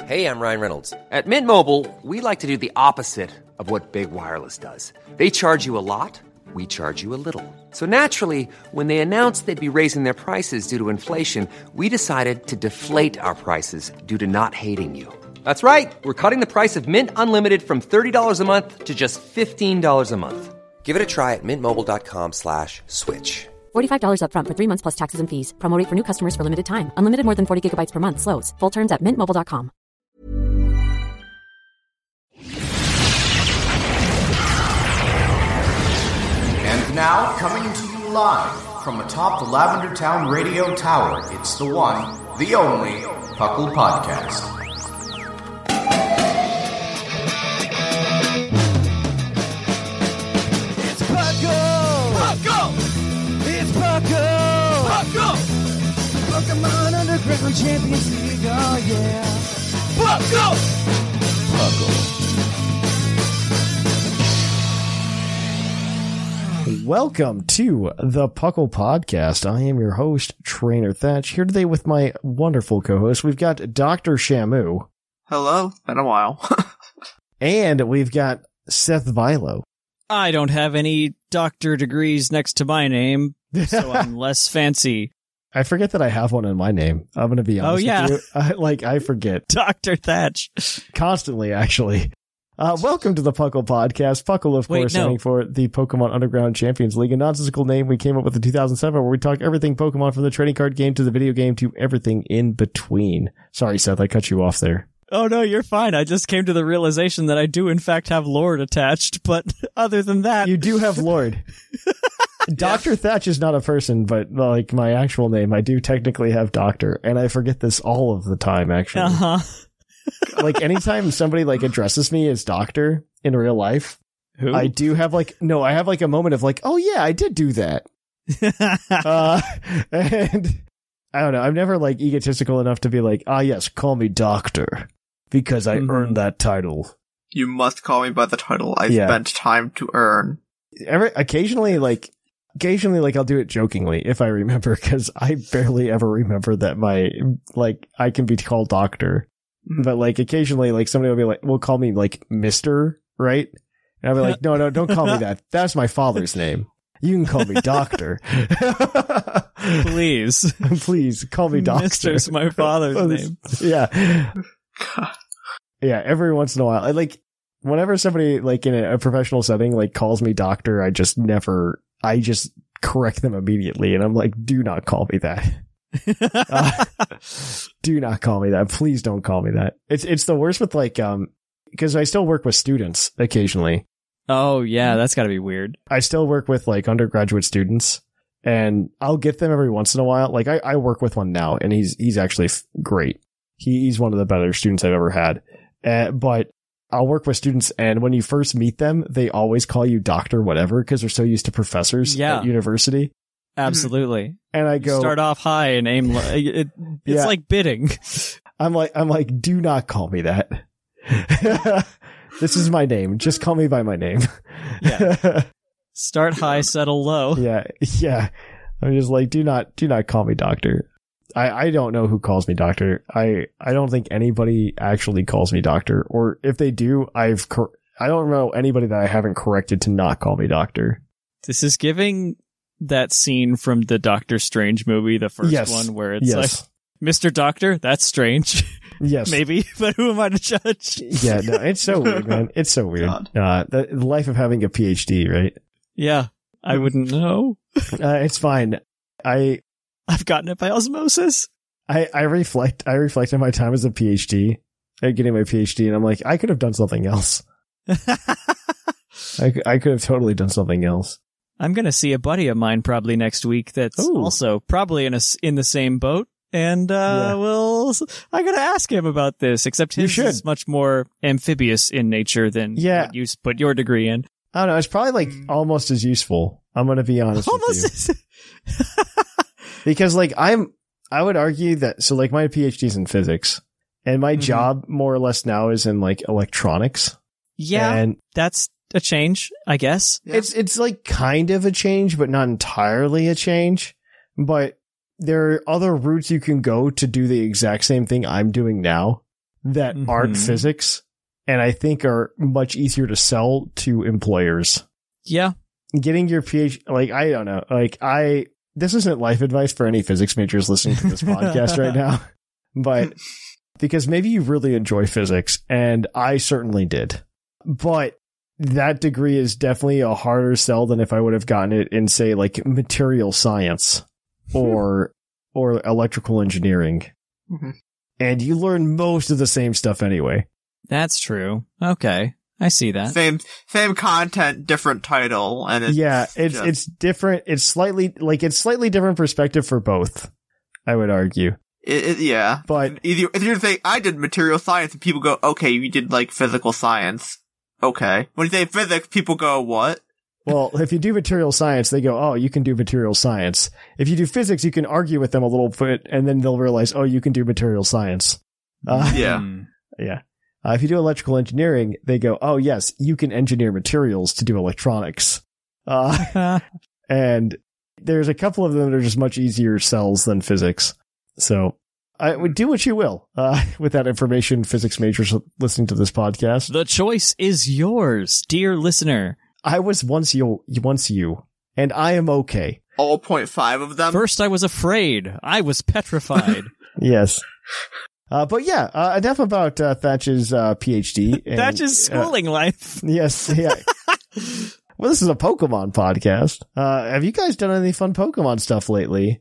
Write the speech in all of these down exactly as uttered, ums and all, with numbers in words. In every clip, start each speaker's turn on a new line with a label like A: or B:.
A: Hey, I'm Ryan Reynolds. At Mint Mobile, we like to do the opposite of what Big Wireless does. They charge you a lot, we charge you a little. So naturally, when they announced they'd be raising their prices due to inflation, we decided to deflate our prices due to not hating you. That's right. We're cutting the price of Mint Unlimited from thirty dollars a month to just fifteen dollars a month. Give it a try at mintmobile.com slash switch.
B: forty-five dollars up front for three months plus taxes and fees. Promo rate for new customers for limited time. Unlimited more than forty gigabytes per month. Slows full terms at mint mobile dot com.
C: And now, coming to you live from atop the Lavender Town Radio Tower, it's the one, the only, Puckle Podcast.
D: It's Puckle! Puckle! It's Puckle! Puckle! Pokemon Underground Champions League, oh yeah! Puckle! Puckle.
E: Welcome to the Puckle Podcast. I am your host, Trainer Thatch, here today with my wonderful co-host. We've got Doctor Shamu.
F: Hello, been a while.
E: And we've got Seth Vilo.
G: I don't have any doctor degrees next to my name, so I'm less fancy.
E: I forget that I have one in my name. I'm going to be honest
G: oh, yeah.
E: with you. I, like, I forget.
G: Doctor Thatch.
E: Constantly, actually. Uh, welcome to the Puckle Podcast. Puckle, of
G: Wait,
E: course,
G: no.
E: standing for the Pokemon Underground Champions League, a nonsensical name we came up with in two thousand seven, where we talk everything Pokemon from the trading card game to the video game to everything in between. Sorry, Seth, I cut you off there.
G: Oh, no, you're fine. I just came to the realization that I do, in fact, have Lord attached, but other than that...
E: You do have Lord. Doctor Yeah. Thatch is not a person, but like my actual name, I do technically have Doctor, and I forget this all of the time, actually.
G: Uh-huh.
E: Like, anytime somebody, like, addresses me as Doctor in real life,
G: Who?
E: I do have, like, no, I have, like, a moment of, like, oh, yeah, I did do that. uh, and I don't know, I'm never, like, egotistical enough to be like, ah, yes, call me Doctor, because I
G: Mhm.
E: earned that title.
F: You must call me by the title I
E: Yeah.
F: spent time to earn.
E: Every, occasionally, like, occasionally, like, I'll do it jokingly, if I remember, because I barely ever remember that my, like, I can be called Doctor. But, like, occasionally, like, somebody will be like, will call me, like, Mister, right? And I'll be like, no, no, don't call me that. That's my father's name. You can call me Doctor.
G: Please.
E: Please, call me Doctor.
G: Mister's my father's name.
E: Yeah.
F: God.
E: Yeah, every once in a while. I, like, whenever somebody, like, in a, a professional setting, like, calls me Doctor, I just never, I just correct them immediately. And I'm like, do not call me that. uh, do not call me that. Please don't call me that. It's it's the worst with like um because I still work with students occasionally.
G: Oh, yeah, that's gotta be weird.
E: I still work with like undergraduate students, and I'll get them every once in a while. Like I, I work with one now, and he's he's actually f- great. He, he's one of the better students I've ever had. Uh, but I'll work with students, and when you first meet them, they always call you Doctor whatever because they're so used to professors
G: Yeah.
E: at university.
G: Absolutely.
E: And I go,
G: Start off high and aim low. It, it, it's
E: Yeah.
G: like bidding.
E: I'm like, I'm like, do not call me that. This is my name. Just call me by my name.
G: Yeah. Start high, settle low.
E: yeah. Yeah. I'm just like, do not, do not call me Doctor. I, I don't know who calls me Doctor. I, I don't think anybody actually calls me Doctor, or if they do, I've, cor- I don't know anybody that I haven't corrected to not call me Doctor.
G: This is giving that scene from the Doctor Strange movie, the first
E: Yes.
G: one, where it's
E: Yes.
G: like, Mister Doctor, that's strange.
E: Yes.
G: Maybe, but who am I to judge?
E: Yeah. No, it's so weird, man. It's so weird.
F: God.
E: Uh, the, the life of having a P H D, right?
G: Yeah, I wouldn't know.
E: Uh, it's fine. I,
G: I've gotten it by osmosis.
E: I, I reflect, I reflect on my time as a PhD, uh, getting my PhD, and I'm like, I could have done something else. I, I could have totally done something else.
G: I'm going to see a buddy of mine probably next week that's
E: Ooh.
G: also probably in a, s- in the same boat. And, uh,
E: Yeah.
G: we'll, I'm going to ask him about this, except
E: You
G: his
E: should.
G: is much more amphibious in nature than
E: Yeah.
G: what you s- put your degree in.
E: I don't know. It's probably like almost as useful. I'm going to be honest with you.
G: Almost.
E: Because like I'm, I would argue that, so like my PhD is in physics, and my
G: Mhm.
E: job more or less now is in like electronics.
G: Yeah,
E: And
G: that's a change, I guess.
F: Yeah.
E: it's, it's like kind of a change, but not entirely a change. But there are other routes you can go to do the exact same thing I'm doing now that
G: Mhm.
E: aren't physics, and I think are much easier to sell to employers.
G: Yeah.
E: Getting your PhD, like, I don't know, like, I, this isn't life advice for any physics majors listening to this podcast right now, but because maybe you really enjoy physics, and I certainly did. But that degree is definitely a harder sell than if I would have gotten it in, say, like, material science or, or electrical engineering.
F: Mm-hmm.
E: And you learn most of the same stuff anyway.
G: That's true. Okay. I see that.
F: Same, same content, different title, and it's
E: Yeah, it's
F: just-
E: it's different. It's slightly like it's slightly different perspective for both, I would argue.
F: It, it, yeah.
E: But
F: Either, if you say, I did material science, and people go, okay, you did, like, physical science. Okay. When you say physics, people go, what?
E: well, if you do material science, they go, "Oh, you can do material science." If you do physics, you can argue with them a little bit, and then they'll realize, "Oh, you can do material science." Uh,
F: Yeah.
G: Hmm.
E: yeah. Uh, if you do electrical engineering, they go, "Oh, yes, you can engineer materials to do electronics." Uh, and there's a couple of them that are just much easier sells than physics. So I would do what you will uh, with that information, physics majors listening to this podcast.
G: The choice is yours, dear listener.
E: I was once you, once you, and I am okay.
F: All point five of them.
G: First, I was afraid. I was petrified.
E: Yes. Uh, but yeah, uh, enough about uh, Thatch's uh, PhD. and,
G: That's just
E: uh,
G: schooling life.
E: yes. Yeah. Well, this is a Pokemon podcast. Uh, have you guys done any fun Pokemon stuff lately?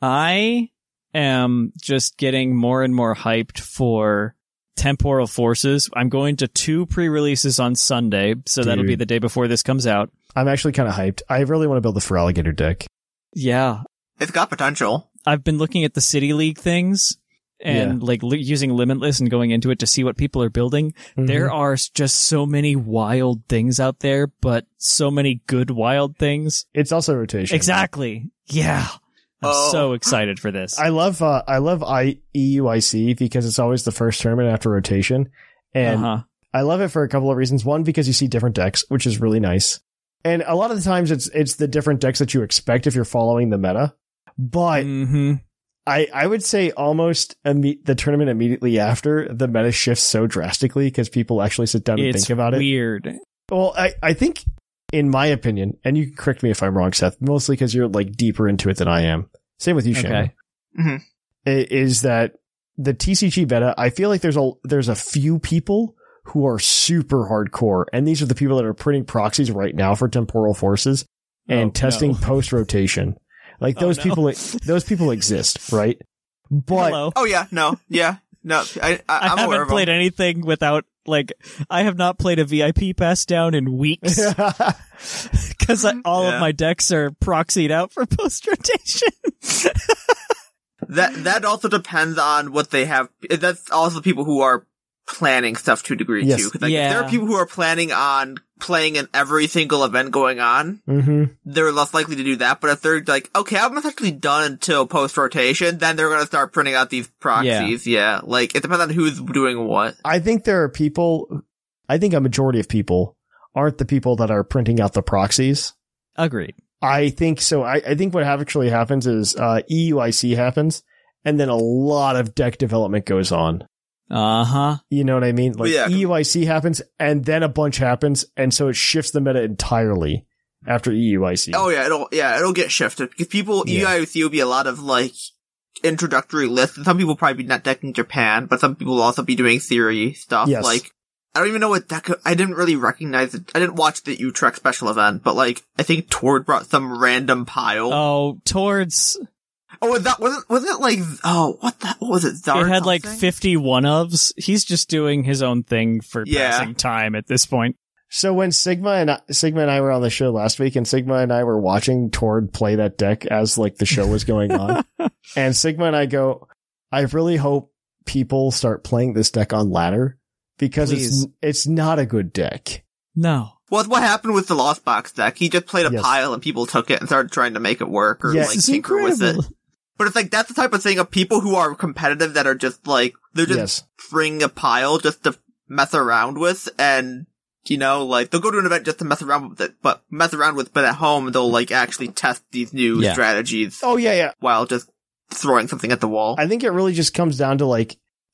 G: I am just getting more and more hyped for Temporal Forces. I'm going to two pre-releases on Sunday, so that'll be
E: Dude.
G: the day before this comes out.
E: I'm actually kind of hyped. I really want to build the Feraligatr deck.
G: Yeah.
F: It's got potential.
G: I've been looking at the City League things and like li- using Limitless and going into it to see what people are building.
E: Mhm.
G: There are s- just so many wild things out there, but so many good wild things.
E: It's also rotation.
G: Exactly. Yeah. I'm
F: Oh.
G: so excited for this.
E: I love uh, I love I E U I C because it's always the first tournament after rotation, and
G: uh-huh.
E: I love it for a couple of reasons. One, because you see different decks, which is really nice, and a lot of the times it's it's the different decks that you expect if you're following the meta. But
G: Mm-hmm.
E: I I would say almost imme- the tournament immediately after the meta shifts so drastically because people actually sit down and
G: It's
E: think about it.
G: weird.
E: Well, I I think. In my opinion, and you can correct me if I'm wrong, Seth, mostly because you're like deeper into it than I am. Same with you, Shane.
G: Okay.
F: Mm-hmm.
E: Is that the T C G beta? I feel like there's a there's a few people who are super hardcore, and these are the people that are printing proxies right now for Temporal Forces and
G: Oh,
E: testing
G: no.
E: post rotation. Like
G: Oh,
E: those
G: no.
E: people, those people exist, right? But
G: Hello.
F: Oh, yeah, no, yeah, no, I, I,
G: I
F: I'm aware
G: haven't
F: of
G: played
F: them.
G: anything without, like, I have not played a V I P pass down in weeks because all
F: Yeah.
G: of my decks are proxied out for post rotation.
F: That, that also depends on what they have. That's also people who are planning stuff to a degree,
E: Yes.
F: too. 'Cause, like,
G: Yeah.
F: if there are people who are planning on playing in every single event going on,
E: hmm
F: they're less likely to do that. But if they're like, okay, I'm not actually done until post-rotation, then they're gonna start printing out these proxies. Yeah. Like, it depends on who's doing what.
E: I think there are people. I think a majority of people aren't the people that are printing out the proxies.
G: Agreed.
E: I think so. I, I think what actually happens is uh, E U I C happens, and then a lot of deck development goes on.
G: Uh huh.
E: You know what I mean? Like
F: Yeah.
E: E U I C happens, and then a bunch happens, and so it shifts the meta entirely after E U I C.
F: Oh yeah, it'll, yeah, it'll get shifted. Because people,
E: Yeah.
F: E U I C will be a lot of, like, introductory lists, and some people probably be not decking Japan, but some people will also be doing theory stuff.
E: Yes.
F: Like, I don't even know what deck, I didn't really recognize it. I didn't watch the Utrecht special event, but like, I think Tord brought some random pile.
G: Oh, towards
F: Oh, was that, wasn't, wasn't it like, oh, what the, what was it, Zard
G: it had like
F: something?
G: fifty-one ofs. He's just doing his own thing for
F: Yeah.
G: passing time at this point.
E: So when Sigma and I, Sigma and I were on the show last week, and Sigma and I were watching Tord play that deck as like the show was going on, and Sigma and I go, I really hope people start playing this deck on ladder because
G: Please.
E: it's it's not a good deck.
G: No.
F: Well, it's what happened with the Lost Box deck. He just played a
E: Yes.
F: pile and people took it and started trying to make it work or
E: Yeah,
F: like
E: it's
F: tinker with it.
G: incredible.
F: But it's like, that's the type of thing of people who are competitive that are just like, they're just
E: Yes.
F: bring a pile just to mess around with, and, you know, like, they'll go to an event just to mess around with it, but mess around with, but at home they'll like actually test these new
G: Yeah.
F: strategies
E: Oh yeah, yeah.
F: while just throwing something at the wall.
E: I think it really just comes down to like,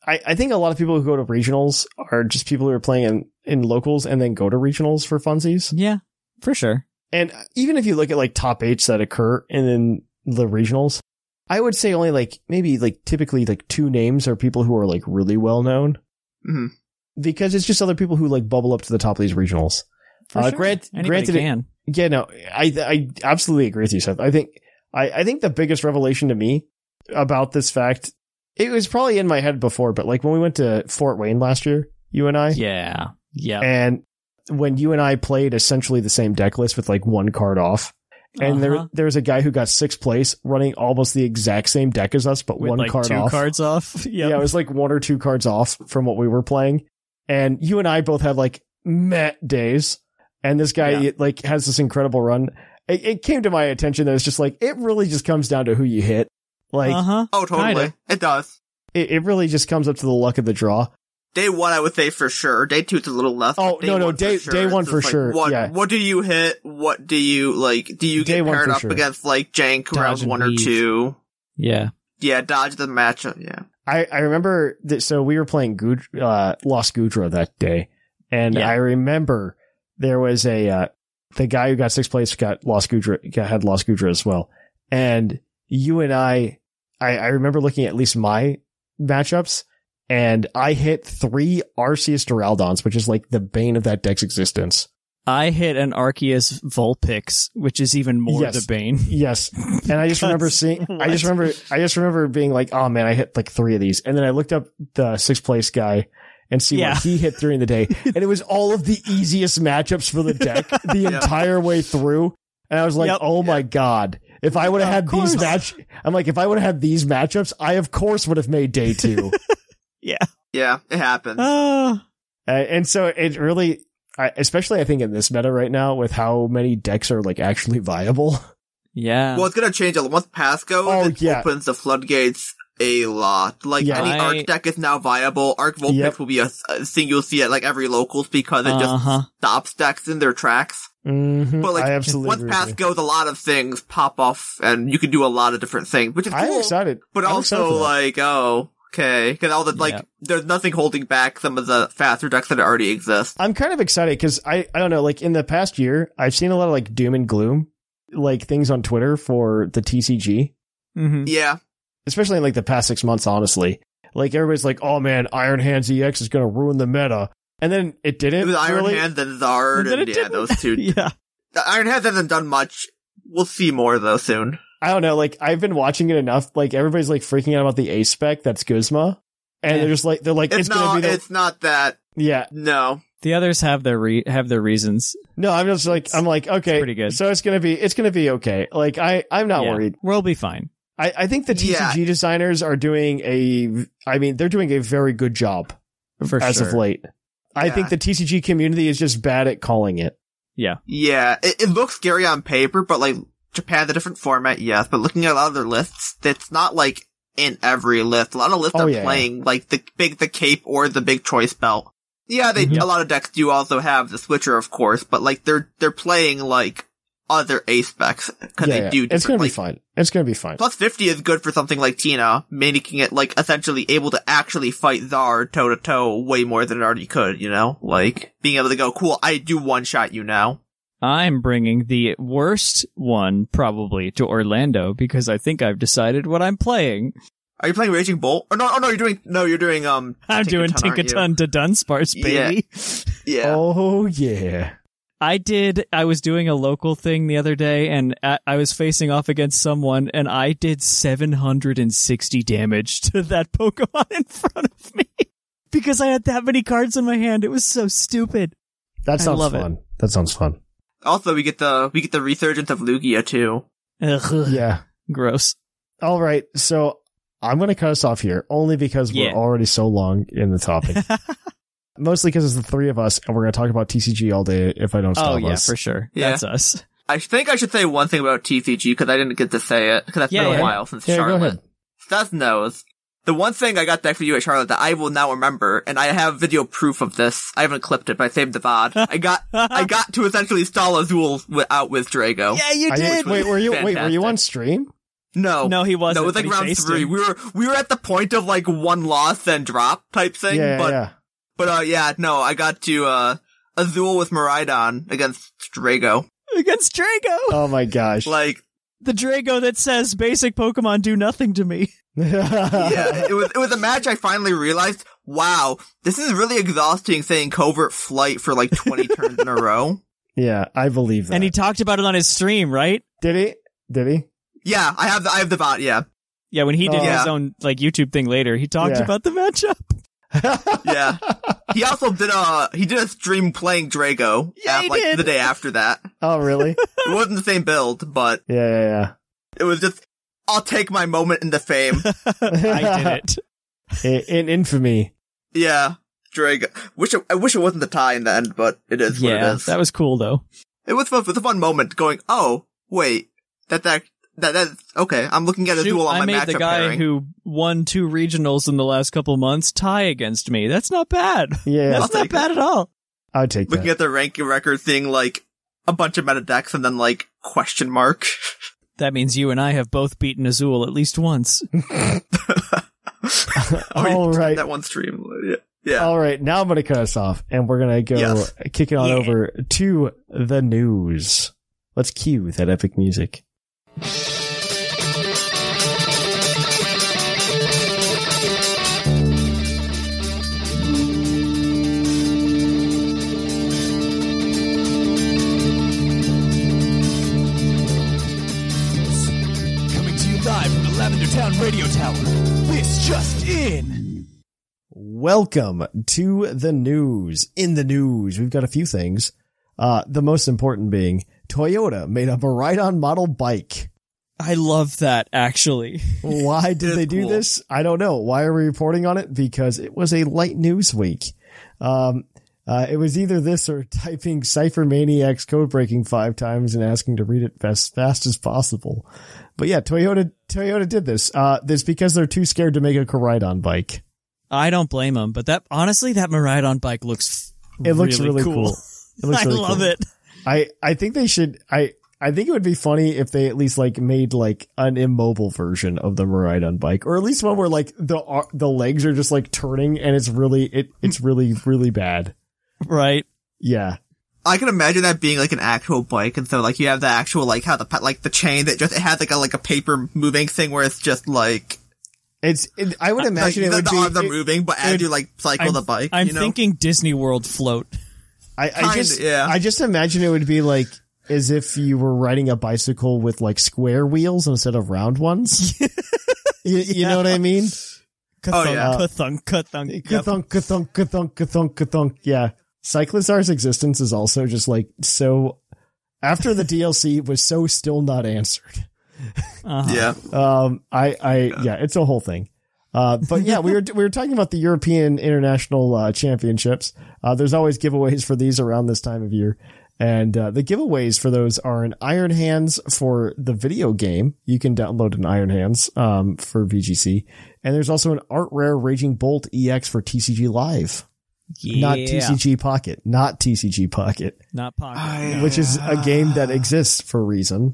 E: I, I think a lot of people who go to regionals are just people who are playing in, in locals and then go to regionals for funsies.
G: Yeah, for sure.
E: And even if you look at like top eights that occur in the regionals, I would say only like maybe like typically like two names are people who are like really well known.
F: Mm-hmm.
E: Because it's just other people who like bubble up to the top of these regionals.
G: For
E: Uh,
G: sure.
E: grant,
G: Anybody
E: granted, it-
G: can.
E: yeah, no, I I absolutely agree with you, Seth. I think I, I think the biggest revelation to me about this fact, it was probably in my head before, but like when we went to Fort Wayne last year, you and I,
G: Yeah. Yeah.
E: and when you and I played essentially the same deck list with like one card off, and
G: Uh-huh.
E: there there was a guy who got sixth place running almost the exact same deck as us, but
G: With
E: one
G: like
E: card
G: two
E: off.
G: cards off. Yep.
E: Yeah, it was like one or two cards off from what we were playing. And you and I both had like meh days. And this guy
G: Yeah.
E: like has this incredible run. It, it came to my attention that it's just like, it really just comes down to who you hit. Like,
G: uh-huh.
F: Oh, totally.
G: Kinda.
F: It does.
E: it, it really just comes up to the luck of the draw.
F: Day one, I would say for sure. Day two, it's a little less.
E: Oh,
F: but day
E: no, no,
F: one for
E: day-
F: sure.
E: day
F: It's
E: one
F: just
E: for
F: like,
E: sure,
F: What,
E: yeah.
F: what do you hit? What do you, like, do you
E: Day
F: get
E: one
F: paired
E: for
F: up
E: sure.
F: against, like, Jank
G: Dodge
F: rounds
G: and
F: one or
G: weave.
F: two?
G: Yeah.
F: Yeah, dodge the matchup, yeah.
E: I, I remember that. So we were playing Gud, uh, Lost Gudra that day. And
G: Yeah.
E: I remember there was a, uh, the guy who got sixth place got Lost Gudra, got, had Lost Gudra as well. And you and I, I, I remember looking at least my matchups, and I hit three Arceus Duraldons, which is like the bane of that deck's existence.
G: I hit an Arceus Vulpix, which is even more
E: Yes.
G: the bane.
E: Yes. And I just remember
G: Because-
E: seeing, I
G: what?
E: just remember, I just remember being like, oh man, I hit like three of these. And then I looked up the sixth place guy and see
G: Yeah.
E: what he hit during the day. And it was all of the easiest matchups for the deck the
F: Yeah.
E: entire way through. And I was like,
G: Yep.
E: oh my God. If I would have had
G: Of
E: these
G: course.
E: match, I'm like, if I would have had these matchups, I of course would have made day two.
G: Yeah.
F: Yeah, it happens.
G: Ah.
E: Uh, and so it really, I, especially I think in this meta right now with how many decks are like actually viable.
G: Yeah.
F: Well, it's gonna change a lot. Once Pass goes,
E: Oh,
F: it
E: yeah.
F: opens the floodgates a lot. Like,
E: Yeah.
F: any
G: I-
F: Arc deck is now viable. Arc Vulpix
E: Yep.
F: will be a, a thing you'll see at, like, every locals because it
G: Uh-huh.
F: just stops decks in their tracks.
E: Mm-hmm.
F: But, like,
E: I absolutely
F: once
E: agree
F: Pass
E: with you.
F: goes, a lot of things pop off, and you can do a lot of different things, which is
E: I'm
F: cool.
E: excited.
F: But
E: I'm excited
F: also,
E: for that.
F: like, oh, okay. Because all the, like,
G: Yeah.
F: there's nothing holding back some of the faster decks that already exist.
E: I'm kind of excited because I, I don't know, like in the past year, I've seen a lot of like doom and gloom, like things on Twitter for the T C G,
G: Mm-hmm.
F: Yeah.
E: especially in like the past six months, honestly. Like everybody's like, oh man, Iron Hands E X is going to ruin the meta. And then it didn't.
F: It was Iron
E: really.
F: Hands and Zard,
G: And then
F: and,
G: it
F: yeah,
G: didn't.
F: those two.
G: Yeah.
F: The Iron Hands hasn't done much. We'll see more, though, soon.
E: I don't know. Like I've been watching it enough. Like everybody's like freaking out about the A spec that's Guzma. And
G: Yeah.
E: they're just like, they're like, it's,
F: It's,
E: going to
F: not,
E: be the,
F: it's not that,
E: yeah.
F: no.
G: The others have their re- have their reasons.
E: No, I'm just like, I'm like, okay.
G: pretty good.
E: So it's going to be, it's going to be okay. Like I, I'm not
G: Yeah.
E: worried.
G: We'll be fine.
E: I, I think the T C G
F: Yeah.
E: designers are doing a, I mean, they're doing a very good job
G: For
E: as
G: sure.
E: of late. I
F: Yeah.
E: think the T C G community is just bad at calling it.
G: Yeah.
F: Yeah, it, it looks scary on paper, but like, Japan's a different format, yes, but looking at a lot of their lists, it's not like in every list. A lot of lists
E: Oh,
F: are
E: yeah.
F: playing like the big, the cape or the big choice belt. Yeah, they,
E: Mhm.
F: a lot of decks do also have the switcher, of course, but like they're, they're playing like other A specs, cause
E: Yeah,
F: they
E: yeah.
F: do
E: It's going
F: different,
E: to be
F: like,
E: fine. It's going to be fine.
F: plus fifty is good for something like Tina, making it like essentially able to actually fight Zard toe to toe way more than it already could, you know? Like, being able to go, cool, I do one shot you now.
G: I'm bringing the worst one probably to Orlando because I think I've decided what I'm playing.
F: Are you playing Raging Bolt? Or no, oh no, you're doing, no, you're doing, um,
G: I'm doing
F: Tinkaton, aren't you?
G: Tinkaton to Dunsparce, baby.
F: Yeah.
E: Oh, yeah.
G: I did, I was doing a local thing the other day and I, I was facing off against someone and I did seven hundred sixty damage to that Pokemon in front of me because I had that many cards in my hand. It was so stupid.
E: That
G: I
E: sounds
G: love it.
E: fun. That sounds fun.
F: Also, we get the, we get the resurgence of Lugia too.
G: Ugh,
E: Yeah.
G: gross.
E: All right. So I'm going to cut us off here only because we're
G: Yeah.
E: already so long in the topic. Mostly because it's the three of us and we're going to talk about T C G all day if I don't stop
G: Oh yeah,
E: us.
G: for sure.
F: Yeah.
G: That's us.
F: I think I should say one thing about T C G because I didn't get to say it because it's
G: Yeah,
F: been a
G: yeah.
F: while since
E: Yeah, go
F: Charlotte.
E: ahead.
F: Seth knows. The one thing I got back for you at Charlotte that I will now remember, and I have video proof of this. I haven't clipped it, but I saved the V O D. I got, I got to essentially stall Azul wi- out with Drago.
G: Yeah, you
E: I-
G: did.
E: wait, were you, wait, were you
F: Fantastic.
E: on stream?
F: No,
G: No, he wasn't,
F: No, it was
G: but
F: like
G: he
F: round
G: faced
F: three.
G: him.
F: We were we were at the point of like one loss then drop type thing.
E: Yeah,
F: but
E: yeah.
F: but uh, yeah, no, I got to uh Azul with Miraidon against Drago.
G: Against Drago!
E: Oh my gosh.
F: Like,
G: The Drago that says basic Pokemon do nothing to me.
F: yeah, it was it was a match. I finally realized, wow, this is really exhausting. Saying Covert Flight for like twenty turns in a row.
E: Yeah, I believe that.
G: And he talked about it on his stream, right?
E: Did he? Did he?
F: Yeah, I have the I have the bot. Yeah,
G: Yeah, when he did
E: Oh.
G: his
F: Yeah.
G: own like YouTube thing later, he talked
E: Yeah.
G: about the matchup.
F: yeah. He also did a he did a stream playing Drago.
G: Yeah,
F: at,
G: he
F: like
G: did.
F: the day after that.
E: Oh, really?
F: It wasn't the same build, but
E: Yeah, yeah,
F: it was just. I'll take my moment in the fame.
G: I did it.
E: yeah. In, in infamy.
F: Yeah, Drago. Wish it, I wish it wasn't the tie in the end, but it is what it
G: Yeah,
F: is.
G: that was cool though.
F: It was fun. It was a fun moment. Going, oh wait, that that that that. Okay, I'm looking at a
G: Shoot,
F: duel on
G: I
F: my
G: made
F: matchup
G: the guy
F: pairing.
G: who won two regionals in the last couple months tie against me. That's not bad.
E: Yeah,
G: That's
F: I'll
G: not
F: take
G: bad
F: it.
G: at all.
E: I would take
F: Looking
E: that.
F: at the ranking record, seeing like a bunch of meta decks and then like question mark.
G: That means you and I have both beaten Azul at least once.
E: All right.
F: That one stream. Yeah. Yeah.
E: All right, now I'm going to cut us off, and we're going to go
F: Yes.
E: kick it on
G: Yeah.
E: over to the news. Let's cue that epic music.
D: Coming to you live from the Lavender Town Radio Tower. This just in.
E: Welcome to the news. In the news, we've got a few things. Uh, the most important being Toyota made up a ride-on model bike.
G: I love that, actually.
E: Why did
F: It's
E: they do
F: cool.
E: this? I don't know. Why are we reporting on it? Because it was a light news week. Um, uh, it was either this or typing Cypher Maniac's code breaking five times and asking to read it as fast as possible. But yeah, Toyota, Toyota did this. Uh, this because they're too scared to make a ride-on bike.
G: I don't blame him, but that honestly, that Miraidon bike looks
E: It looks
G: really
E: really
G: cool.
E: cool. It looks
G: I
E: really
G: love
E: cool.
G: it.
E: I, I think they should, I, I think it would be funny if they at least like made like an immobile version of the Miraidon bike, or at least one where like the, uh, the legs are just like turning and it's really, it, it's really, really bad.
G: Right.
E: Yeah.
F: I can imagine that being like an actual bike, and so like you have the actual like how the pa- like the chain that just it has like a like a paper moving thing where it's just like
E: It's, it, I would imagine
F: like,
E: it would
F: the
E: be,
F: arms are
E: it-
F: moving, but as
E: would-
F: you like cycle
G: I'm,
F: the bike,
G: I'm
F: you know?
G: thinking Disney World float.
E: I, I
F: Kinda,
E: just,
F: yeah.
E: I just imagine it would be like as if you were riding a bicycle with like square wheels instead of round ones. you, you know what I mean?
F: Oh, yeah.
G: Kathunk, kathunk. Yep.
E: Ka-thunk, ka-thunk, ka-thunk, ka-thunk, ka-thunk. Yeah. Cyclizar's existence is also just like so, after the D L C was so still not answered.
G: Uh-huh.
F: yeah.
E: Um, I, I, yeah, it's a whole thing. Uh, but yeah, we were, we were talking about the European International, uh, Championships. Uh, there's always giveaways for these around this time of year. And, uh, the giveaways for those are an Iron Hands for the video game. You can download an Iron Hands, um, for V G C. And there's also an Art Rare Raging Bolt E X for T C G Live.
G: Yeah.
E: Not T C G Pocket, not T C G Pocket,
G: Not pocket.
F: I-
E: which is a game that exists for a reason.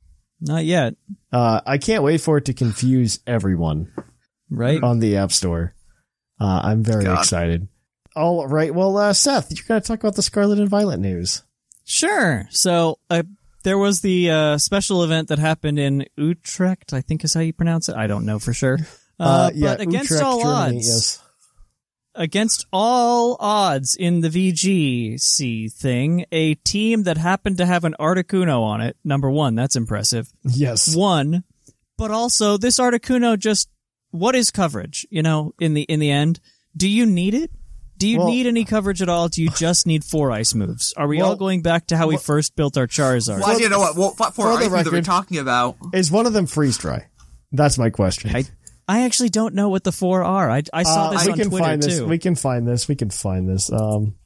G: Not yet.
E: Uh, I can't wait for it to confuse everyone
G: Right?
E: on the App Store. Uh, I'm very
F: God.
E: excited. All right. Well, uh, Seth, you're going to talk about the Scarlet and Violet news.
G: Sure. So, uh, there was the, uh, special event that happened in Utrecht, I think is how you pronounce it. I don't know for sure. Uh,
E: yeah,
G: but against
E: Utrecht,
G: all
E: Germany,
G: odds,
E: yes.
G: against all odds in the V G C thing, a team that happened to have an Articuno on it, number one, that's impressive.
E: Yes.
G: One, but also this Articuno just, what is coverage, you know, in the, in the end? Do you need it? Do you
E: Well-
G: need any coverage at all? Do you just need four ice moves? Are we
E: Well-
G: all going back to how we first built our Charizard?
F: Well, you know what? Well, for,
E: for the
F: for that we're
E: record-
F: talking about.
E: Is one of them freeze dry? That's my question.
G: I, I actually don't know what the four are. I, I saw
E: Uh,
G: this
E: we
G: on
E: can
G: Twitter
E: find this.
G: too.
E: We can find this. We can find this. Um,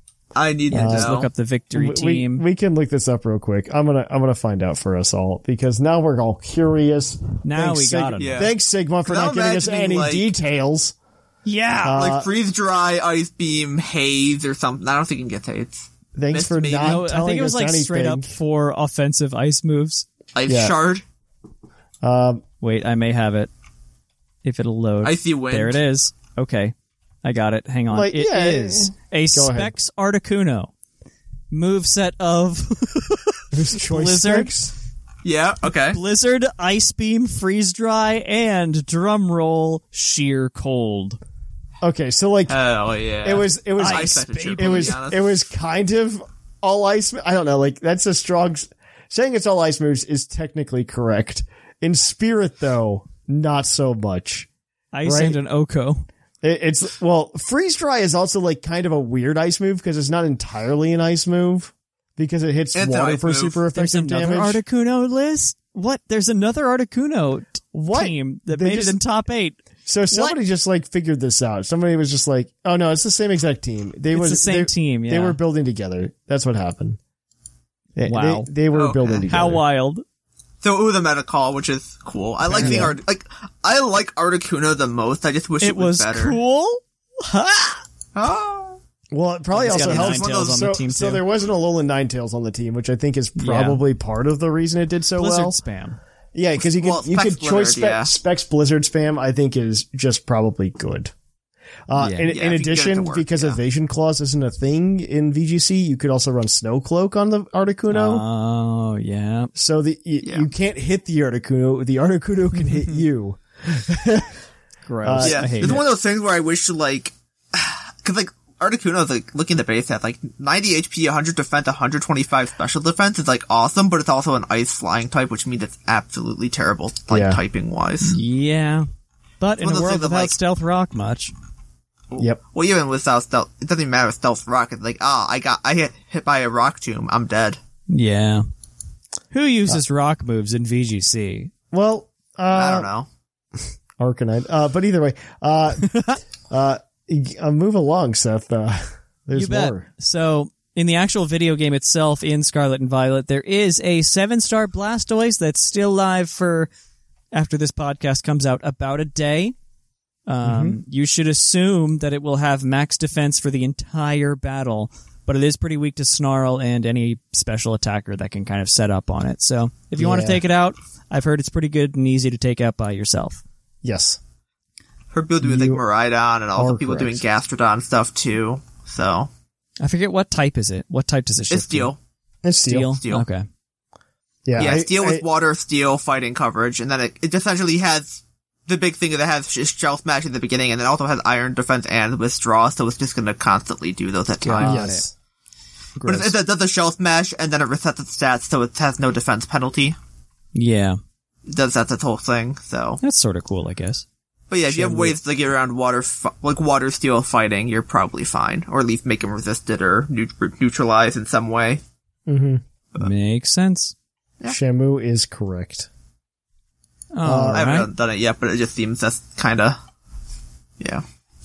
F: I need to
G: Just
F: know.
G: look up the victory
E: we,
G: team.
E: we can look this up real quick. I'm gonna I'm gonna find out for us all because now we're all curious.
G: Now
E: Thanks,
G: we got
E: Sig-
G: it.
F: Yeah.
E: Thanks, Sigma, for
F: 'Cause
E: not
F: I'm
E: giving us
F: imagining,
E: any
F: like-
E: details.
G: Yeah.
E: Uh,
F: like freeze dry, ice beam, haze, or something. I don't think you can get haze.
E: Thanks
F: Missed
E: for
F: me.
E: not
G: No, I
E: telling
G: think it was
E: us
G: like
E: anything.
G: straight up four offensive ice moves.
F: Ice
E: Yeah.
F: shard.
E: Um,
G: Wait, I may have it. If it'll load.
F: Icy Wind.
G: There it is. Okay. I got it. Hang on.
E: Like,
G: It
E: yeah,
G: is a
E: go ahead.
G: Specs Articuno. Moveset of
E: Who's choice
G: Blizzard.
E: specs?
F: Yeah, okay.
G: Blizzard, Ice Beam, Freeze Dry, and drumroll, Sheer Cold.
E: Okay, so like
F: Oh, yeah.
E: it was it was
F: I
G: Ice,
F: expected
G: baby.
F: you, to
E: it
F: be
E: was
F: honest.
E: it was kind of all ice. I don't know. Like that's a strong s- saying it's all ice moves is technically correct. In spirit, though, not so much.
G: Ice
E: Right.
G: and an Oko.
E: It, it's well, freeze dry is also like kind of a weird ice move because it's not entirely an ice move because it hits
F: It's an
E: water
F: ice
E: for
F: move.
E: super
G: There's
E: effective
G: another
E: damage.
G: Articuno list? What? There's another Articuno t-
E: What?
G: team that
E: They
G: made
E: just-
G: it in top eight.
E: So somebody just like figured this out. Somebody was just like, "Oh no, it's the same exact team." They
G: It's
E: was
G: the same
E: they,
G: team, yeah.
E: They were building together. That's what happened. They,
G: Wow.
E: They, they were
F: Okay.
E: building together.
G: How wild.
F: So, ooh, the meta call, which is cool. I like the
E: Yeah.
F: art. Like, I like Articuno the most. I just wish it,
G: It was
F: better.
G: cool? Ha!
F: Ah.
E: Well, it probably
G: It's
E: also
G: got a
E: helps.
G: Ninetales on
E: so,
G: the team,
E: so
G: too.
E: there wasn't a Alolan Ninetales on the team, which I think is probably part of the reason it did so
G: Blizzard
E: well.
G: spam.
E: Yeah, because you can
F: Well,
E: you
F: Specs
E: can choice
F: Blizzard, yeah.
E: spec, Specs Blizzard spam. I think is just probably good. Uh,
G: Yeah.
E: in,
F: Yeah,
E: in
F: if you get it to
E: addition,
F: work,
E: because
F: yeah.
E: Evasion Clause isn't a thing in V G C, you could also run Snow Cloak on the Articuno.
G: Oh, yeah.
E: so the you,
F: Yeah.
E: you can't hit the Articuno. The Articuno can hit you.
G: Gross.
E: Uh,
F: Yeah,
G: I hate
F: it's
G: it.
F: one of those things where I wish, like, because, like, Articuno's, like, looking at the base stats, like, ninety H P, one hundred defense, one hundred twenty-five special defense is, like, awesome, but it's also an ice flying type, which means it's absolutely terrible, like,
E: Yeah.
F: typing-wise.
G: Yeah. But in
F: one
G: a
F: of those
G: world
F: things that,
G: without
F: like-
G: Stealth Rock much.
E: Yep.
F: Well, even without stealth, it doesn't even matter with stealth rock, it's like, ah, I got, I hit hit by a rock tomb, I'm dead.
G: Yeah. Who uses rock moves in V G C?
E: Well, uh,
F: I don't know.
E: Arcanine. Uh, but either way, uh, uh, uh, move along, Seth. Uh, there's
G: You bet.
E: more.
G: So, in the actual video game itself, in Scarlet and Violet, there is a seven-star Blastoise that's still live for, after this podcast comes out, about a day. Um, You should assume that it will have max defense for the entire battle, but it is pretty weak to Snarl and any special attacker that can kind of set up on it. So, if you want to
E: Yeah.
G: take it out, I've heard it's pretty good and easy to take out by yourself.
E: Yes.
F: For people doing, like,
E: You
F: Miraidon and also
E: are
F: people
E: correct.
F: doing Gastrodon stuff, too, so.
G: I forget what type is it. What type does it shift
F: It's steel.
E: It's steel.
G: Steel?
F: Steel.
G: Okay.
E: Yeah.
F: Yeah,
E: I-
F: steel
E: I-
F: with water, steel, fighting coverage, and then it, it essentially has the big thing that has sh- shell smash at the beginning, and then also has iron defense and withdraw, so it's just going to constantly do those at times.
G: Got
E: Yes.
F: But it, it does a shell smash, and then it resets its stats, so it has no defense penalty.
G: Yeah.
F: It does that its whole thing, so.
G: That's sort of cool, I guess.
F: But yeah, if you have ways to get around water, fi- like water steel fighting, you're probably fine. Or at least make them resisted or neut- neutralized in some way.
E: Mm-hmm.
G: Makes sense.
F: Yeah.
E: Shamu is correct.
G: All
F: I haven't
G: right.
F: done- done it yet, but it just seems that's kinda, yeah.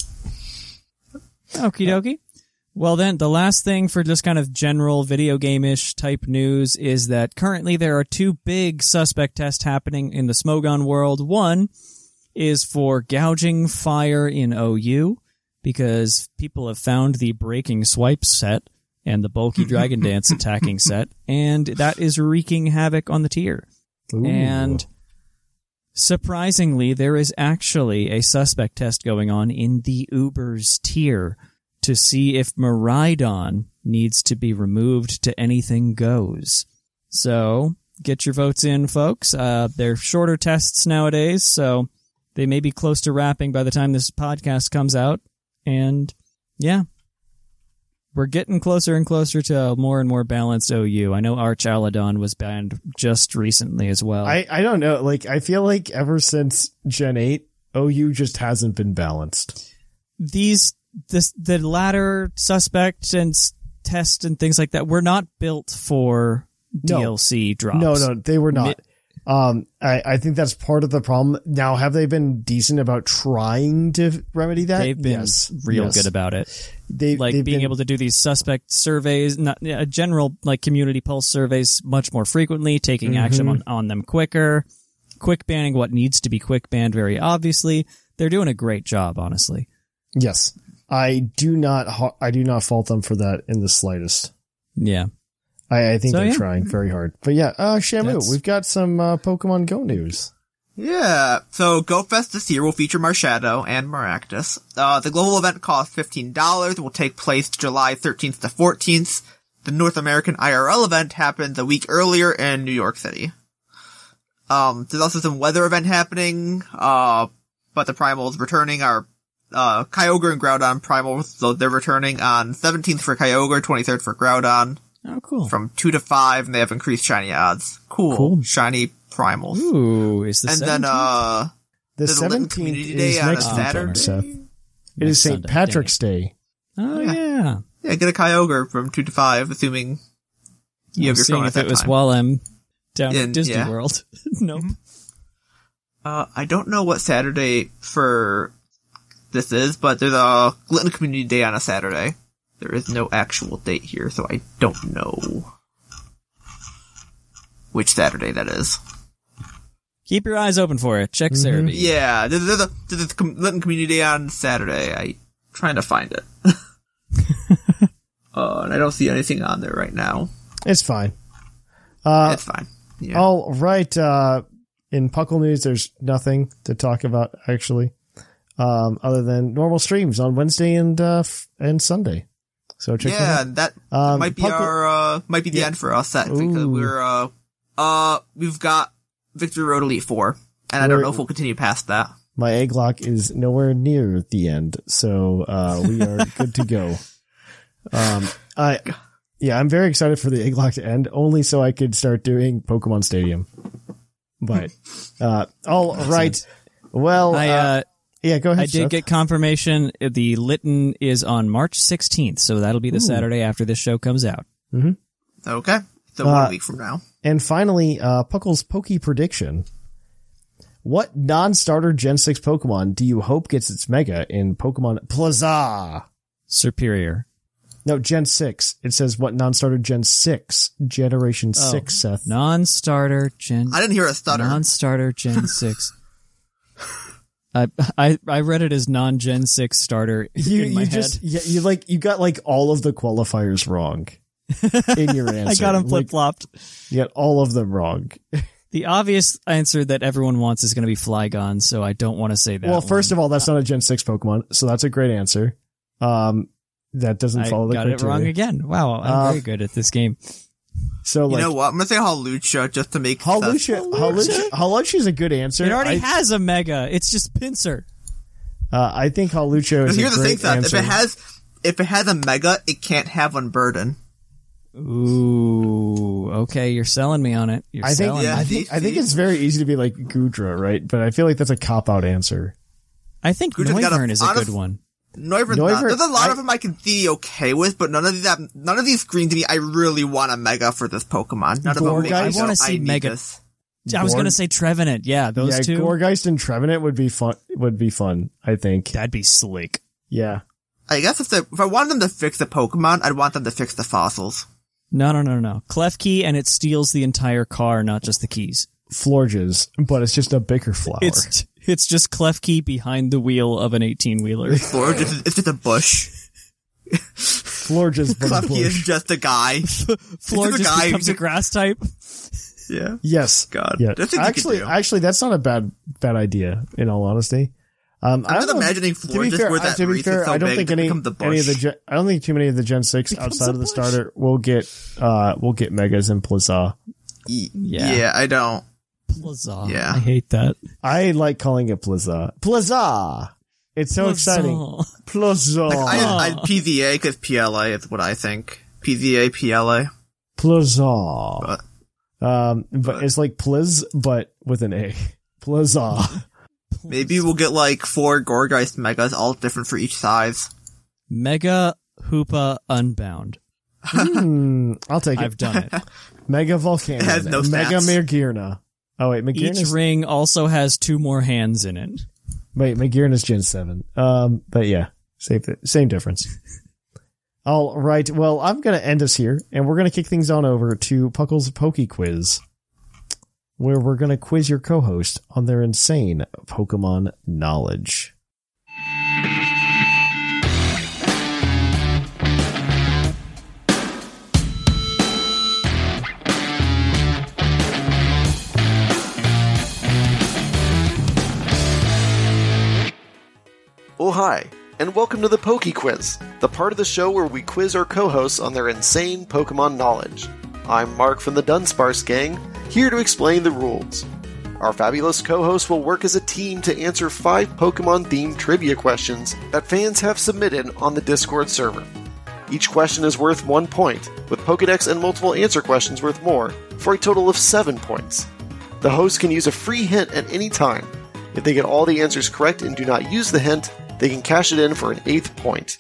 G: Okie dokie. Well then, the last thing for just kind of general video game-ish type news is that currently there are two big suspect tests happening in the Smogon world. One is for gouging fire in O U, because people have found the breaking swipe set and the bulky dragon dance attacking set, and that is wreaking havoc on the tier.
E: Ooh.
G: And surprisingly, there is actually a suspect test going on in the Ubers tier to see if Miraidon needs to be removed to Anything Goes. So, get your votes in, folks. Uh, they're shorter tests nowadays, so they may be close to wrapping by the time this podcast comes out. And, yeah. We're getting closer and closer to a more and more balanced O U. I know Arch Aladon was banned just recently as well.
E: I, I don't know. Like, I feel like ever since Gen eight, O U just hasn't been balanced.
G: These, this, the latter suspect and s- test and things like that were not built for
E: No.
G: D L C drops.
E: No, no, they were not.
G: Mi-
E: Um, I, I think that's part of the problem. Now, have they been decent about trying to remedy that?
G: They've been
E: Yes.
G: real
E: Yes.
G: good about it.
E: They,
G: Like
E: they've
G: being
E: been-
G: able to do these suspect surveys, not a general like community pulse surveys much more frequently, taking action on, on them quicker, quick banning what needs to be quick banned very obviously. They're doing a great job, honestly.
E: Yes. I do not, ha- I do not fault them for that in the slightest.
G: Yeah.
E: I, I think
G: So,
E: they're
G: yeah.
E: trying very hard. But yeah, uh, Shamu,
G: That's-
E: we've got some, uh, Pokemon Go news.
F: Yeah, so GoFest this year will feature Marshadow and Maractus. Uh, the global event costs fifteen dollars, will take place July thirteenth to fourteenth. The North American I R L event happens a week earlier in New York City. Um, there's also some weather event happening, uh, but the Primals returning are, uh, Kyogre and Groudon Primals, so they're returning on seventeenth for Kyogre, twenty-third for Groudon.
G: Oh, cool.
F: From two to five, and they have increased shiny odds. Cool.
E: Cool.
F: Shiny Primals.
G: Ooh, is the
F: And
G: seventeenth?
F: then, uh,
E: The
F: there's a Linton
E: seventeenth
F: Community
E: is
F: Day on a
E: next
F: Saturday.
E: weekend, Seth. It
G: Next
E: is Saint
G: Sunday,
E: Patrick's Day.
G: Oh,
F: Yeah.
G: yeah.
F: Yeah, get a Kyogre from two to five, assuming you have your
G: Seeing
F: phone
G: if
F: at
G: it
F: that
G: was
F: time.
G: while I'm down
F: In-
G: at Disney
F: yeah.
G: World. Nope.
F: Uh, I don't know what Saturday for this is, but there's a Linton Community Day on a Saturday. There is no actual date here, so I don't know which Saturday that is.
G: Keep your eyes open for it. Check
E: Mm-hmm.
G: Cerebi.
F: Yeah, there's, there's a, there's a com- Linton Community Day on Saturday. I'm trying to find it. uh, and I don't see anything on there right now.
E: It's fine. Uh,
F: it's fine. Yeah.
E: All right. Uh, in Puckle news, there's nothing to talk about actually, um, other than normal streams on Wednesday and uh, f- and Sunday. So check
F: yeah,
E: that out.
F: that
E: Um,
F: might be
E: Puckle-
F: our, uh, might be the
E: Yeah.
F: end for us, that, because
E: Ooh.
F: we're, uh, uh, we've got Victory Road Elite Four, and I don't
E: We're-
F: know if we'll continue past that.
E: My egg lock is nowhere near the end, so uh, we are good to go. Um, I yeah, I'm very excited for the egg lock to end, only so I could start doing Pokemon Stadium. But uh, all right, well,
G: I,
E: uh,
G: uh,
E: yeah, go ahead.
G: I did
E: Seth.
G: get confirmation. The Lytton is on March sixteenth, so that'll be the
E: Ooh.
G: Saturday after this show comes out.
F: Okay. So
E: Uh,
F: one week from now.
E: And finally, uh, Puckle's Poke prediction. What non-starter Gen six Pokemon do you hope gets its Mega in Pokemon Plaza?
G: Superior.
E: No, Gen six. It says what non-starter Gen six, Generation
G: Oh,
E: six, Seth.
G: Non-starter Gen...
F: I didn't hear a stutter.
G: Non-starter Gen six. I, I I read it as non-Gen six starter
E: You,
G: in my
E: you
G: head.
E: just, yeah, you like, you got like all of the qualifiers wrong in your answer.
G: I got them
E: Like,
G: flip-flopped.
E: you got all of them wrong.
G: The obvious answer that everyone wants is going to be Flygon, so I don't want to say that.
E: Well, first
G: one.
E: of all, that's not a Gen six Pokemon, so that's a great answer. Um, that doesn't
G: I
E: follow the
G: got
E: criteria.
G: it wrong again. Wow, I'm
E: Uh,
G: very good at this game.
E: So
F: You
E: like,
F: know what? I'm gonna say Hawlucha just to make
E: Hawlucha,
F: Seth-
E: Hawlucha, Hawlucha is a good answer.
G: It already
E: I,
G: has a Mega. It's just Pinsir.
E: uh, I think Hawlucha is
F: But
E: a
F: here's the thing,
E: great
F: Seth.
E: answer.
F: If it has, if it has a Mega, it can't have Unburden.
G: Ooh, okay, you're selling me on it. You're
E: I think,
G: selling
F: yeah.
E: I
G: me.
E: think, I think it's very easy to be like Gudra, right? But I feel like that's a cop-out answer.
G: I think
F: Gudra's got a-
G: Noivern is a
F: honest-
G: good one.
F: Noivern's
E: Noivern-
F: not. There's a lot
E: I-
F: of them I can be okay with, but none of these have, none of these scream to me. I really want a Mega for this Pokemon. None of them make
E: Gorgeist?
F: me
E: I
F: go,
G: wanna see
F: need
G: Mega-
F: this.
G: I was
E: Gorg-
G: going to say Trevenant. Yeah, those
E: yeah,
G: two.
E: Gorgeist and Trevenant would be fun. Would be fun. I think.
G: That'd be slick.
E: Yeah.
F: I guess if they, if I wanted them to fix the Pokemon, I'd want them to fix the fossils.
G: No, no, no, no. Klefki, and it steals the entire car, not just the keys.
E: Florges, but it's just a bigger flower.
G: It's it's just Klefki behind the wheel of an eighteen-wheeler.
F: Or just, it's just a bush.
E: Florges, but a
F: Cluffy is
E: bush.
F: just a guy.
G: Floor
F: It's a
G: just
F: guy
G: becomes
F: who-
G: a grass type.
F: Yeah.
E: Yes.
F: God.
E: Yeah.
F: That's what you could
E: Actually,
F: do.
E: actually, that's not a bad bad idea. In all honesty, um, I
F: I'm
E: don't
F: just
E: know-
F: imagining
E: to be
F: Florges
E: fair,
F: where
E: uh,
F: that
E: to be
F: wreath
E: fair,
F: is so
E: I don't
F: big
E: think
F: to
E: any
F: become the
E: any of the
F: bush.
E: gen, I don't think too many of the Gen six outside of the starter will get uh will get Megas in Plaza.
F: Y-
G: Yeah.
F: yeah, I don't.
G: Plaza.
F: Yeah.
G: I hate that.
E: I like calling it Plaza. Plaza. It's so
G: Plaza.
E: exciting. Plaza.
F: I, I P Z A because P L A is what I think. P Z A, P L A.
E: Plaza.
F: But
E: Um, but it's like Pliz, but with an A. Plaza.
F: maybe we'll get like four Gorgeist Megas, all different for each size.
G: Mega Hoopa Unbound.
E: Hmm, I'll take it.
G: I've done it.
E: Mega Volcano.
F: It has no
E: Mega
F: stats.
E: Magearna. Oh wait,
G: Each
E: Magearna's,
G: ring also has two more hands in it.
E: wait, Magearna's Gen seven. Um, but yeah, same, same difference. All right. Well, I'm going to end us here and we're going to kick things on over to Puckle's Poke Quiz, where we're going to quiz your co-host on their insane Pokemon knowledge.
H: Hi, and welcome to the Poke Quiz, the part of the show where we quiz our co-hosts on their insane Pokemon knowledge. I'm Mark from the Dunsparce Gang, here to explain the rules. Our fabulous co-hosts will work as a team to answer five Pokemon-themed trivia questions that fans have submitted on the Discord server. Each question is worth one point, with Pokedex and multiple answer questions worth more, for a total of seven points. The hosts can use a free hint at any time. If they get all the answers correct and do not use the hint, they can cash it in for an eighth point.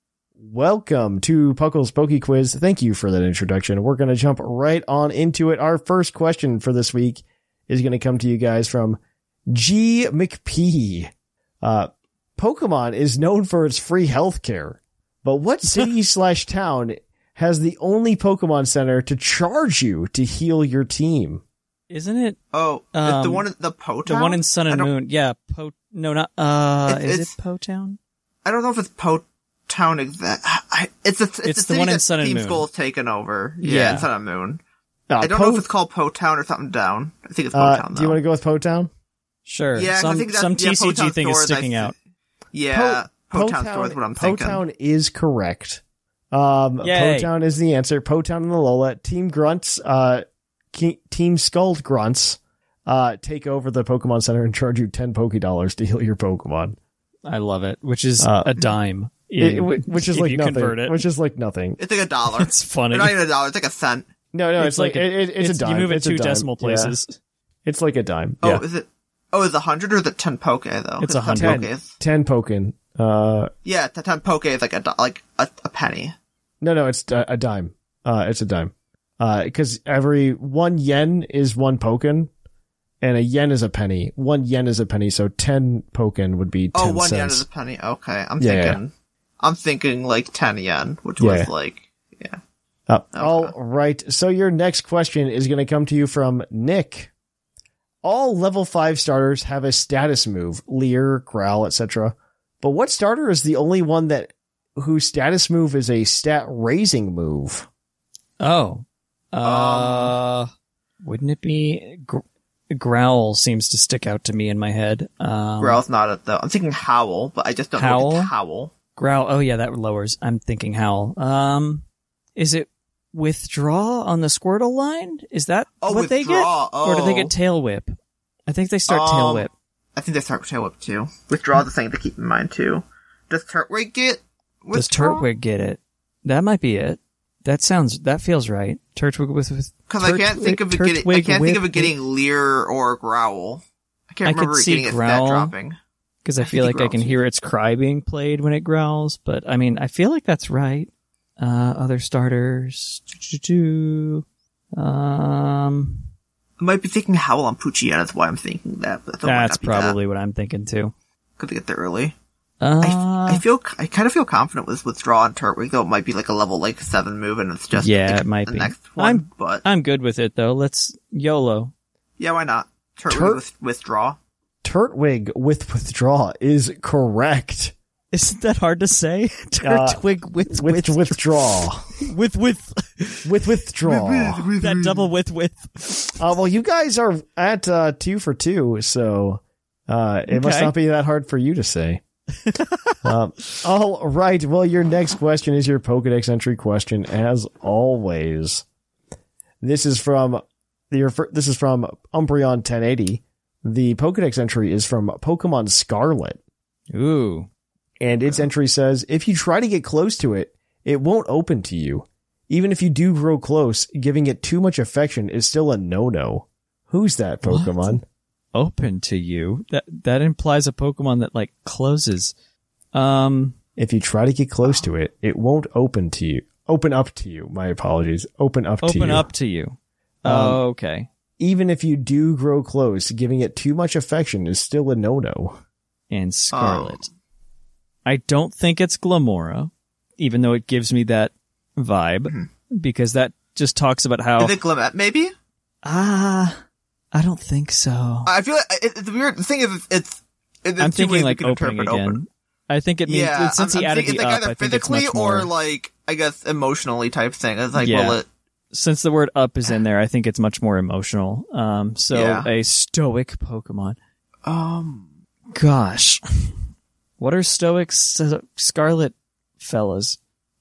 E: Welcome to Puckle's Poke Quiz. Thank you for that introduction. We're going to jump right on into it. Our first question for this week is going to come to you guys from G. McP. Uh, Pokemon is known for its free healthcare, but what city slash town has the only Pokemon Center to charge you to heal your team?
G: Isn't it?
F: Oh,
G: Um,
F: the one, the Po
G: The
F: Town?
G: one in Sun and
F: I don't-
G: Moon. Yeah, Po. No, not. Uh,
F: It-
G: is
F: it's-
G: it Po Town?
F: I don't know if it's Po Town exact. I, it's a, it's,
G: It's
F: a
G: the
F: city
G: one in
F: that
G: Sun and
F: Team
G: Moon.
F: Skull's taken over. Yeah,
G: Yeah.
F: in Sun and Moon.
E: Uh,
F: I don't
E: Po-
F: know if it's called Po Town or something down. I think it's Po
E: uh,
F: Town though.
E: do you want to go with Po Town?
G: Sure.
F: Yeah, 'cause I
G: some
F: think that's-
G: some
F: yeah,
G: T C G
F: Po-Town
G: thing is
F: stores, I
G: sticking
F: thi-
G: out.
F: Yeah, Po,
E: Po-
F: Town store is what I'm thinking.
E: Po-Town is correct. Um,
G: Yay.
E: Po-Town is the answer. Po-Town and Alola. Team Grunts, uh, Ke- Team Skulled Grunts, uh, take over the Pokemon Center and charge you ten Poké Dollars to heal your Pokemon.
G: I love it, which is
E: Uh,
G: a dime.
E: It-
G: in-
E: it- which is
G: if
E: like
G: you
E: nothing.
G: convert it.
E: Which is like nothing.
F: It's like a dollar.
G: It's funny.
F: Or not even a dollar. It's like a cent.
E: No, no, it's,
G: It's
E: like,
G: like a-
E: it, it- it's, a dime.
G: You move it
E: It's a
G: two
E: dime.
G: decimal
E: Yeah.
G: places.
E: It's like a dime.
F: Oh,
E: Yeah.
F: is it? Oh, is it a hundred or is it ten Poke though?
G: It's a
F: ten
G: hundred.
F: Pokés.
E: ten Pokin. Uh,
F: Yeah, the ten Poke is like a do- like a, a penny.
E: no, no, it's a, a dime. Uh, it's a dime. Uh, cause every one yen is one Pokin, and a yen is a penny. One yen is a penny, so ten Pokin would be ten
F: Oh, one
E: cents.
F: yen is a penny. Okay, I'm
E: Yeah,
F: thinking. I'm thinking like ten yen, which
E: Yeah.
F: was like yeah.
E: Uh,
F: Okay.
E: all right. So your next question is going to come to you from Nick. All level five starters have a status move, Leer, Growl, et cetera. But what starter is the only one that whose status move is a stat raising move?
G: Oh. Uh, wouldn't it be Gr- Growl seems to stick out to me in my head. Um,
F: Growl's not it though. I'm thinking Howl, but I just don't know
G: Howl?
F: if it's Howl.
G: Growl. Oh yeah, that lowers. I'm thinking Howl. Um, is it Withdraw on the Squirtle line? Is that
F: Oh,
G: what they get?
F: Withdraw.
G: Or do they
F: Oh.
G: get Tail Whip? I think they start Tail
F: Um,
G: Whip.
F: I think they start with Tail Whip too. Withdraw the thing to keep in mind too. Does Turtwig get
G: Does
F: Withdraw?
G: Turtwig get it? That might be it. That sounds, that feels right. Turtwig with, with
F: Because I can't think of it getting. I can't think of it getting Leer or Growl. I can't
G: I could
F: remember it
G: see
F: getting its
G: Growl.
F: stat dropping.
G: Because I,
F: I
G: feel
F: think
G: like
F: he
G: I can
F: growls.
G: hear its cry being played when it growls, but I mean, I feel like that's right. Uh, other starters. Um,
F: I might be thinking Howl on Poochie, that's why I'm thinking that. But that might
G: that's
F: not be
G: probably what I'm thinking too.
F: Because they get there early.
G: Uh,
F: I, f- I feel, I kind of feel confident with Withdraw on Turtwig, though it might be like a level like seven move and it's just
G: Yeah,
F: like,
G: it might
F: the
G: be.
F: next one,
G: I'm-
F: but
G: I'm good with it though. Let's YOLO.
F: yeah, why not? Turtwig
E: Tur-
F: with Withdraw.
E: Turtwig with Withdraw is correct.
G: Isn't that hard to say? Turtwig with,
E: With
G: with,
E: Withdraw.
G: with, with,
E: With Withdraw.
G: that double with, with.
E: Uh, well, you guys are at uh, two for two, so uh, it must
G: Okay.
E: not be that hard for you to say. um, all right. Well, your next question is your Pokedex entry question, as always. This is from your. fir- This is from Umbreon ten eighty. The Pokedex entry is from Pokemon Scarlet,
G: Ooh.
E: and its entry says, "If you try to get close to it, it won't open to you. Even if you do grow close, giving it too much affection is still a no-no." Who's that Pokemon?
G: Open to you. That, that implies a Pokemon that like closes. Um,
E: If you try to get close to it, it won't open to you. Open up to you. My apologies. Open up to you.
G: open up to you.
E: Um,
G: Oh, okay.
E: Even if you do grow close, giving it too much affection is still a no-no.
G: And Scarlet. I don't think it's Glamora, even though it gives me that vibe, because that just talks about how
F: Is it Glimmet, maybe?
G: ah, I don't think so.
F: I feel like it, it's weird. The thing is, it's, it's, it's
G: I'm
F: two
G: thinking
F: ways we
G: like
F: can
G: opening
F: interpret
G: again.
F: open.
G: I think it means
F: Yeah,
G: since
F: I'm,
G: he
F: I'm
G: added
F: thinking
G: the
F: it's
G: up,
F: like
G: I
F: either
G: think it's
F: physically
G: much more.
F: or like, I guess, emotionally type thing. It's like,
G: Yeah.
F: well, it,
G: Since the word up is in there, I think it's much more emotional. Um, so
F: Yeah.
G: a stoic Pokemon.
F: um,
G: Gosh, What are stoic s- scarlet fellas?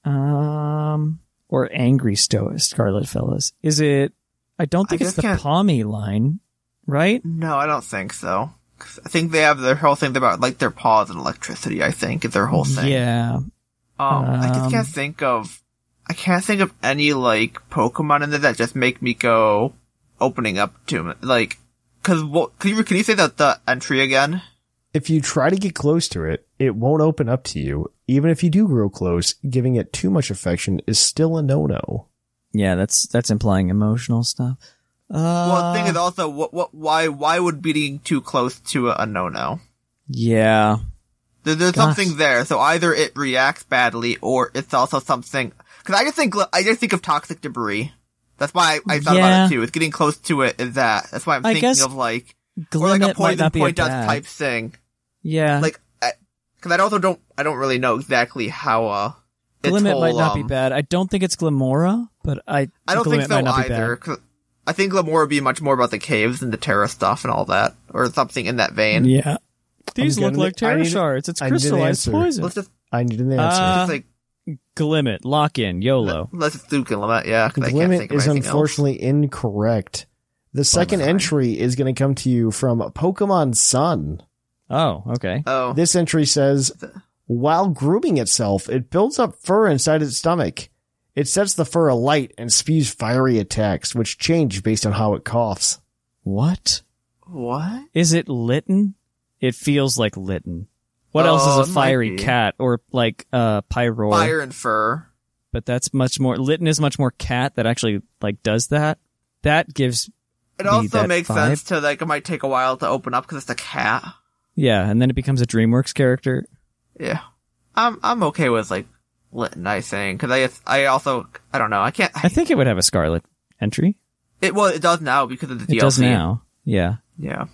G: Um, or angry stoic scarlet fellas? Is it? I don't think
F: I
G: it's
F: just
G: the
F: can't-
G: Pommy line, right?
F: No, I don't think so. 'Cause I think they have their whole thing about like their paws and electricity. I think is their whole thing.
G: Yeah.
F: Um, I just
G: Um,
F: can't think of. I can't think of any like Pokemon in there that just make me go opening up to me. Like, cause what? Can you can you say that the entry again?
E: If you try to get close to it, it won't open up to you. Even if you do grow close, giving it too much affection is still a no-no.
G: Yeah, that's that's implying emotional stuff. Uh,
F: Well, the thing is also, what, what, why, why would being too close to a, a no-no?
G: yeah.
F: There, there's
G: Gosh.
F: something there, so either it reacts badly, or it's also something. Because I just think, I just think of toxic debris. That's why I, I thought
G: Yeah.
F: about it too. It's getting close to it. Is that? That's why I'm
G: I
F: thinking
G: guess
F: of like, or
G: Glimmet
F: like a
G: might
F: poison
G: not be a
F: point dust
G: bad.
F: type thing.
G: Yeah.
F: Like, because I, I also don't, I don't really know exactly how. uh its
G: Glimmet
F: whole,
G: might not
F: um,
G: be bad. I don't think it's Glimora, but I
F: I don't
G: Glimmet
F: think so
G: might not be
F: either.
G: bad.
F: 'Cause I think Lamore would be much more about the caves and the Terra stuff and all that, or something in that vein.
G: Yeah. These
E: I'm
G: look
E: gonna-
G: like
E: I
G: Terra
E: need-
G: shards. It's
E: I need an
G: crystallized
E: answer.
G: poison.
F: Let's just,
E: I need an answer.
G: Uh,
F: just like,
G: Glimmet, lock in, YOLO.
F: let's just do Glimmet, yeah. 'Cause I can't
E: Glimmet
F: think of
E: is
F: anything
E: unfortunately incorrect. The second
F: fine.
E: entry is going to come to you from Pokemon Sun.
G: Oh, okay.
F: else. Oh,
E: This entry says, while grooming itself, it builds up fur inside its stomach. It sets the fur alight and spews fiery attacks, which change based on how it coughs.
G: What?
F: what?
G: Is it Litten? It feels like Litten. What else
F: Oh,
G: is
F: it
G: a
F: might
G: fiery
F: be.
G: cat or like uh Pyroar?
F: Fire and fur.
G: But that's much more Litten is much more cat that actually like does that. That gives
F: It
G: me
F: also
G: that
F: makes
G: vibe.
F: sense to like it might take a while to open up because it's a cat.
G: Yeah, and then it becomes a DreamWorks character.
F: Yeah, I'm I'm okay with like Litten, I think, because I I also I don't know I can't.
G: I think it would have a Scarlet entry.
F: it well it does now because of the D
G: It
F: L C.
G: does now. Yeah.
F: Yeah,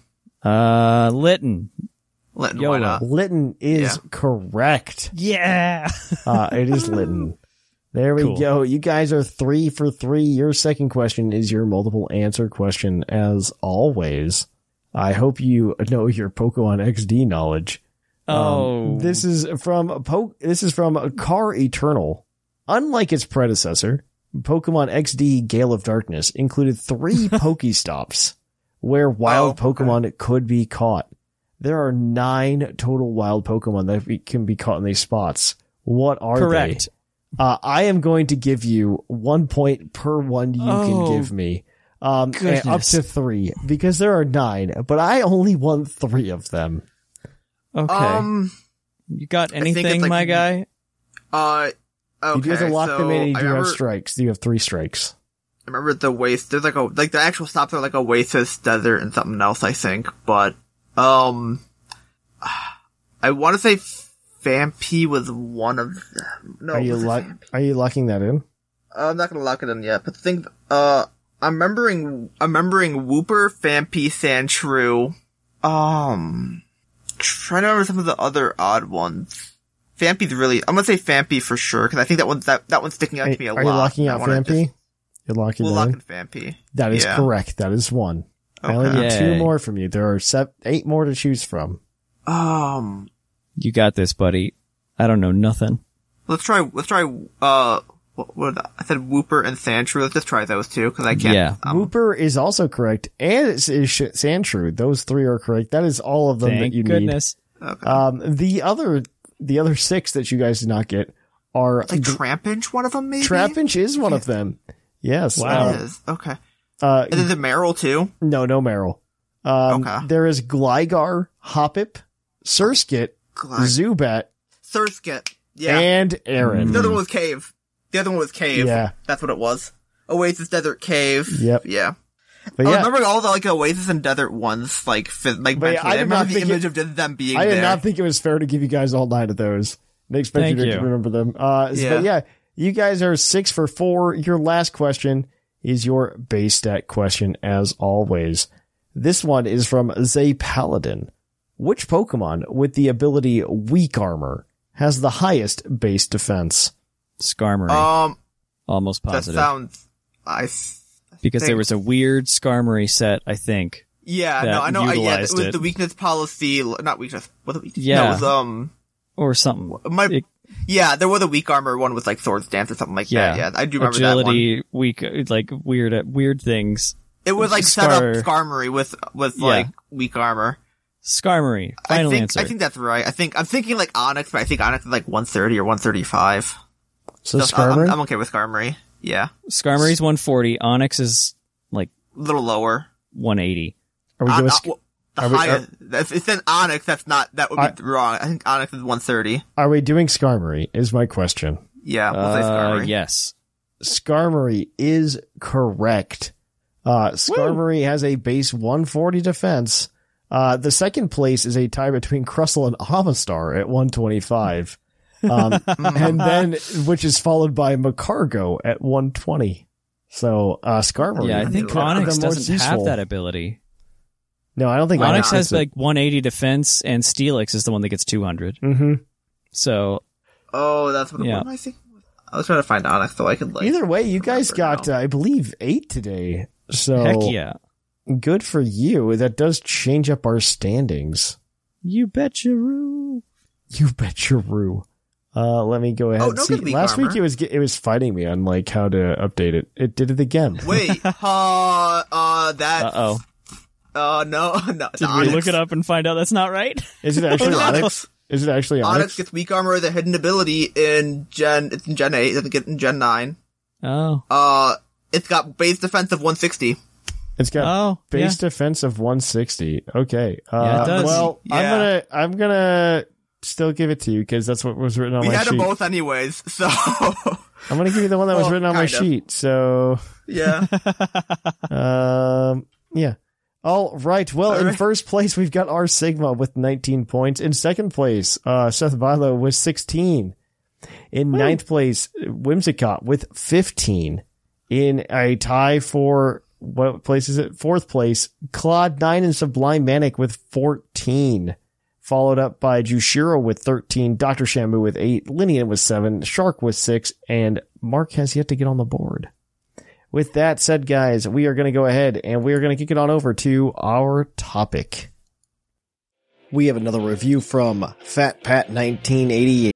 G: Uh Litten.
F: Litten,
G: YOLO.
F: why not?
E: Litten is
F: Yeah.
E: correct.
G: Yeah.
E: Uh, it is Litten. There we
G: Cool.
E: go. You guys are three for three. Your second question is your multiple answer question, as always. I hope you know your Pokemon X D knowledge.
G: Oh.
E: Um, this is from po- This is from Car Eternal. Unlike its predecessor, Pokemon X D Gale of Darkness included three Pokestops where wild
F: Oh, okay.
E: Pokemon could be caught. There are nine total wild Pokemon that be- can be caught in these spots. What are
G: Correct.
E: they? Uh, I am going to give you one point per one you
G: Oh,
E: can give me. Um, and up
G: goodness.
E: to three, because there are nine, but I only want three of them.
G: Okay.
F: Um.
G: you got
F: think it's
G: anything,
F: like-
G: my guy?
F: Uh. Okay.
E: You do have to lock
F: so
E: them in and you
F: I
E: do
F: remember,
E: have strikes. You have three strikes.
F: I remember the waste. There's like a like the actual stops are like Oasis, Desert, and something else. I think, but um, I want to say Vampy was one of them. No,
E: are you
F: was it
E: lock?
F: Vampy?
E: Are you locking that in?
F: Uh, I'm not gonna lock it in yet, but the thing, uh, I'm remembering, I'm remembering Wooper, Vampy, Sandshrew, um, trying to remember some of the other odd ones. Vampy's really, I'm gonna say Vampy for sure, cause I think that one's, that, that one's sticking out
E: Are,
F: to me a
E: are
F: lot.
E: you locking
F: I
E: out
F: wanna
E: Vampy?
F: just-
E: You're locking
F: We'll
E: that
F: lock
E: in?
F: in Vampy.
E: That is
F: Yeah.
E: correct. That is one. I only
F: Okay.
E: need two
G: Yay.
E: more from you. There are seven, eight more to choose from.
F: Um,
G: You got this, buddy. I don't know nothing.
F: let's try, let's try, uh, what, what, I said Wooper and Sandshrew. Let's just try those two, cause I can't.
G: Yeah.
F: Um,
E: Wooper is also correct, and it's, it's Sh- Sandshrew. Those three are correct. That is all of them
G: Thank
E: that you
G: goodness.
F: okay.
E: need. Um, the other, the other six that you guys did not get are
F: It's like Trampinch, one of them maybe?
E: Trapinch is one of them. Yes.
G: Wow.
F: It
E: Uh,
F: is. Okay.
E: uh,
F: And then the Meryl too?
E: no, no Meryl. Um,
F: Okay.
E: There is Gligar, Hoppip, Surskit,
F: Gly-
E: Zubat,
F: Surskit. Yeah.
E: and Aaron.
F: The other one was Cave. The other one was Cave.
E: Yeah.
F: That's what it was. Oasis, Desert, Cave.
E: Yep.
F: Yeah.
E: But
F: I
E: yeah,
F: remember all the like Oasis and Desert ones, like, phys- like
E: But yeah,
F: mentally.
E: I
F: I,
E: did
F: remember
E: not
F: the
E: think
F: image
E: it-
F: of just them being
E: I did
F: there.
E: not think it was fair to give you guys all nine of those. I expect
G: Thank
E: you to
G: you.
E: remember them. Uh,
F: Yeah.
E: But yeah, you guys are six for four. Your last question is your base stat question, as always. This one is from Zay Paladin. Which Pokemon with the ability Weak Armor has the highest base defense?
G: Skarmory.
F: um,
G: Almost
F: that
G: positive.
F: sounds, I, s-
G: because there
F: think-
G: was a weird Skarmory set, I think.
F: yeah,
G: that
F: no, I know, I, yeah, it
G: utilized
F: was
G: it.
F: the weakness policy, not weakness, what the weakness?
G: Yeah.
F: No, it was, um,
G: or something.
F: My,
G: It-
F: yeah, there was a weak armor one with like Sword Stance or something like
G: Yeah.
F: that. Yeah, I do remember
G: Agility,
F: that
G: weak, like weird, weird things.
F: one. It was like
G: Scar-
F: set up Skarmory with with
G: Yeah.
F: like weak armor.
G: Skarmory, final
F: I think,
G: answer.
F: I think that's right. I think I'm thinking like Onyx, but I think Onyx is like one thirty or one thirty-five.
E: So
F: So, uh,
E: Skarmory?
F: I'm, I'm okay with Skarmory. Yeah,
G: Skarmory's one forty. Onyx is like
F: a little lower.
G: one eighty.
E: Are we
F: On-
E: doing
F: uh,
E: Sk-
F: well, the
E: are we-
F: highest. If it's in Onyx, that's not. That would be
E: I-
F: wrong. I think Onyx is one thirty.
E: Are we doing Skarmory? Is my question.
F: Yeah, we'll say
G: Uh,
F: Skarmory.
G: yes.
E: Skarmory is correct. Uh, Skarmory has a base one forty defense. Uh, the second place is a tie between Crustle and Amistar at one twenty-five. Um, and then, which is followed by Macargo at one twenty. So, uh, Skarmory.
G: Yeah, I
F: think
G: think
F: the
G: Onyx
E: most
G: doesn't have
E: useful.
G: that ability.
E: No, I don't think
G: Onyx
E: Onyx
G: has like one eighty defense, and Steelix is the one that gets two hundred.
E: Mm-hmm.
G: So,
F: Oh, that's what,
G: Yeah.
F: what am I thinking? I was trying to find Onyx so I could like.
E: Either way, you guys
F: remember
E: got,
F: now.
E: uh, I believe, eight today. So,
G: heck yeah.
E: good for you. That does change up our standings.
G: You betcha, Roo.
E: You bet your roo. Uh, let me go ahead.
F: Oh, no
E: See,
F: good weak
E: last
F: armor.
E: week it was it was fighting me on like how to update it. It did it again.
F: Wait, uh, uh, that.
G: Uh oh.
F: Uh, no, no.
G: Did
F: Onyx.
G: we look it up and find out that's not right?
E: Is it actually
F: no.
E: Onyx? Is it actually
F: Onyx
E: Onyx?
F: gets weak armor as a hidden ability in Gen. It's in Gen eight. It doesn't get in Gen nine.
G: Oh.
F: Uh, it's got base defense of one sixty.
E: It's got
G: Oh,
E: base
G: yeah.
E: defense of one sixty. Okay. Uh,
G: Yeah, it does.
E: Well, I'm
F: Yeah.
E: gonna I'm gonna still give it to you because that's what was written on
F: We
E: my
F: had
E: sheet.
F: them both anyways, so
E: I'm gonna give you the one that was
F: Well,
E: written on my
F: kind of.
E: sheet. So,
F: yeah.
E: um, yeah. All right. Well,
F: All
E: in
F: right.
E: first place, we've got R Sigma with nineteen points. In second place, uh, Seth Vilo with sixteen. In ninth place, Whimsicott with fifteen. In a tie for, what place is it? Fourth place, Claude nine and Sublime Manic with fourteen. Followed up by Jushiro with thirteen, Doctor Shamu with eight, Linian with seven, Shark with six, and Mark has yet to get on the board. With that said, guys, we are going to go ahead and we are going to kick it on over to our topic. We have another review from Fat Pat nineteen eighty-eight.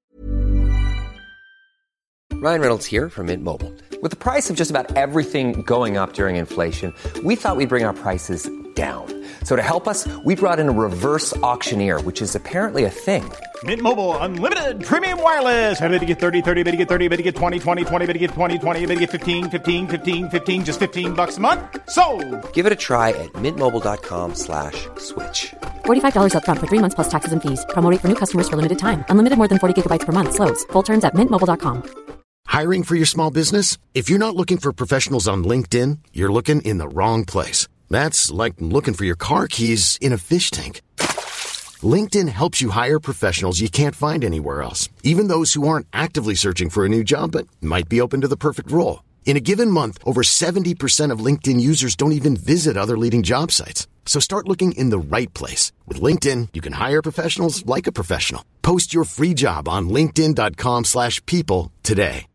A: Ryan Reynolds here from Mint Mobile. With the price of just about everything going up during inflation, we thought we'd bring our prices down. So to help us, we brought in a reverse auctioneer, which is apparently a thing.
I: Mint Mobile Unlimited Premium Wireless. How to get thirty, thirty, how to get thirty, how to get twenty, twenty, twenty, how to get twenty, twenty, how to get fifteen, fifteen, fifteen, fifteen, just fifteen bucks a month? Sold!
A: Give it a try at mintmobile.com slash switch.
B: forty-five dollars up front for three months plus taxes and fees. Promo rate for new customers for limited time. Unlimited more than forty gigabytes per month. Slows full terms at mint mobile dot com.
J: Hiring for your small business? If you're not looking for professionals on LinkedIn, you're looking in the wrong place. That's like looking for your car keys in a fish tank. LinkedIn helps you hire professionals you can't find anywhere else, even those who aren't actively searching for a new job but might be open to the perfect role. In a given month, over seventy percent of LinkedIn users don't even visit other leading job sites. So start looking in the right place. With LinkedIn, you can hire professionals like a professional. Post your free job on linkedin.com slash people today.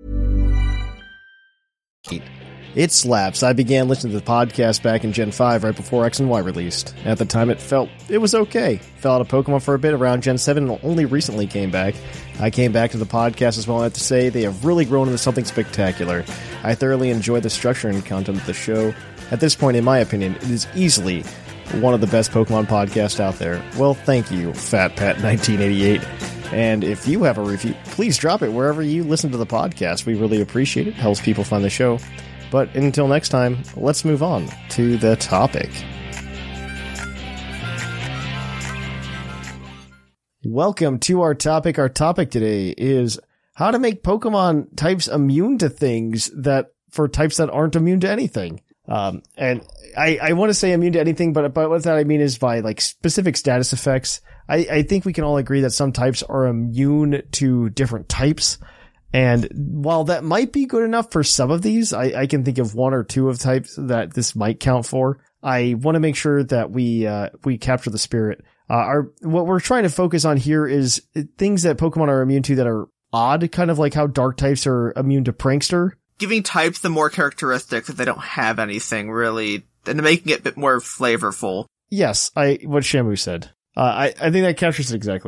E: It slaps. I began listening to the podcast back in Gen five right before X and Y released. At the time, it felt it was okay. Fell out of Pokemon for a bit around Gen seven and only recently came back. I came back to the podcast as well. I have to say, they have really grown into something spectacular. I thoroughly enjoy the structure and content of the show. At this point, in my opinion, it is easily one of the best Pokemon podcasts out there. Well, thank you, Fat Pat nineteen eighty-eight. And if you have a review, please drop it wherever you listen to the podcast. We really appreciate it. Helps people find the show. But until next time, let's move on to the topic. Welcome to our topic. Our topic today is how to make Pokemon types immune to things that for types that aren't immune to anything. Um, and I, I want to say immune to anything, but, but what that I mean is by like specific status effects. I, I think we can all agree that some types are immune to different types. And while that might be good enough for some of these, I, I can think of one or two of types that this might count for. I want to make sure that we, uh, we capture the spirit. Uh, our, what we're trying to focus on here is things that Pokemon are immune to that are odd, kind of like how dark types are immune to Prankster.
F: Giving types the more characteristics if they don't have anything really, and making it a bit more flavorful.
E: Yes, I, what Shamu said. Uh, I, I think that captures it exactly.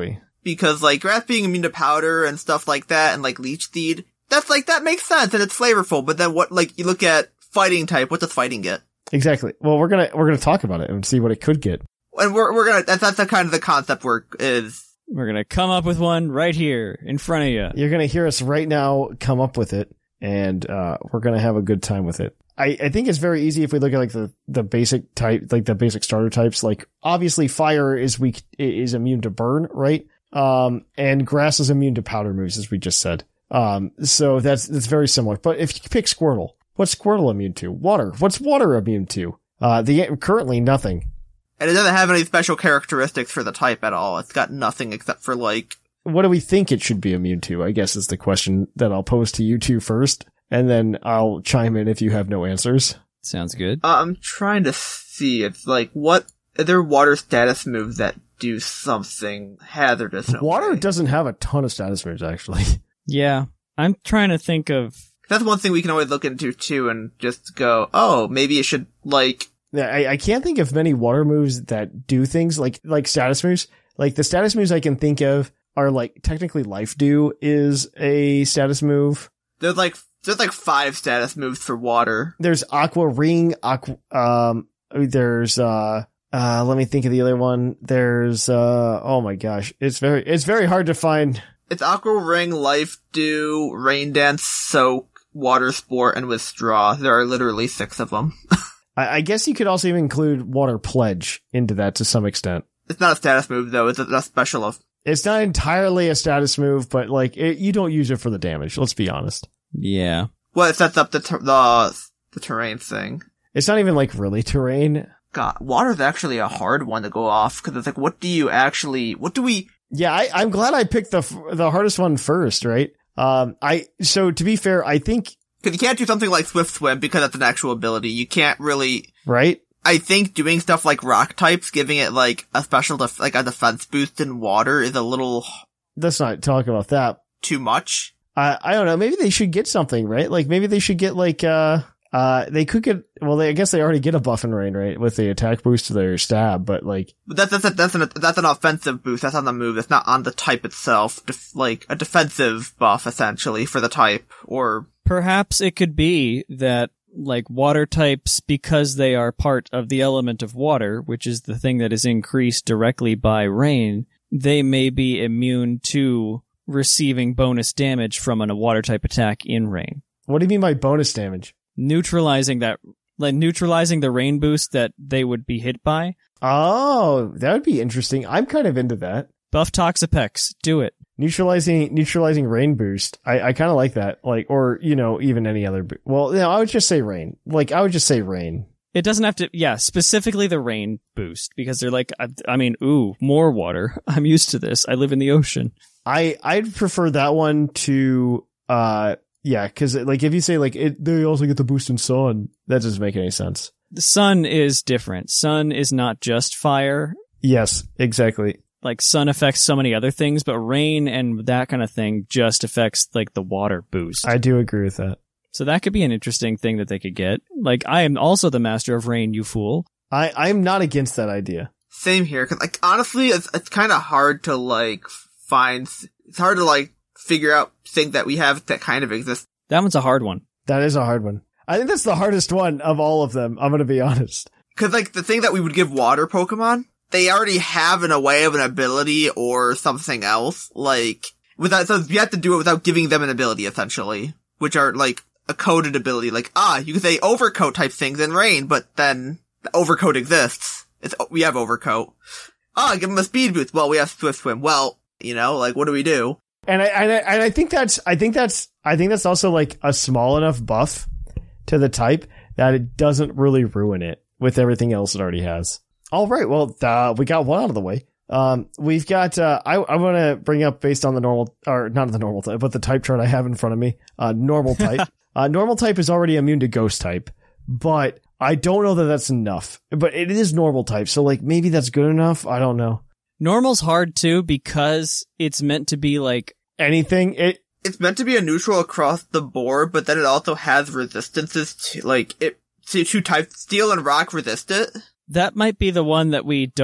F: because like grass being immune to powder and stuff like that, and like leech seed, that's like, that makes sense and it's flavorful. But then what, like, you look at fighting type, what does fighting get?
E: Exactly. Well, we're gonna, we're gonna talk about it and see what it could get.
F: And we're, we're gonna, that's, that's the kind of the concept work is.
G: We're gonna come up with one right here in front of you.
E: You're gonna hear us right now come up with it, and uh we're gonna have a good time with it. I, I think it's very easy if we look at like the, the basic type, like the basic starter types. Like obviously fire is weak, is immune to burn, right? Um, and grass is immune to powder moves, as we just said. Um, so that's, that's very similar. But if you pick Squirtle, what's Squirtle immune to? Water. What's water immune to? Uh, the, currently nothing.
F: And it doesn't have any special characteristics for the type at all. It's got nothing except for like...
E: What do we think it should be immune to, I guess is the question that I'll pose to you two first. And then I'll chime in if you have no answers.
G: Sounds good.
F: Uh, I'm trying to see. It's like, what... Are there water status moves that do something hazardous?
E: Water doesn't have a ton of status moves, actually.
G: Yeah. I'm trying to think of...
F: That's one thing we can always look into, too, and just go, oh, maybe it should, like...
E: Yeah, I, I can't think of many water moves that do things like, like status moves. Like the status moves I can think of are like technically Life Dew is a status move.
F: There's like, there's like five status moves for water.
E: There's Aqua Ring, Aqua, um, there's, uh, uh, let me think of the other one. There's, uh, oh my gosh. It's very, it's very hard to find.
F: It's Aqua Ring, Life Dew, Rain Dance, Soak, Water Sport, and Withdraw. There are literally six of them.
E: I guess you could also even include Water Pledge into that to some extent.
F: It's not a status move, though. It's a, a special of...
E: It's not entirely a status move, but, like, it, you don't use it for the damage, let's be honest.
G: Yeah.
F: Well, it sets up the ter- the, the terrain thing.
E: It's not even, like, really terrain.
F: God, water's actually a hard one to go off, because it's like, what do you actually... What do we...
E: Yeah, I, I'm glad I picked the the hardest one first, right? Um, I So, to be fair, I think...
F: Because you can't do something like Swift Swim because that's an actual ability. You can't really...
E: Right?
F: I think doing stuff like rock types, giving it like a special, def- like a defense boost in water is a little...
E: Let's not talk about that.
F: Too much?
E: I I don't know. Maybe they should get something, right? Like maybe they should get like, uh, uh, they could get, well, they, I guess they already get a buff and rain, right? With the attack boost to their stab, but like...
F: But that's, that's, a, that's an, that's an offensive boost. That's on the move. That's not on the type itself. Def- like a defensive buff, essentially, for the type, or...
G: Perhaps it could be that, like, water types, because they are part of the element of water, which is the thing that is increased directly by rain, they may be immune to receiving bonus damage from an, a water type attack in rain.
E: What do you mean by bonus damage?
G: Neutralizing that, like, neutralizing the rain boost that they would be hit by.
E: Oh, that would be interesting. I'm kind of into that.
G: Buff Toxapex. Do it.
E: Neutralizing, neutralizing rain boost. I, I kind of like that. Like, or, you know, even any other, bo- well, no, I would just say rain. Like, I would just say rain.
G: It doesn't have to, yeah, specifically the rain boost, because they're like, I, I mean, ooh, more water. I'm used to this. I live in the ocean.
E: I, I'd prefer that one to, uh, yeah, cause like, if you say like, it, they also get the boost in sun, that doesn't make any sense.
G: The sun is different. Sun is not just fire.
E: Yes, exactly.
G: Like, sun affects so many other things, but rain and that kind of thing just affects, like, the water boost.
E: I do agree with that.
G: So that could be an interesting thing that they could get. Like, I am also the master of rain, you fool.
E: I, I'm not against that idea.
F: Same here, because, like, honestly, it's, it's kind of hard to, like, find... It's hard to, like, figure out things that we have that kind of exist.
G: That one's a hard one.
E: That is a hard one. I think that's the hardest one of all of them, I'm gonna be honest.
F: Because, like, the thing that we would give water Pokemon... They already have in a way of an ability or something else, like, without, so you have to do it without giving them an ability, essentially, which are, like, a coded ability, like, ah, you can say overcoat type things in rain, but then the overcoat exists. It's, we have overcoat. Ah, give them a speed boost. Well, we have Swift Swim. Well, you know, like, what do we do?
E: And I, and I, and I think that's, I think that's, I think that's also, like, a small enough buff to the type that it doesn't really ruin it with everything else it already has. All right. Well, uh, we got one out of the way. Um, we've got, uh, I, I want to bring up based on the normal, or not the normal type, but the type chart I have in front of me, uh, normal type. uh, normal type is already immune to ghost type, but I don't know that that's enough, but it is normal type. So like maybe that's good enough. I don't know.
G: Normal's hard too, because it's meant to be like
E: anything. It,
F: it's meant to be a neutral across the board, but then it also has resistances to, like, it, to two types, steel and rock resist it.
G: That might be the one that we don't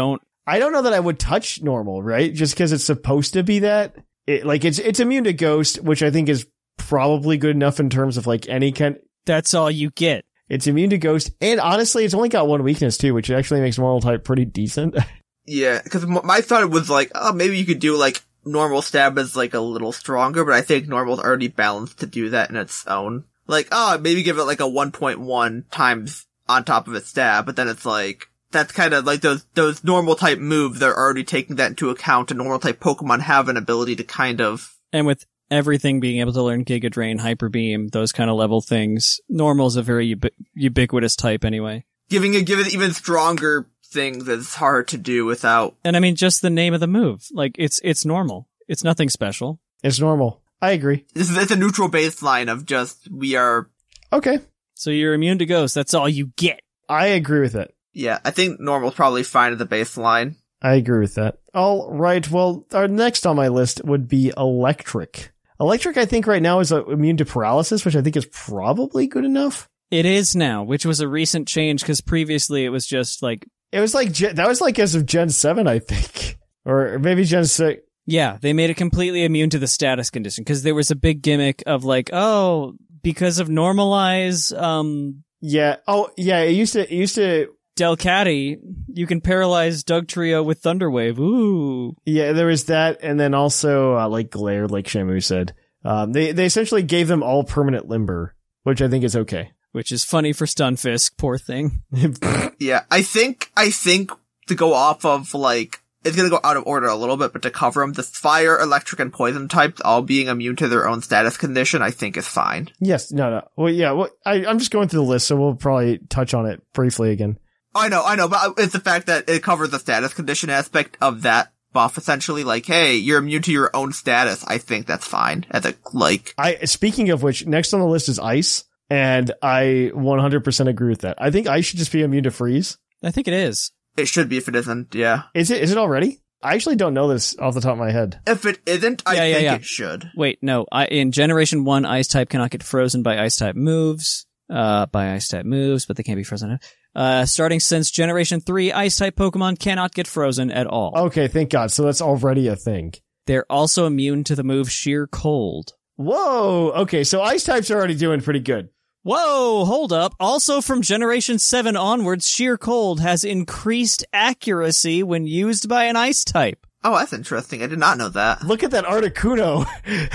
E: I don't know that I would touch normal, right? Just because it's supposed to be that. It, like, it's it's immune to Ghost, which I think is probably good enough in terms of, like, any kind.
G: That's all you get.
E: It's immune to Ghost, and honestly, it's only got one weakness, too, which actually makes normal type pretty decent.
F: Yeah, because my thought was like, oh, maybe you could do, like, normal stab as, like, a little stronger, but I think normal's already balanced to do that in its own. Like, oh, maybe give it, like, a one point one times on top of its stab, but then it's like, that's kind of like those, those normal type moves, they're already taking that into account, and normal type Pokemon have an ability to kind of...
G: And with everything being able to learn Giga Drain, Hyper Beam, those kind of level things, normal's a very ubi- ubiquitous type anyway.
F: Giving it, giving it even stronger things is hard to do without...
G: And I mean, just the name of the move. Like, it's, it's normal. It's nothing special.
E: It's normal. I agree.
F: This is, it's a neutral baseline of just, we are...
E: Okay.
G: So you're immune to Ghost. That's all you get.
E: I agree with it.
F: Yeah, I think normal's probably fine at the baseline.
E: I agree with that. All right, well, our next on my list would be Electric. Electric, I think right now is uh, immune to paralysis, which I think is probably good enough.
G: It is now, which was a recent change, because previously it was just like...
E: It was like, that was like as of Gen seven, I think. Or maybe Gen six.
G: Yeah, they made it completely immune to the status condition, because there was a big gimmick of like, oh, because of Normalize, um...
E: Yeah, oh, yeah, it used to, it used to...
G: Delcatty, you can paralyze Dugtrio with Thunderwave. Ooh.
E: Yeah, there was that, and then also, uh, like Glare, like Shamu said. Um, they, they essentially gave them all permanent Limber, which I think is okay.
G: Which is funny for Stunfisk, poor thing.
F: Yeah, I think, I think to go off of, like, it's gonna go out of order a little bit, but to cover them, the Fire, Electric, and Poison types all being immune to their own status condition, I think is fine.
E: Yes, no, no. Well, yeah, well, I, I'm just going through the list, so we'll probably touch on it briefly again.
F: I know, I know, but it's the fact that it covers the status condition aspect of that buff, essentially. Like, hey, you're immune to your own status. I think that's fine. As a, like...
E: I, speaking of which, next on the list is Ice, and I one hundred percent agree with that. I think Ice should just be immune to Freeze.
G: I think it is.
F: It should be if it isn't, yeah.
E: Is it, is it already? I actually don't know this off the top of my head.
F: If it isn't, I
G: yeah, yeah,
F: think
G: yeah.
F: it should.
G: Wait, no. I, in Generation one, Ice-type cannot get frozen by Ice-type moves. Uh, by Ice-type moves, but they can't be frozen. Uh, starting since Generation three, Ice-type Pokemon cannot get frozen at all.
E: Okay, thank God. So that's already a thing.
G: They're also immune to the move Sheer Cold.
E: Whoa! Okay, so Ice-types are already doing pretty good.
G: Whoa, hold up. Also from Generation seven onwards, Sheer Cold has increased accuracy when used by an Ice-type.
F: Oh, that's interesting. I did not know that.
E: Look at that Articuno.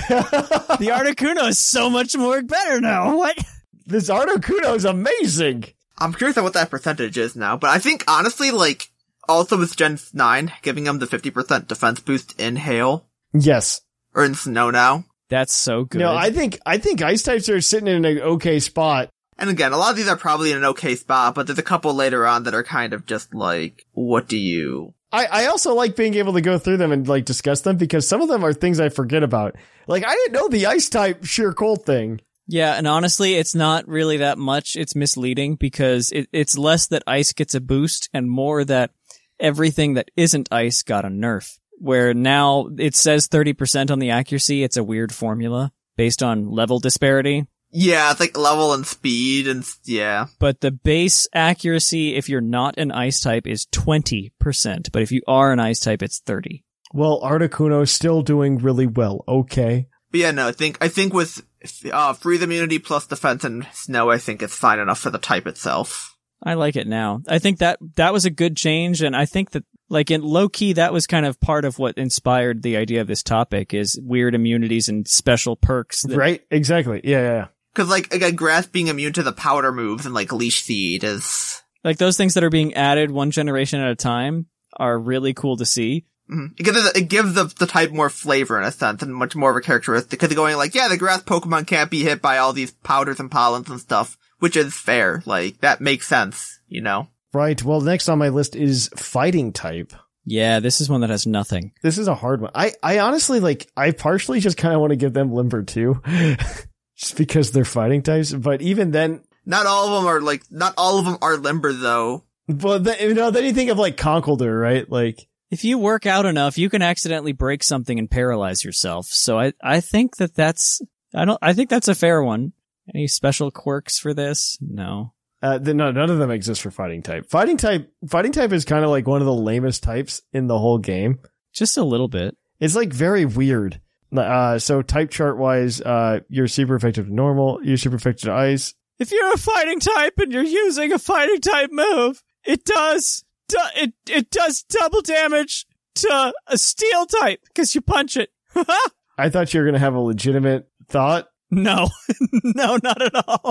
G: The Articuno is so much more better now. What?
E: This Articuno is amazing.
F: I'm curious on what that percentage is now, but I think honestly, like, also with Gen nine, giving them the fifty percent defense boost in Hail.
E: Yes.
F: Or in Snow now.
G: That's so good.
E: No, I think, I think Ice types are sitting in an okay spot.
F: And again, a lot of these are probably in an okay spot, but there's a couple later on that are kind of just like, what do you...
E: I, I also like being able to go through them and like discuss them because some of them are things I forget about. Like, I didn't know the Ice type Sheer Cold thing.
G: Yeah, and honestly, it's not really that much. It's misleading because it, it's less that Ice gets a boost and more that everything that isn't Ice got a nerf. Where now it says thirty percent on the accuracy. It's a weird formula based on level disparity.
F: Yeah, it's like level and speed and yeah.
G: But the base accuracy, if you're not an Ice type, is twenty percent. But if you are an Ice type, it's thirty.
E: Well, Articuno's still doing really well. Okay.
F: But yeah, no, I think, I think with, uh, Freeze immunity plus defense and Snow, I think it's fine enough for the type itself.
G: I like it now. I think that, that was a good change, and I think that, like, in low-key, that was kind of part of what inspired the idea of this topic, is weird immunities and special perks. That...
E: Right? Exactly. Yeah, yeah, yeah.
F: Cause, like, again, Grass being immune to the powder moves and, like, Leash Seed is...
G: Like, those things that are being added one generation at a time are really cool to see.
F: Mm-hmm. It gives, it gives the, the type more flavor in a sense and much more of a characteristic. Because they're going like, yeah, the grass Pokemon can't be hit by all these powders and pollens and stuff, which is fair. Like, that makes sense, you know?
E: Right. Well, next on my list is Fighting type.
G: Yeah, this is one that has nothing.
E: This is a hard one. I, I honestly, like, I partially just kind of want to give them Limber too. Just because they're Fighting types. But even then...
F: Not all of them are, like, not all of them are Limber, though.
E: But, the, you know, then you think of, like, Conkeldurr, right? Like...
G: If you work out enough, you can accidentally break something and paralyze yourself. So I, I think that that's, I don't, I think that's a fair one. Any special quirks for this? No.
E: Uh, the, no, none of them exist for fighting type. Fighting type, fighting type is kind of like one of the lamest types in the whole game.
G: Just a little bit.
E: It's like very weird. Uh, so type chart wise, uh, you're super effective to normal, you're super effective to ice.
G: If you're a fighting type and you're using a fighting type move, it does, du- it, it does double damage to a steel type because you punch it.
E: I thought you were going to have a legitimate thought.
G: No, no, not at all.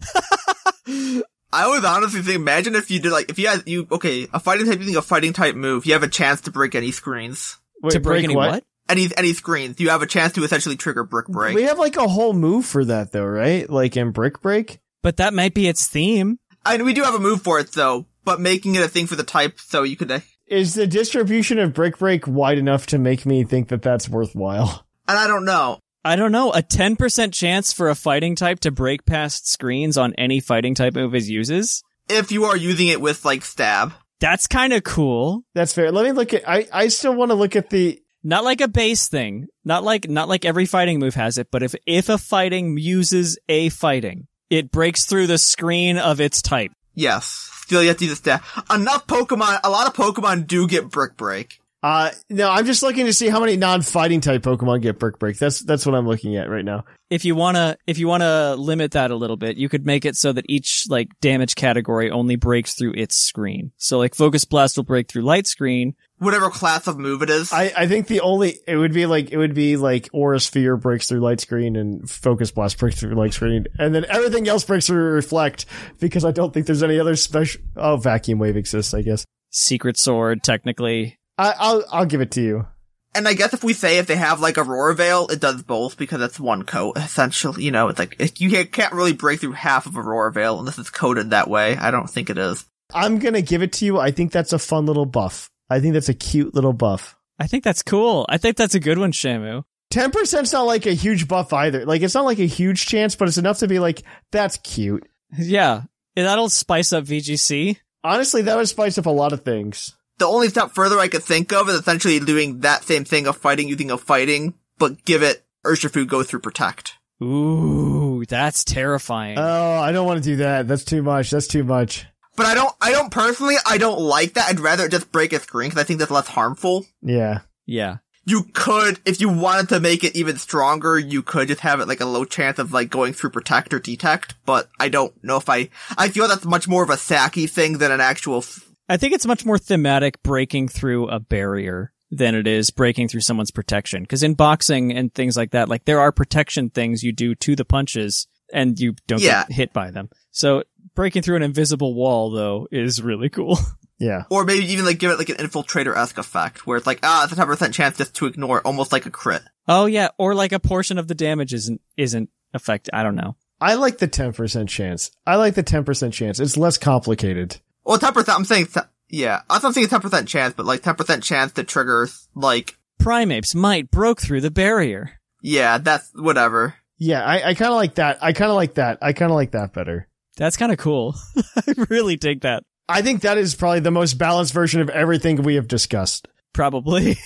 F: I was honestly thinking, imagine if you did like, if you had, you, okay, a fighting type using a fighting type move, you have a chance to break any screens.
E: Wait,
G: to break,
E: break
G: any
E: what?
G: what?
F: Any, any screens. You have a chance to essentially trigger Brick Break.
E: We have like a whole move for that though, right? Like in Brick Break?
G: But that might be its theme.
F: I mean, we do have a move for it though, but making it a thing for the type so you could, uh,
E: Is the distribution of Brick Break wide enough to make me think that that's worthwhile?
F: and I don't know.
G: I don't know, a ten percent chance for a fighting type to break past screens on any fighting type move it uses?
F: If you are using it with like stab.
G: That's kind of cool.
E: That's fair. Let me look at, I, I still want to look at the,
G: Not like a base thing. Not like, not like every fighting move has it, but if, if a fighting uses a fighting, it breaks through the screen of its type.
F: Yes. Still, you have to use the stab. Enough Pokemon, a lot of Pokemon do get Brick Break.
E: uh, no, I'm just looking to see how many non-fighting type Pokemon get Brick Break. That's, that's what I'm looking at right now.
G: If you wanna, if you wanna limit that a little bit, you could make it so that each, like, damage category only breaks through its screen. So, like, Focus Blast will break through light screen.
F: Whatever class of move it is.
E: I, I think the only, it would be like, it would be like Aura Sphere breaks through light screen and Focus Blast breaks through light screen. And then everything else breaks through Reflect because I don't think there's any other special, oh, Vacuum Wave exists, I guess.
G: Secret Sword, technically.
E: I, I'll, I'll give it to you.
F: And I guess if we say if they have like Aurora Veil, it does both because it's one coat, essentially. You know, it's like, it, you can't really break through half of Aurora Veil unless it's coded that way. I don't think it is.
E: I'm gonna give it to you. I think that's a fun little buff. I think that's a cute little buff.
G: I think that's cool. I think that's a good one, Shamu.
E: ten percent's not like a huge buff either. Like, it's not like a huge chance, but it's enough to be like, that's cute.
G: Yeah. That'll spice up V G C.
E: Honestly, that would spice up a lot of things.
F: The only step further I could think of is essentially doing that same thing of fighting using a fighting, but give it Urshifu go through Protect.
G: Ooh, that's terrifying.
E: Oh, I don't want to do that. That's too much. That's too much.
F: But I don't, I don't personally, I don't like that. I'd rather it just break a screen because I think that's less harmful.
E: Yeah.
G: Yeah.
F: You could, if you wanted to make it even stronger, you could just have it like a low chance of like going through Protect or Detect, but I don't know if I, I feel that's much more of a Saki thing than an actual f-
G: I think it's much more thematic breaking through a barrier than it is breaking through someone's protection. Because in boxing and things like that, like there are protection things you do to the punches and you don't
F: Yeah.
G: get hit by them. So breaking through an invisible wall, though, is really cool.
E: Yeah.
F: Or maybe even like give it like an Infiltrator-esque effect where it's like, ah, it's a ten percent chance just to ignore it, almost like a crit.
G: Oh yeah, or like a portion of the damage isn't isn't affected. I don't know.
E: I like the ten percent chance. I like the ten percent chance. It's less complicated.
F: Well, ten percent, I'm saying, th- yeah, I'm saying ten percent chance, but like ten percent chance to trigger, like,
G: Primeapes might broke through the barrier.
F: yeah, that's whatever.
E: Yeah, I, I kind of like that. I kind of like that. I kind of like that better.
G: That's kind of cool. I really dig that.
E: I think that is probably the most balanced version of everything we have discussed.
G: Probably.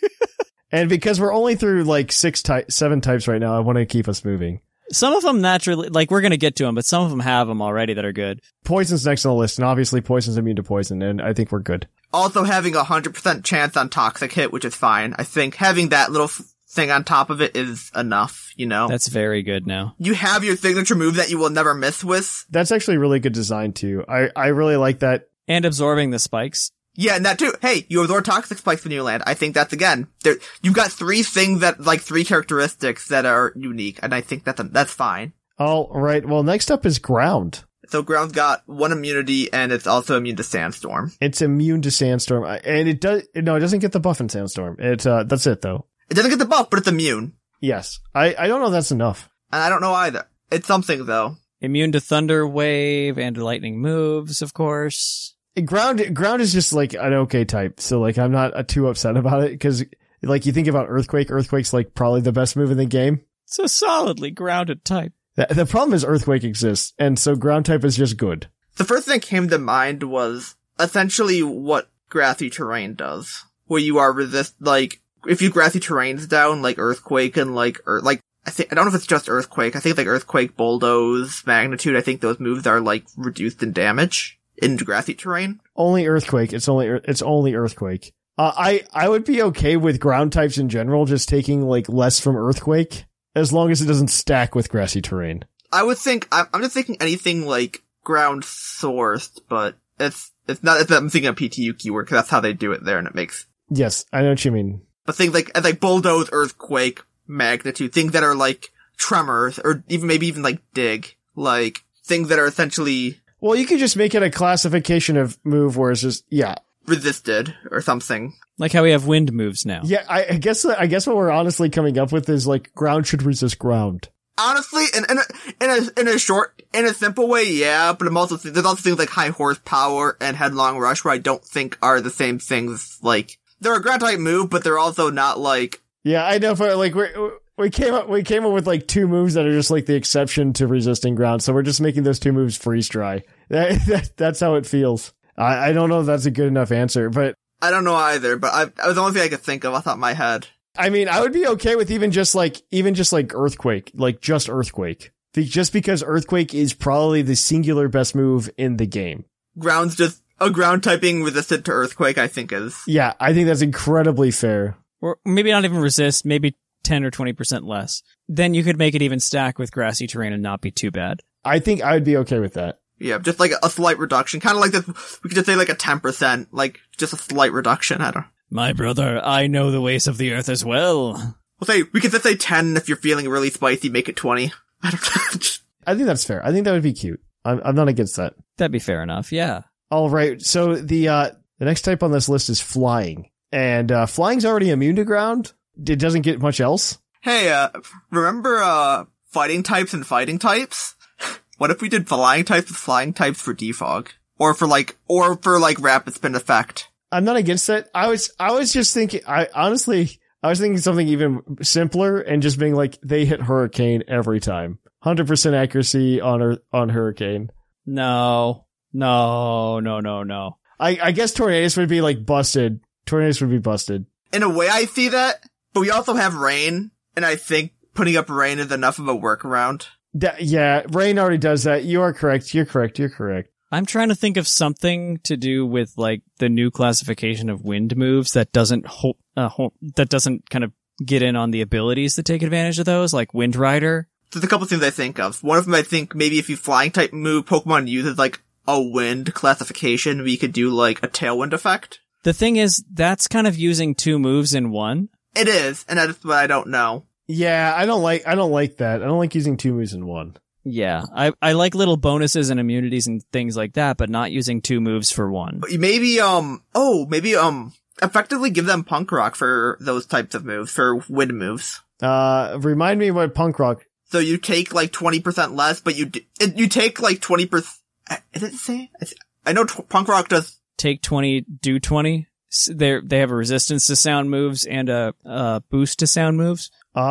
E: And because we're only through like six ty- seven types right now, I want to keep us moving.
G: Some of them naturally, like we're going to get to them, but some of them have them already that are good.
E: Poison's next on the list, and obviously Poison's immune to poison, and I think we're good.
F: Also having a one hundred percent chance on Toxic Hit, which is fine. I think having that little f- thing on top of it is enough, you know?
G: That's very good now.
F: You have your signature move that you will never miss with.
E: That's actually really good design too. I, I really like that.
G: And absorbing the spikes.
F: Yeah, and that too. Hey, you absorb Toxic Spikes when you land. I think that's, again, there, you've got three things that, like, three characteristics that are unique, and I think that's, that's fine.
E: All right. Well, next up is Ground.
F: So Ground's got one immunity, and it's also immune to Sandstorm.
E: It's immune to Sandstorm, and it does. No, it doesn't get the buff in Sandstorm. It uh, that's it though.
F: It doesn't get the buff, but it's immune.
E: Yes, I I don't know if that's enough.
F: And I don't know either. It's something though.
G: Immune to Thunder Wave and lightning moves, of course.
E: Ground Ground is just like an okay type, so like I'm not uh, too upset about it because like you think about Earthquake. Earthquake's like probably the best move in the game.
G: It's a solidly grounded type.
E: The, the problem is Earthquake exists, and so Ground type is just good.
F: The first thing that came to mind was essentially what grassy terrain does, where you are resist, like, if you grassy terrains down, like Earthquake and like, or like, I think, I don't know if it's just Earthquake. I think like Earthquake, Bulldoze, Magnitude, I think those moves are like reduced in damage in grassy terrain.
E: Only Earthquake. It's only, it's only Earthquake. Uh, I, I would be okay with ground types in general, just taking like less from Earthquake, as long as it doesn't stack with grassy terrain.
F: I would think, I'm, I'm just thinking anything like ground sourced, but it's, it's not, it's, I'm thinking of P T U keyword, because that's how they do it there, and it makes.
E: Yes, I know what you mean.
F: But things like, like Bulldoze, Earthquake, Magnitude, things that are like Tremors, or even, maybe even like Dig, like things that are essentially.
E: Well, you could just make it a classification of move where it's just, yeah.
F: resisted, or something.
G: Like how we have wind moves now.
E: Yeah, I, I guess, I guess what we're honestly coming up with is like, ground should resist ground.
F: Honestly, in, in a, in a, in a short, in a simple way, yeah, but I'm also, there's also things like High Horsepower and Headlong Rush where I don't think are the same things, like, they're a ground type move, but they're also not like.
E: Yeah, I know, but like, we we came up, we came up with like two moves that are just like the exception to resisting ground, so we're just making those two moves freeze dry. That, that, that's how it feels. I, I don't know if that's a good enough answer, but.
F: I don't know either, but I, that was the only thing I could think of off the top of my head.
E: I mean, I would be okay with even just like, even just like Earthquake, like just Earthquake. Just because Earthquake is probably the singular best move in the game.
F: Ground's just, a ground typing resistant to Earthquake, I think is.
E: Yeah, I think that's incredibly fair.
G: Or maybe not even resist, maybe ten or twenty percent less. Then you could make it even stack with grassy terrain and not be too bad.
E: I think I would be okay with that.
F: Yeah, just like a slight reduction. Kind of like this, we could just say like a ten percent, like just a slight reduction. I don't.
G: My brother, I know the ways of the earth as well.
F: We'll say, we could just say ten if you're feeling really spicy, make it twenty. I don't
E: I think that's fair. I think that would be cute. I'm, I'm not against that.
G: That'd be fair enough, yeah.
E: All right, so the, uh, the next type on this list is Flying. And, uh, Flying's already immune to ground. It doesn't get much else.
F: Hey, uh, remember, uh, fighting types and fighting types? What if we did flying types with flying types for defog? Or for like, or for like rapid spin effect?
E: I'm not against that. I was, I was just thinking, I honestly, I was thinking something even simpler and just being like, they hit Hurricane every time. one hundred percent accuracy on her, on Hurricane.
G: No, no, no, no, no.
E: I, I guess Tornadus would be like busted. Tornadus would be busted.
F: In a way I see that, but we also have Rain, and I think putting up Rain is enough of a workaround.
E: Da- yeah, Rain already does that. You are correct. You're correct. You're correct.
G: I'm trying to think of something to do with like the new classification of wind moves that doesn't hold, uh, hold, that doesn't kind of get in on the abilities that take advantage of those, like Wind Rider.
F: There's a couple things I think of. One of them I think maybe if you flying type move, Pokemon uses like a wind classification, we could do like a Tailwind effect.
G: The thing is, that's kind of using two moves in one.
F: It is, and that's what I don't know.
E: Yeah, I don't like, I don't like that. I don't like using two moves in one.
G: Yeah, I, I like little bonuses and immunities and things like that, but not using two moves for one.
F: But maybe, um, oh, maybe, um, effectively give them Punk Rock for those types of moves, for wind moves.
E: Uh, remind me what Punk Rock.
F: So you take like twenty percent less, but you, d- you take like twenty percent, is it the same? I know t- Punk Rock does.
G: Take twenty, do twenty. They they have a resistance to sound moves and a, a boost to sound moves.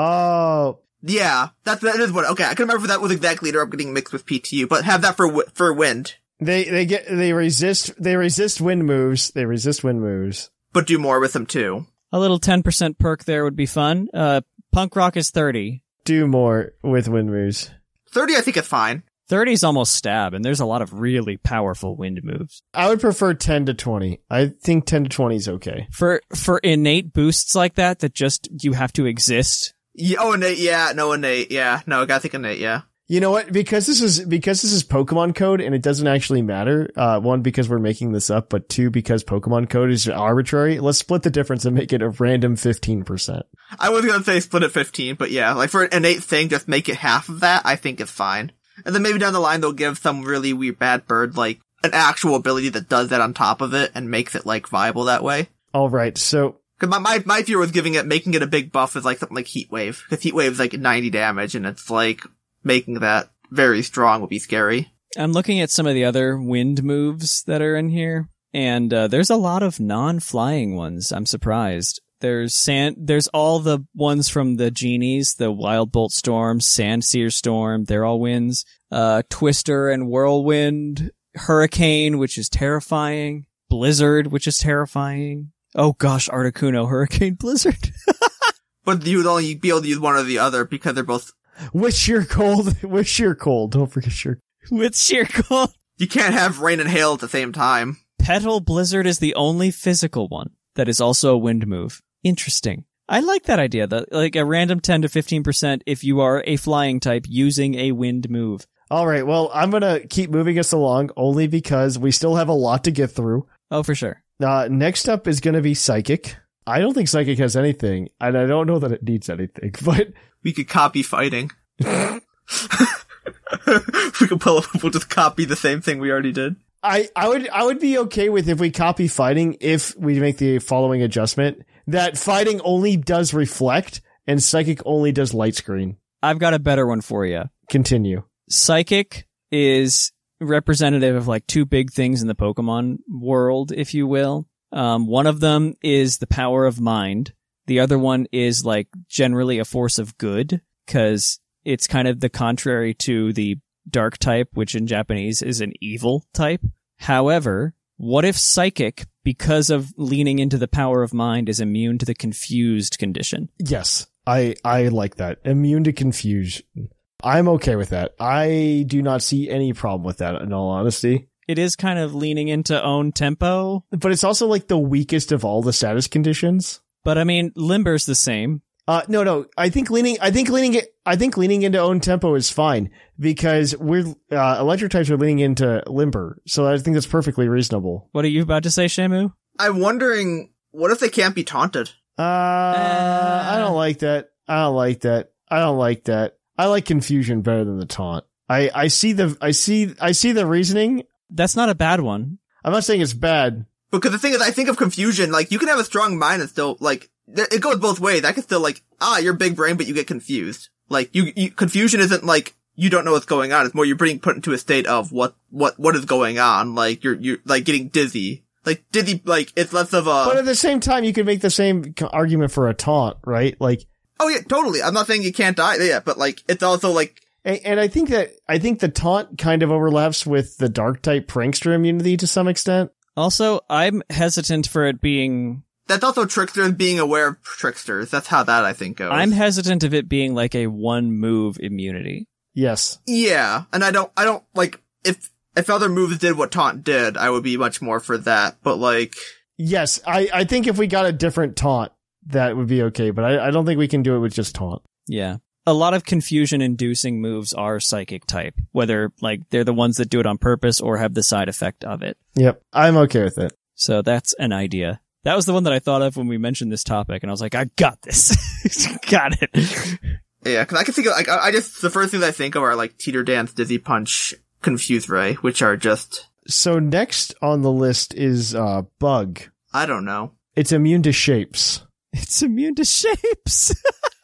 E: Oh.
F: Yeah, that's, that is what, okay, I can remember if that was exactly or I'm getting mixed with P T U, but have that for, for wind.
E: They, they get, they resist, they resist wind moves. They resist wind moves.
F: But do more with them too.
G: A little ten percent perk there would be fun. Uh, Punk Rock is thirty.
E: Do more with wind moves.
F: thirty I think is fine.
G: thirty is almost stab, and there's a lot of really powerful wind moves.
E: I would prefer ten to twenty. I think ten to twenty is okay.
G: For, for innate boosts like that, that just, you have to exist.
F: Yeah, oh, innate, yeah, no, innate, yeah. No, I gotta think innate, yeah.
E: You know what? Because this is, because this is Pokemon code and it doesn't actually matter. Uh, one, because we're making this up, but two, because Pokemon code is arbitrary. Let's split the difference and make it a random fifteen percent.
F: I was gonna say split it fifteen, but yeah, like for an innate thing, just make it half of that, I think is fine. And then maybe down the line they'll give some really weird bad bird, like, an actual ability that does that on top of it and makes it, like, viable that way.
E: Alright, so.
F: Cause my, my, my fear was giving it, making it a big buff is like something like Heat Wave. Cause Heat Wave's like ninety damage and it's like, making that very strong would be scary.
G: I'm looking at some of the other wind moves that are in here, and uh, there's a lot of non-flying ones. I'm surprised. There's sand. There's all the ones from the genies, the Wild Bolt Storm, Sandseer Storm. They're all winds. Uh, Twister and Whirlwind, Hurricane, which is terrifying. Blizzard, which is terrifying. Oh gosh, Articuno, Hurricane Blizzard.
F: But you would only be able to use one or the other because they're both...
E: With sheer cold. With sheer cold. Don't forget sheer...
G: With sheer cold.
F: You can't have rain and hail at the same time.
G: Petal Blizzard is the only physical one that is also a wind move. Interesting. I like that idea, that like a random ten to fifteen percent if you are a flying type using a wind move.
E: All right, well, I'm going to keep moving us along only because we still have a lot to get through.
G: Oh, for sure.
E: Uh, next up is going to be Psychic. I don't think Psychic has anything, and I don't know that it needs anything, but...
F: We could copy fighting. We could pull up, we'll just copy the same thing we already did.
E: I, I would I would be okay with if we copy fighting if we make the following adjustment, that fighting only does reflect and Psychic only does light screen.
G: I've got a better one for you.
E: Continue.
G: Psychic is representative of like two big things in the Pokemon world, if you will. Um, one of them is the power of mind. The other one is like generally a force of good, because it's kind of the contrary to the dark type, which in Japanese is an evil type. However, what if Psychic, because of leaning into the power of mind, is immune to the confused condition?
E: Yes, I, I like that. Immune to confusion. I'm okay with that. I do not see any problem with that, in all honesty.
G: It is kind of leaning into own tempo.
E: But it's also like the weakest of all the status conditions.
G: But I mean, Limber's the same.
E: Uh, no, no. I think leaning, I think leaning it, I think leaning into own tempo is fine because we're, uh, electric types are leaning into Limber. So I think that's perfectly reasonable.
G: What are you about to say, Shamu?
F: I'm wondering, what if they can't be taunted?
E: Uh, uh, I don't like that. I don't like that. I don't like that. I like confusion better than the taunt. I, I see the, I see, I see the reasoning.
G: That's not a bad one.
E: I'm not saying it's bad.
F: Because the thing is, I think of confusion, like, you can have a strong mind and still, like, it goes both ways. I can still, like, ah, you're big brain, but you get confused. Like, you, you, confusion isn't like, you don't know what's going on. It's more you're being put into a state of what, what, what is going on. Like, you're, you're, like, getting dizzy. Like, dizzy, like, it's less of a...
E: But at the same time, you could make the same argument for a taunt, right? Like...
F: Oh, yeah, totally. I'm not saying you can't die, yeah, but, like, it's also, like...
E: And, and I think that, I think the taunt kind of overlaps with the Dark-type Prankster immunity to some extent.
G: Also, I'm hesitant for it being...
F: That's also Tricksters being aware of Tricksters. That's how that, I think, goes.
G: I'm hesitant of it being like a one-move immunity.
E: Yes.
F: Yeah, and I don't, I don't, like, if, if other moves did what Taunt did, I would be much more for that, but like...
E: Yes, I, I think if we got a different Taunt, that would be okay, but I, I don't think we can do it with just Taunt.
G: Yeah. A lot of confusion-inducing moves are Psychic type, whether, like, they're the ones that do it on purpose or have the side effect of it.
E: Yep, I'm okay with it.
G: So that's an idea. That was the one that I thought of when we mentioned this topic, and I was like, I got this. Got it.
F: Yeah, cause I can think of, like, I just, the first things I think of are, like, Teeter Dance, Dizzy Punch, Confuse Ray, which are just...
E: So next on the list is, uh, Bug.
F: I don't know.
E: It's immune to shapes.
G: It's immune to shapes.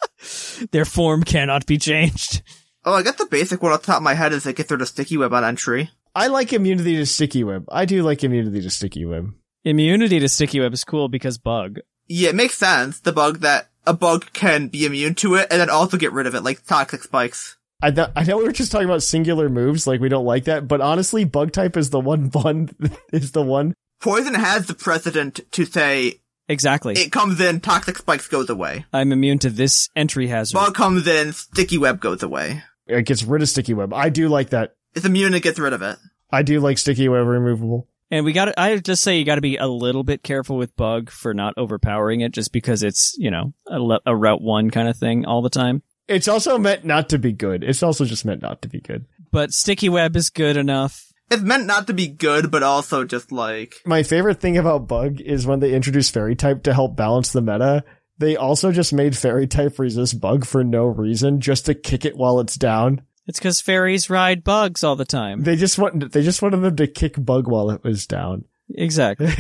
G: Their form cannot be changed.
F: Oh, I got the basic one off the top of my head is they get through the Sticky Web on entry.
E: I like immunity to Sticky Web. I do like immunity to Sticky Web.
G: Immunity to Sticky Web is cool because Bug.
F: Yeah, it makes sense. The bug that a bug can be immune to it and then also get rid of it, like Toxic Spikes.
E: I, th- I know we were just talking about singular moves, like we don't like that, but honestly, Bug type is the one one is the one.
F: Poison has the precedent to say
G: exactly.
F: It comes in, Toxic Spikes goes away.
G: I'm immune to this entry hazard.
F: Bug comes in, Sticky Web goes away.
E: It gets rid of Sticky Web. I do like that.
F: It's immune, it gets rid of it.
E: I do like Sticky Web removable.
G: And we got to, I just say you got to be a little bit careful with Bug for not overpowering it just because it's, you know, a, a route one kind of thing all the time.
E: It's also meant not to be good. It's also just meant not to be good.
G: But Sticky Web is good enough.
F: It's meant not to be good, but also just like...
E: My favorite thing about Bug is when they introduced Fairy type to help balance the meta, they also just made Fairy type resist Bug for no reason, just to kick it while it's down.
G: It's because fairies ride bugs all the time.
E: They just want, they just wanted them to kick Bug while it was down.
G: Exactly.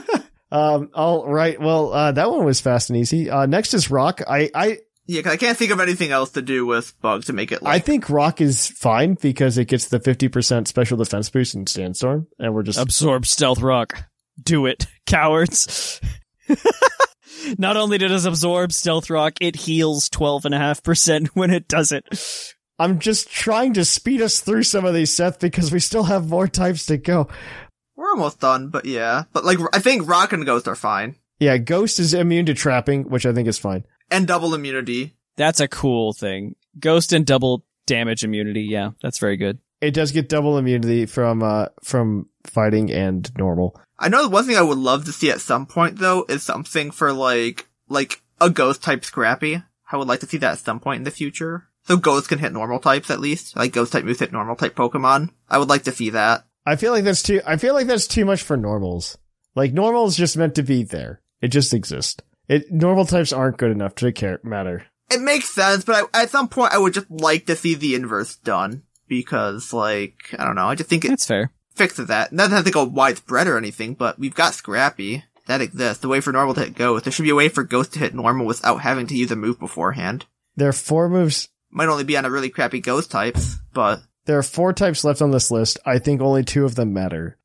E: um, all right. Well, uh, that one was fast and easy. Uh, next is Rock. I, I,
F: Yeah, cause I can't think of anything else to do with Bug to make it like...
E: I think Rock is fine because it gets the fifty percent special defense boost in Sandstorm, and we're just...
G: Absorb Stealth Rock. Do it, cowards. Not only did it absorb Stealth Rock, it heals twelve point five percent when it does it.
E: I'm just trying to speed us through some of these, Seth, because we still have more types to go.
F: We're almost done, but yeah. But like, I think Rock and Ghost are fine.
E: Yeah, Ghost is immune to trapping, which I think is fine.
F: And double immunity.
G: That's a cool thing. Ghost and double damage immunity. Yeah, that's very good.
E: It does get double immunity from uh from fighting and normal.
F: I know the one thing I would love to see at some point, though, is something for, like, like a ghost-type Scrappy. I would like to see that at some point in the future. So ghosts can hit normal types, at least. Like, ghost-type moves hit normal-type Pokemon. I would like to see that.
E: I feel like that's too, I feel like that's too much for normals. Like, normal is just meant to be there. It just exists. It, normal types aren't good enough to care, matter.
F: It makes sense, but I, at some point I would just like to see the inverse done. Because, like, I don't know, I just think it
G: That's fair.
F: fixes that. It doesn't have to go widespread or anything, but we've got Scrappy. That exists. The way for normal to hit Ghost. There should be a way for Ghost to hit normal without having to use a move beforehand.
E: There are four moves.
F: Might only be on a really crappy Ghost types, but...
E: There are four types left on this list. I think only two of them matter.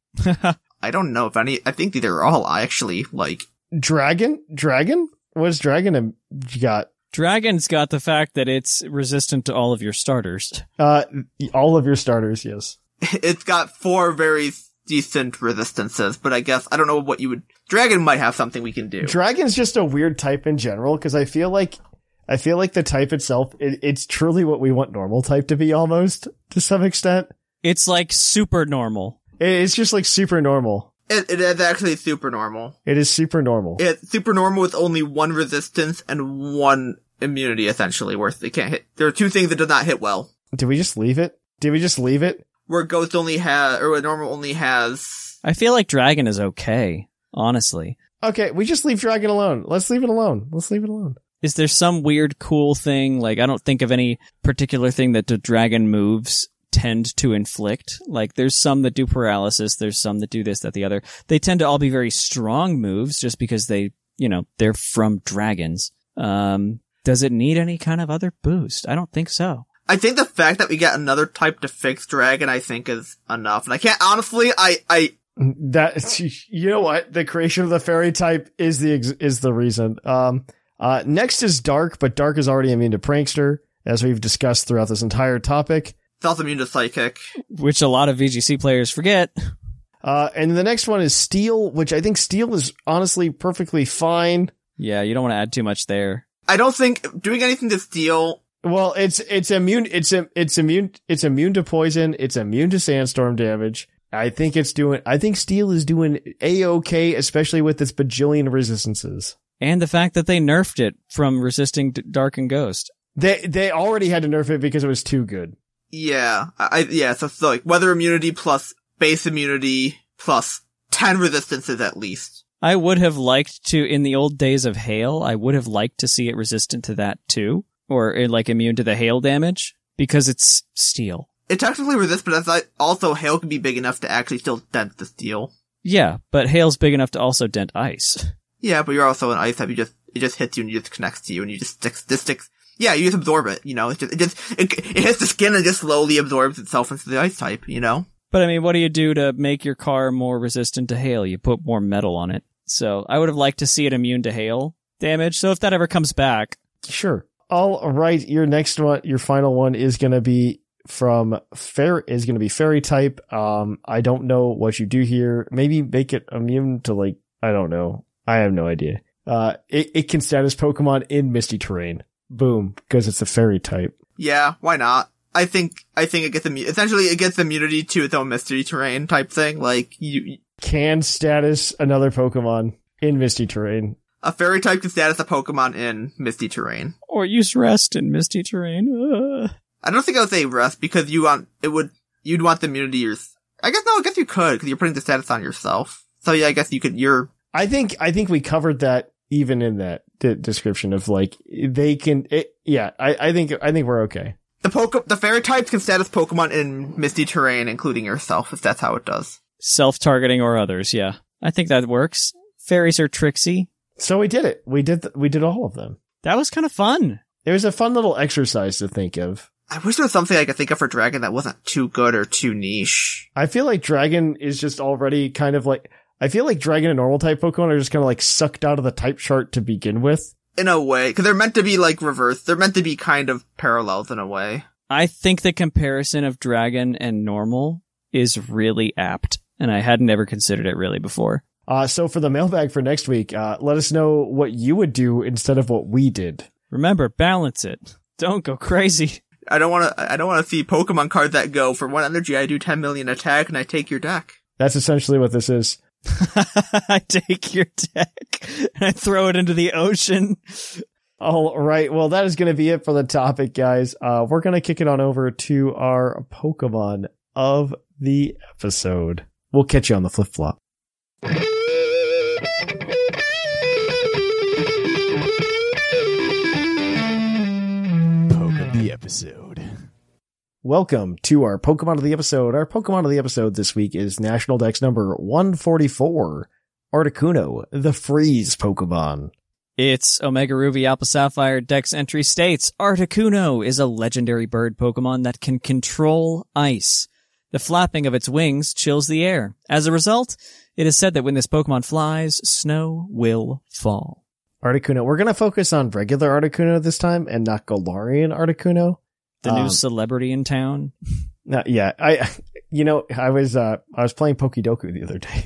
F: I don't know if any... I think they're all actually, like...
E: Dragon? Dragon? What's Dragon got?
G: Dragon's got the fact that it's resistant to all of your starters.
E: Uh, all of your starters, yes.
F: It's got four very decent resistances, but I guess, I don't know what you would... Dragon might have something we can do.
E: Dragon's just a weird type in general, because I feel like... I feel like the type itself, it, it's truly what we want normal type to be almost, to some extent.
G: It's like super normal.
E: It, it's just like super normal.
F: It, it is actually super normal.
E: It is super normal.
F: It's super normal with only one resistance and one immunity, essentially, where they can't hit. There are two things that do not hit well.
E: Did we just leave it? Did we just leave it?
F: Where Ghost only has, or where normal only has...
G: I feel like Dragon is okay, honestly.
E: Okay, we just leave Dragon alone. Let's leave it alone. Let's leave it alone.
G: Is there some weird cool thing? Like, I don't think of any particular thing that the Dragon moves tend to inflict. Like, there's some that do paralysis, there's some that do this, that, the other. They tend to all be very strong moves just because they, you know, they're from dragons. Um, does it need any kind of other boost? I don't think so.
F: I think the fact that we get another type to fix Dragon, I think, is enough. And I can't, honestly, I, I,
E: that, you know what? The creation of the fairy type is the, is the reason. Um, Uh, next is Dark, but Dark is already immune to Prankster, as we've discussed throughout this entire topic.
F: It's also immune to Psychic.
G: Which a lot of V G C players forget.
E: Uh, and the next one is Steel, which I think Steel is honestly perfectly fine.
G: Yeah, you don't want to add too much there.
F: I don't think doing anything to Steel...
E: Well, it's, it's immune, it's, it's immune, it's immune to poison, it's immune to sandstorm damage. I think it's doing, I think Steel is doing A-okay, especially with its bajillion resistances.
G: And the fact that they nerfed it from resisting D- Dark and Ghost.
E: They they already had to nerf it because it was too good.
F: Yeah. I, yeah, so, so like weather immunity plus base immunity plus ten resistances at least.
G: I would have liked to, in the old days of Hail, I would have liked to see it resistant to that too. Or uh, like immune to the hail damage, because it's Steel.
F: It technically resists, but that's like, also Hail can be big enough to actually still dent the Steel.
G: Yeah, but Hail's big enough to also dent Ice.
F: Yeah, but you're also an ice type. You just it just hits you and it just connects to you and you just sticks. This sticks. Yeah, you just absorb it. You know, it just it just it, it hits the skin and just slowly absorbs itself into the ice type. You know.
G: But I mean, what do you do to make your car more resistant to hail? You put more metal on it. So I would have liked to see it immune to hail damage. So if that ever comes back,
E: sure. All right, your next one, your final one is going to be from fair is going to be fairy type. Um, I don't know what you do here. Maybe make it immune to like I don't know. I have no idea. Uh, it, it can status Pokemon in Misty Terrain. Boom, because it's a fairy type.
F: Yeah, why not? I think, I think it gets immu- essentially it gets immunity to its own Misty Terrain type thing. Like, you, you
E: can status another Pokemon in Misty Terrain.
F: A fairy type can status a Pokemon in Misty Terrain.
G: Or use Rest in Misty Terrain. Ugh.
F: I don't think I would say Rest because you want, it would, you'd want the immunity yours. I guess no, I guess you could because you're putting the status on yourself. So yeah, I guess you could, you're,
E: I think I think we covered that even in that d- description of like they can. It, yeah, I, I think I think we're okay.
F: The poke the fairy types can status Pokemon in Misty Terrain, including yourself, if that's how it does.
G: Self-targeting or others, yeah, I think that works. Fairies are tricksy,
E: so we did it. We did th- we did all of them.
G: That was kind of fun.
E: It was a fun little exercise to think of.
F: I wish there was something I could think of for Dragon that wasn't too good or too niche.
E: I feel like Dragon is just already kind of like. I feel like Dragon and normal type Pokemon are just kind of like sucked out of the type chart to begin with.
F: In a way, because they're meant to be like reversed. They're meant to be kind of parallels in a way.
G: I think the comparison of Dragon and normal is really apt, and I hadn't ever considered it really before.
E: Uh, so for the mailbag for next week, uh, let us know what you would do instead of what we did.
G: Remember, balance it. Don't go crazy.
F: I don't want to. I don't want to see Pokemon cards that go for one energy. I do ten million attack and I take your deck.
E: That's essentially what this is.
G: I take your deck and I throw it into the ocean.
E: All right. Well, that is going to be it for the topic, guys. Uh, we're going to kick it on over to our Pokemon of the episode. We'll catch you on the flip flop.
D: Poke of the episode.
E: Welcome to our Pokemon of the episode. Our Pokemon of the episode this week is National Dex number one forty-four, Articuno, the Freeze Pokemon.
G: It's Omega Ruby Alpha Sapphire Dex entry states, Articuno is a legendary bird Pokemon that can control ice. The flapping of its wings chills the air. As a result, it is said that when this Pokemon flies, snow will fall.
E: Articuno. We're going to focus on regular Articuno this time and not Galarian Articuno.
G: The new
E: um,
G: celebrity in town.
E: Uh, yeah, I, you know, I was, uh, I was playing Pokidoku the other day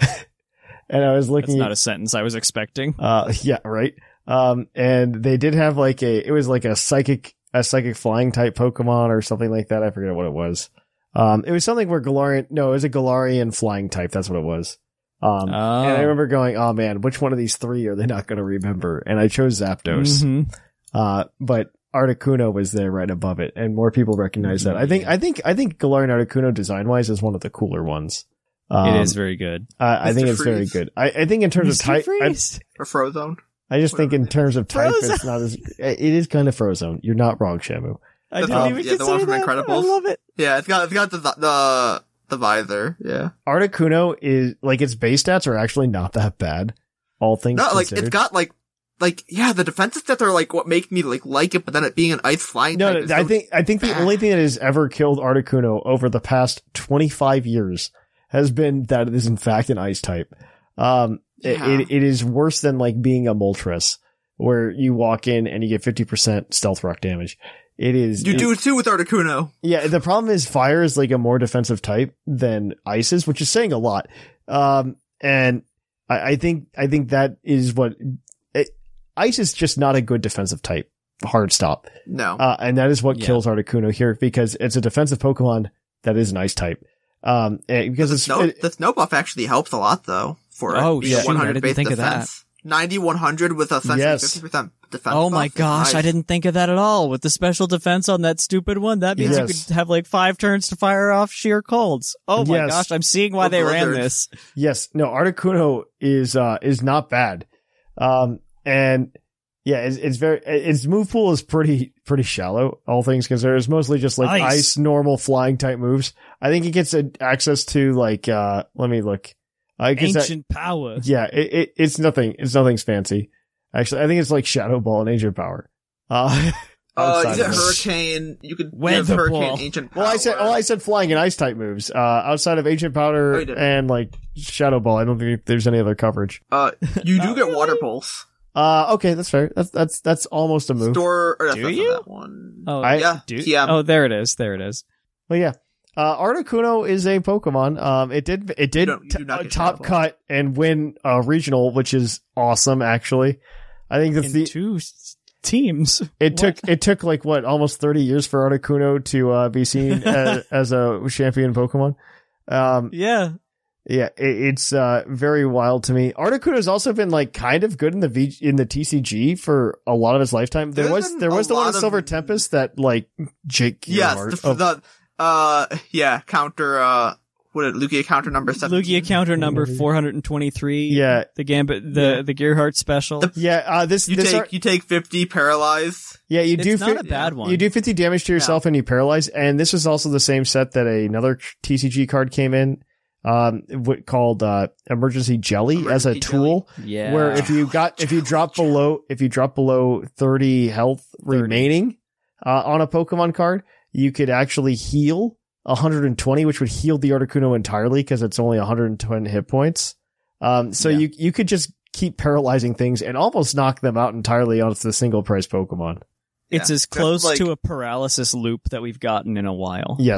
E: and I was looking.
G: That's not a sentence I was expecting.
E: Uh, yeah, right. Um, and they did have like a, it was like a psychic, a psychic flying type Pokemon or something like that. I forget what it was. Um, it was something where Galarian, no, it was a Galarian flying type. That's what it was. Um,
G: oh.
E: and I remember going, oh man, which one of these three are they not going to remember? And I chose Zapdos.
G: Mm-hmm.
E: Uh, but Articuno was there right above it, and more people recognize that. I think, I think, I think Galarian Articuno design-wise is one of the cooler ones. Um,
G: it is very good.
E: Uh, I think it's
F: Freeze.
E: very good. I, I think in terms
G: Mister
E: of type, I,
F: Or Frozone.
E: I just think in terms of type,
G: Frozone.
E: it's not as, it is kind of Frozone. You're not wrong, Shamu.
G: I didn't
F: Um,
G: even
F: yeah, the one
G: consider
F: from
G: that.
F: Incredibles.
G: I love it.
F: Yeah, it's got it's got the the the visor. Yeah.
E: Articuno is, like, its base stats are actually not that bad. All things
F: No, like
E: considered.
F: it's got like like yeah, the defensive stats are like what make me like like it, but then it being an ice flying.
E: No,
F: type
E: no,
F: is
E: I
F: so
E: think I think the
F: bad.
E: only thing that has ever killed Articuno over the past twenty-five years has been that it is in fact an ice type. Um, it-
F: Yeah.
E: it, it is worse than like being a Moltres, where you walk in and you get fifty percent stealth rock damage. It is.
F: You
E: it-
F: do it too with Articuno.
E: Yeah, the problem is fire is like a more defensive type than ice is, which is saying a lot. Um, and I, I think I think that is what it, ice is just not a good defensive type. Hard stop.
F: No.
E: Uh, and that is what
G: Yeah.
E: kills Articuno here because it's a defensive Pokemon that is an ice type. Um, and because
F: the
E: it's
F: snow,
E: it-
F: the snow buff actually helps a lot though for
G: Oh,
F: being
G: shoot,
F: a one
G: I
F: hundred
G: didn't
F: base
G: think of that.
F: defense. ninety one hundred with essentially
E: Yes.
F: fifty percent defense.
G: Oh
F: buff
G: my
F: is
G: gosh,
F: nice.
G: I didn't think of that at all. With the special defense on that stupid one, that means you
E: Yes.
G: could have like five turns to fire off sheer colds. Oh my
E: Yes.
G: gosh, I'm seeing why
F: Or
G: they ran
F: blizzard.
G: this.
E: yes, no, Articuno is uh is not bad. Um, and yeah, it's, it's very its move pool is pretty pretty shallow. All things considered, it's mostly just like
G: Ice.
E: ice, normal flying type moves. I think it gets a, access to like uh let me look. I guess that-
G: Ancient power.
E: yeah, it, it it's nothing. It's nothing's fancy. Actually, I think it's like Shadow Ball and Ancient Power. Uh,
F: Uh,
E: outside
F: is it
E: of it.
F: Hurricane? You could
G: Weather
F: give Hurricane
G: Ball.
F: Ancient
E: Well, I said,
F: Power.
E: well, I said flying and ice type moves. Uh, outside of Ancient Powder
F: Oh, you did.
E: and like Shadow Ball, I don't think there's any other coverage.
F: Uh, you do get Water Pulse.
E: Uh, okay, that's fair. That's that's that's almost a move.
F: Store, or that's
G: Do
F: not
G: you?
F: that one.
G: Oh,
E: I-
F: yeah,
G: do-
F: T M.
G: oh, there it is. There it is.
E: Well, yeah. Uh, Articuno is a Pokemon. Um, it did it did
F: You don't- you do not
E: t-
F: get
E: top
F: Shadow Ball.
E: cut and win a regional, which is awesome. Actually, I think that's
G: In
E: the
G: two s- teams.
E: It
G: What?
E: took it took like what almost thirty years for Articuno to uh, be seen as, as a champion Pokemon. Um,
G: Yeah.
E: yeah, it, it's uh, very wild to me. Articuno has also been like kind of good in the v- in the T C G for a lot of his lifetime. There
F: There's
E: was
F: been
E: there
F: a
E: was the one
F: lot
E: in
F: of-
E: Silver Tempest that like Jake
F: Yes,
E: Gearhart-
F: the,
E: oh,
F: the, uh, yeah, counter, uh, what is it, Lugia counter number seventeen?
G: Lugia counter number four hundred twenty-three.
E: Yeah.
G: The Gambit, the, the Gearhart special.
F: The-
E: yeah. Uh, this
F: You
E: this
F: take,
E: ar-
F: you take fifty, paralyze.
E: yeah you
G: it's
E: do
G: not
E: fi-
G: a bad one.
E: you do fifty damage to yourself and you paralyze. And this is also the same set that another T C G card came in. Um, what called uh emergency jelly as a
F: Emergency
E: tool.
G: Yeah.
E: Where if you got if you drop below if you drop below thirty health remaining uh, on a Pokemon card, you could actually heal one hundred twenty, which would heal the Articuno entirely because it's only one hundred ten hit points. Um, so
G: Yeah.
E: you you could just keep paralyzing things and almost knock them out entirely onto the single price Pokemon.
G: It's
F: Yeah.
G: as close
F: That's like-
G: to a paralysis loop that we've gotten in a while.
E: Yes.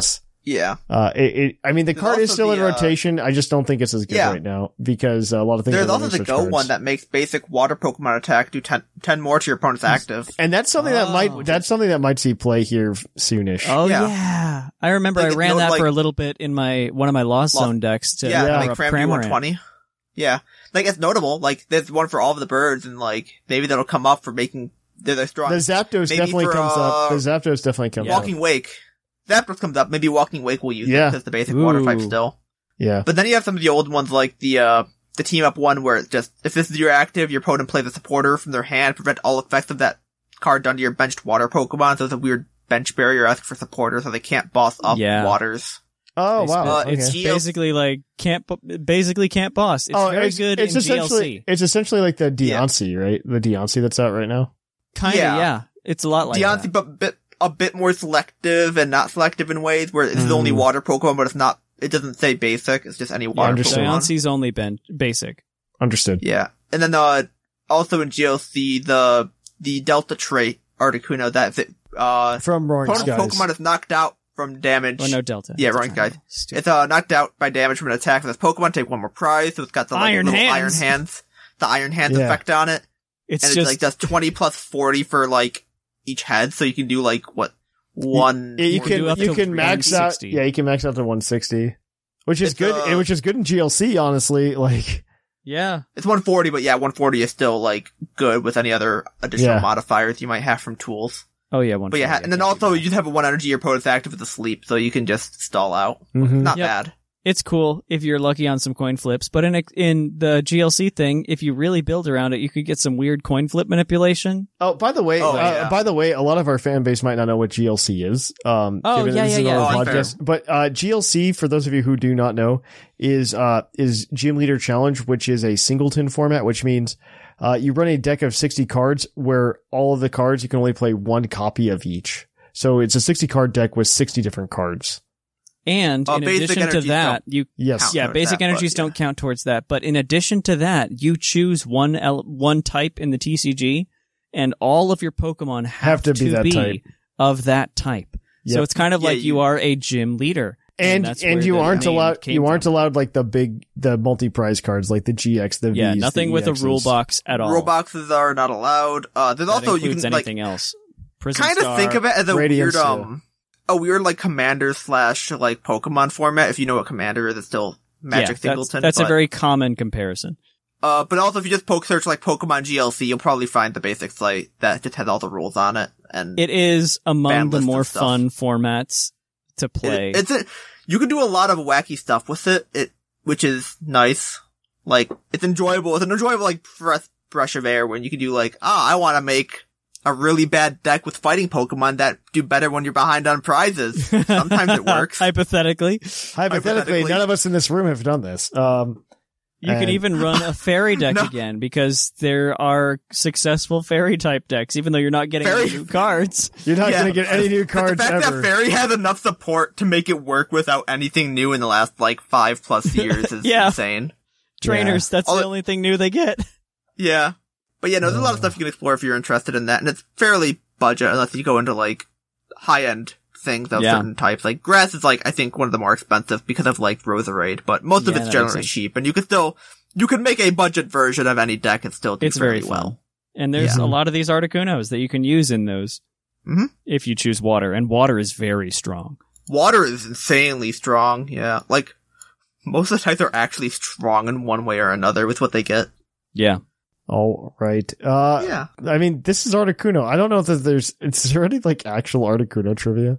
F: Yeah.
E: Uh, it, it, I mean, the
F: There's
E: card is
F: also
E: still in
F: the, uh,
E: rotation. I just don't think it's as good
F: yeah.
E: right now because a lot of things
F: There's
E: are
F: also
E: running
F: the
E: switch
F: Go
E: cards.
F: one that makes basic water Pokemon attack do ten, ten more to your opponent's active.
E: And that's something that
G: Oh.
E: might, that's something that might see play here soonish.
G: Oh
F: Yeah.
G: yeah. I remember
F: Like,
G: I
F: it-
G: ran
F: no,
G: that
F: like-
G: for a little bit in my one of my Lost
F: Lost-
G: Zone decks to
F: Yeah,
E: Yeah.
F: like
G: power up
F: Cram one
G: Cramorant.
F: twenty. Yeah. Like, it's notable. Like, there's one for all of the birds, and like, maybe that'll come up for making, they're, they're strong.
E: The Zapdos
F: Maybe
E: definitely
F: for,
E: comes up.
F: uh,
E: The Zapdos definitely comes
F: Walking
E: up.
F: Wake. Zapdos comes up. Maybe Walking Wake will use
E: Yeah.
F: it because the basic water type
G: Ooh.
F: still.
E: Yeah.
F: But then you have some of the old ones like the, uh, the team up one where it's just, if this is your active, your opponent plays a supporter from their hand, prevent all effects of that card done to your benched water Pokemon. So it's a weird bench barrier ask for supporter so they can't boss up
G: Yeah.
F: waters.
E: Oh, wow.
F: Uh,
E: Okay.
G: It's
F: okay.
G: basically like can't bu- basically can't boss. It's
E: oh,
G: very
E: it's,
G: good
E: it's
G: in
E: essentially,
G: G L C.
E: It's essentially like the
F: Yeah.
E: Deontay, right? The Deontay that's out right now.
G: Kind of,
F: Yeah.
G: yeah. It's a lot like
F: Deontay,
G: that.
F: but bit, a bit more selective and not selective in ways where it's the only
E: Mm.
F: water Pokemon, but it's not, it doesn't say basic, it's just any water
E: understood.
F: Pokemon.
G: Deontay's only been basic.
E: Understood.
F: Yeah. And then, uh, also in G L C, the, the Delta trait, Articuno, that, that uh,
E: From Roaring
F: opponent's
E: Skies.
F: Pokemon is knocked out from damage.
G: Oh, no Delta.
F: Yeah,
G: That's
F: Roaring
G: fine.
F: Skies.
G: Stupid.
F: It's, uh, knocked out by damage from an attack. So this Pokemon take one more prize, so it's got the, like,
G: Iron
F: little
G: hands.
F: iron hands, the iron hands
E: Yeah.
F: effect on it.
G: It's
F: and
G: just
F: it's like, does twenty plus forty for, like, each head, so you can do, like, what, one...
E: Yeah, you
G: Or
E: can
G: do up
E: you
G: to
E: can max out.
G: one sixty.
E: Yeah, you can max out to one sixty, which is
F: It's,
E: good.
F: uh,
E: and which is good in G L C, honestly. Like,
G: yeah.
F: It's one forty, but yeah, one forty is still, like, good with any other additional
E: Yeah.
F: modifiers you might have from tools.
G: Oh yeah, one.
F: But yeah, and then also, you just have a one energy, your opponent's active with a sleep, so you can just stall out.
E: mhm.
F: Not
G: Yep.
F: bad.
G: it's cool if you're lucky on some coin flips. But in a, in the G L C thing, if you really build around it, you could get some weird coin flip manipulation.
E: Oh, by the way,
F: Oh,
E: uh,
F: yeah.
E: by the way, a lot of our fan base might not know what G L C is. Um,
G: Oh,
E: given
G: yeah,
E: this
G: yeah,
E: is
G: yeah.
E: another
F: Oh,
E: podcast. But uh, G L C, for those of you who do not know, is uh is Gym Leader Challenge, which is a singleton format, which means uh you run a deck of sixty cards where all of the cards you can only play one copy of each. So it's a sixty card deck with sixty different cards.
G: And
F: Uh,
G: in
F: basic
G: addition to
F: energies
G: that,
F: don't
G: you
E: Yes.
F: count
G: yeah,
F: towards
G: basic
F: that,
G: energies
F: but, yeah.
G: don't count towards that. But in addition to that, you choose one el- one type in the T C G, and all of your Pokemon have,
E: Have to be that type.
G: of that type. So
E: Yep.
G: it's kind of
F: Yeah,
G: like you,
F: you-
G: are a gym leader,
E: And
G: that's
E: and
G: where
E: you
G: the
E: aren't
G: name
E: allowed
G: came
E: you aren't
G: from.
E: allowed like the big the multi prize cards like the G X, the
G: Yeah,
E: Vs,
G: nothing
E: the
G: with a
E: E Xs.
G: rule box at all.
F: Rule boxes are not allowed. Uh, there's
G: That
F: also, you
G: includes
F: can, like,
G: anything else. Prison
F: kind of
G: Star,
F: think of it as a
E: Radiance,
F: weird, um, a weird, like, commander slash, like, Pokemon format. If you know what commander is, it's still Magic
G: yeah,
F: Singleton.
G: That's, that's a
F: but,
G: very common comparison.
F: Uh, but also if you just poke search, like, Pokemon G L C, you'll probably find the basic site that just has all the rules on it. And
G: It is among
F: Ban
G: the
F: list
G: more
F: and stuff.
G: fun formats to play.
F: It, it's a, you can do a lot of wacky stuff with it, it, which is nice. Like, it's enjoyable. It's an enjoyable, like, breath, brush of air when you can do, like, ah, I want to make a really bad deck with fighting Pokemon that do better when you're behind on prizes. Sometimes it works.
G: Hypothetically,
E: Hypothetically,
F: Hypothetically.
E: none of us in this room have done this. Um,
G: you can
E: And-
G: even run a fairy deck
F: No.
G: again because there are successful fairy type decks, even though you're not getting
F: Fairy-
G: any new cards.
E: you're not
F: Yeah.
E: going to get any new
F: But
E: cards
F: the fact
E: ever.
F: that Fairy has enough support to make it work without anything new in the last, like, five plus years is
G: Yeah.
F: insane.
G: Trainers, that's
F: All
G: the
F: it-
G: only thing new they get.
F: Yeah. But yeah, no, there's a
E: Uh.
F: lot of stuff you can explore if you're interested in that, and it's fairly budget unless you go into, like, high-end things of
G: Yeah.
F: certain types. Like, grass is, like, I think one of the more expensive because of, like, Roserade, but most of
G: Yeah,
F: it's
G: that
F: generally
G: makes sense.
F: cheap, and you can still, you can make a budget version of any deck and still do
G: It's very
F: fairly
G: fun.
F: well.
G: And there's
E: Yeah.
G: a lot of these Articunos that you can use in those
F: Mhm.
G: if you choose water, and water is very strong.
F: Water is insanely strong, yeah. Like, most of the types are actually strong in one way or another with what they get.
G: Yeah.
E: All right. Uh,
F: Yeah.
E: I mean, this is Articuno. I don't know if there's, is there any like actual Articuno trivia?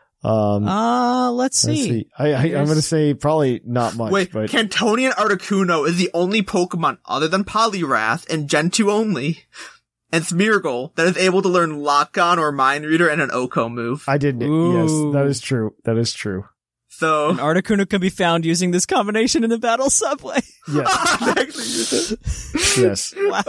E: Um,
G: Uh, let's see.
E: let's see. I, I, I'm
G: Here's-
E: going to say probably not much,
F: Wait,
E: but
F: Cantonian Articuno is the only Pokemon other than Poliwrath and Gen two only, and Smeargle that is able to learn Lock-On or Mind Reader and an Oko move.
E: I didn't.
G: Ooh.
E: Yes, that is true. That is true.
F: So,
G: An Articuno can be found using this combination in the battle subway.
E: Yes.
F: actually,
E: Yes.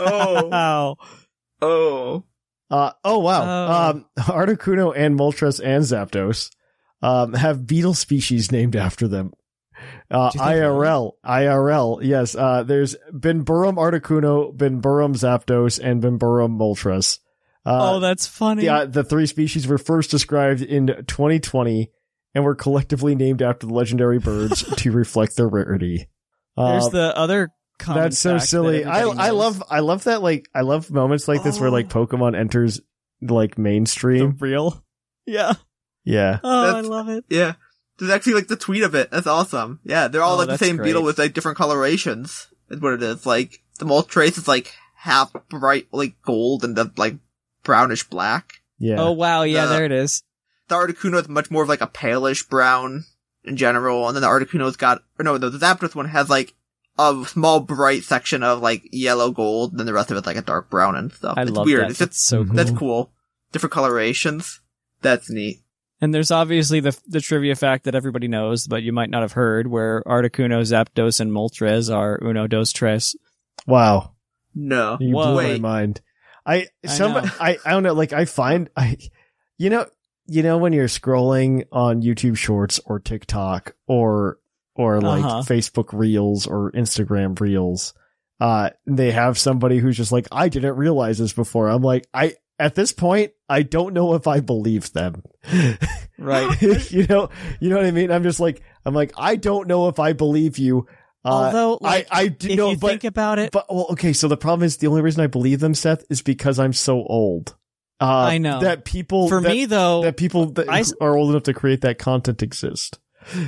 G: Wow.
F: oh,
E: Uh, oh, wow.
G: Oh.
E: Um, Articuno and Moltres and Zapdos, um, have beetle species named after them. Uh,
G: Do they
E: I R L, I R L, yes. Uh, there's Binburum Articuno, Binburum Zapdos, and Binburum Moltres. Uh,
G: Oh, that's funny.
E: yeah, the three species were first described in twenty twenty and were collectively named after the legendary birds to reflect their rarity.
G: There's
E: Uh,
G: the other common
E: That's so
G: fact
E: silly.
G: that
E: I
G: everybody
E: I
G: knows.
E: love I love that like I love moments like this where like Pokemon enters like
G: the
E: mainstream.
G: real. Yeah.
E: Yeah.
G: Oh, I
F: That's-
G: love it.
F: Yeah. There's actually like the tweet of it. That's awesome. Yeah, they're all
G: Oh,
F: like the
G: that's
F: same
G: great.
F: beetle with like different colorations. Is what it is. Like the Moltres is like half bright like gold and the like brownish black.
E: Yeah.
G: Oh wow, yeah,
F: The-
G: there it is.
F: The Articuno is much more of like a palish brown in general, and then the Articuno's got, or no, the Zapdos one has like a small bright section of like yellow gold, and then the rest of it's like a dark brown and stuff.
G: I
F: it's
G: love
F: weird.
G: that.
F: It's
G: That's
F: just,
G: so cool.
F: that's cool. Different colorations. That's neat.
G: And there's obviously the the trivia fact that everybody knows, but you might not have heard, where Articuno, Zapdos, and Moltres are uno, dos, tres.
E: Wow.
F: No.
E: You
G: Whoa.
E: blew
F: Wait.
E: my mind. I
G: I
E: some
G: know.
E: I, I don't know, like I find I you know you know when you're scrolling on YouTube Shorts or TikTok or or like
G: Uh-huh.
E: Facebook Reels or Instagram Reels, uh they have somebody who's just like, I didn't realize this before. I'm like, I at this point I don't know if I believe them.
G: Right.
E: you know you know what I mean? I'm just like I'm like I don't know if I believe you. Uh,
G: Although, like,
E: I I do
G: if
E: know,
G: you
E: but
G: think about it,
E: but well, okay. So the problem is the only reason I believe them, Seth, is because I'm so old. Uh,
G: I know.
E: that people
G: for
E: that,
G: me though,
E: that people that
G: I-
E: are old enough to create that content exist.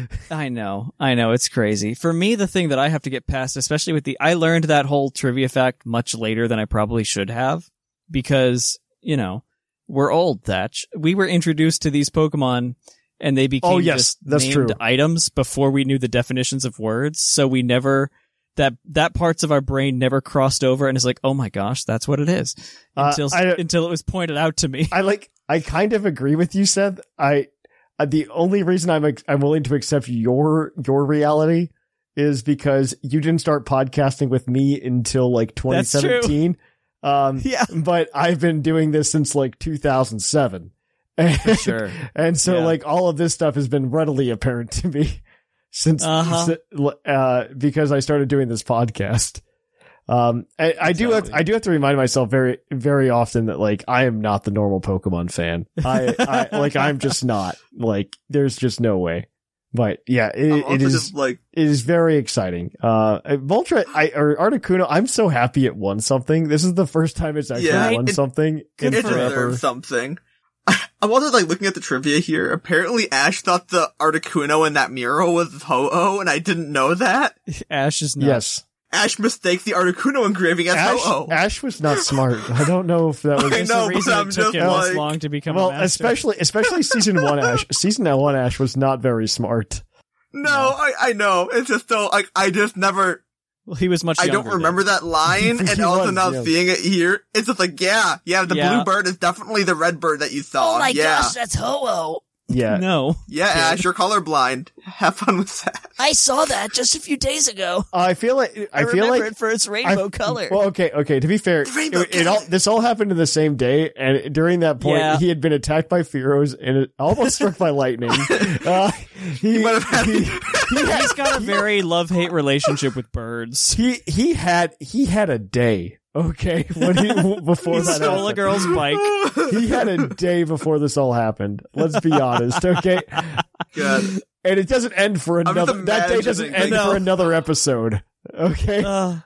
G: I know, I know, it's crazy. For me, the thing that I have to get past, especially with the, I learned that whole trivia fact much later than I probably should have, because, you know, we're old, Thatch. We were introduced to these Pokemon, and they became
E: Oh, yes,
G: just
E: that's
G: named
E: true.
G: items before we knew the definitions of words, so we never, that, that parts of our brain never crossed over, and it's like, oh my gosh, that's what it is.
E: Uh,
G: Until,
E: I-
G: until it was pointed out to me.
E: I like. I kind of agree with you, Seth. I uh, the only reason I'm ex- I'm willing to accept your your reality is because you didn't start podcasting with me until like twenty seventeen. Um,
G: Yeah.
E: But I've been doing this since like two thousand seven.
G: For sure.
E: And so
G: Yeah.
E: like all of this stuff has been readily apparent to me since,
G: Uh-huh.
E: si- uh, because I started doing this podcast. Um, I, I do have,
G: Exactly.
E: I do have to remind myself very, very often that like, I am not the normal Pokemon fan. I, I, like, I'm just not. Like, there's just no way. But yeah, it,
F: I'm also
E: it is,
F: just like,
E: it is very exciting. Uh, Voltra, I, or Articuno, I'm so happy it won something. This is the first time it's actually
F: Yeah,
E: won
F: it-
E: something in
F: it
E: forever.
F: deserves something. I'm also like looking at the trivia here. Apparently Ash thought the Articuno in that mural was Ho-Oh, and I didn't know that.
G: Ash is not.
E: Yes.
F: Ash mistakes the Articuno engraving as
E: Ash,
F: Ho-Oh.
E: Ash was not smart. I don't know if that was.
F: I
G: There's
F: know,
G: a reason
F: but I'm
G: it took
F: just
G: him this
F: like-
G: long to become
E: Well,
G: a master.
E: especially especially season one Ash. Season one Ash was not very smart.
F: No, I, I know. It's just so, like, I just never,
G: Well, he was much
F: I
G: younger
F: don't remember
G: then.
F: that line, and
E: He
F: also
E: was,
F: now
E: yeah.
F: seeing it here, it's just like, yeah, yeah, the
G: Yeah.
F: blue bird is definitely the red bird that you saw.
K: Oh my
F: yeah.
K: gosh, that's Ho-Oh.
E: Yeah.
G: No.
F: Yeah, Ash, you're colorblind. Have fun with that.
K: I saw that just a few days ago.
E: I feel like I,
K: I,
E: feel
K: remember
E: like
K: it for its rainbow
E: I-
K: color.
E: Well, okay, okay. To be fair,
F: rainbow
E: it, it all
F: color.
E: this all happened in the same day, and during that point,
G: Yeah.
E: he had been attacked by Fearos and it almost struck by lightning. Uh, he,
F: might have had-
E: he, he had
G: He's got a very love-hate relationship with birds.
E: he he had he had a day. Okay, when he before
G: He
E: that
G: stole a
E: happened.
G: girl's bike.
E: He had a day before this all happened. Let's be honest, okay?
F: God.
E: And it doesn't end for
F: just
E: another. That day doesn't
F: imagining,
E: end
F: like,
E: for
F: no.
E: another episode. Okay.
G: Uh,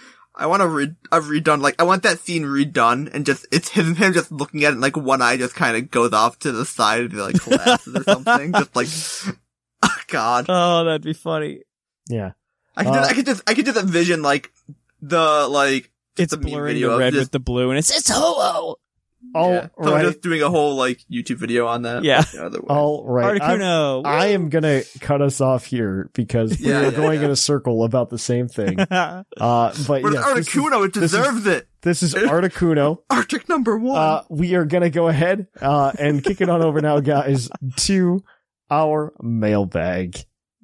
F: I want to re- a redone, like, I want that scene redone, and just, it's him, him just looking at it, and like, one eye just kind of goes off to the side, and like, collapses or something. Just like, oh, God.
G: oh, that'd be funny.
E: Yeah.
F: I could,
E: Uh,
F: just, I could just, I could just envision, like, the, like,
G: It's
F: the meme
G: blurring
F: video
G: the
F: of
G: red
F: just,
G: with the blue, and it's
K: It's Ho-Oh.
E: All
F: yeah, someone
E: right.
F: just doing a whole, like, YouTube video on that.
G: Yeah.
F: The other way.
E: All right. I'm-
G: Articuno.
E: I am gonna cut us off here because we
F: Yeah,
E: are
F: yeah,
E: going
F: yeah.
E: in a circle about the same thing. Uh, but
F: But
E: yes, this is-
F: Articuno, it
E: this is-
F: deserves it.
E: This is Articuno.
F: Arctic number one.
E: Uh, we are gonna go ahead uh, and kick it on over now, guys, to our mailbag.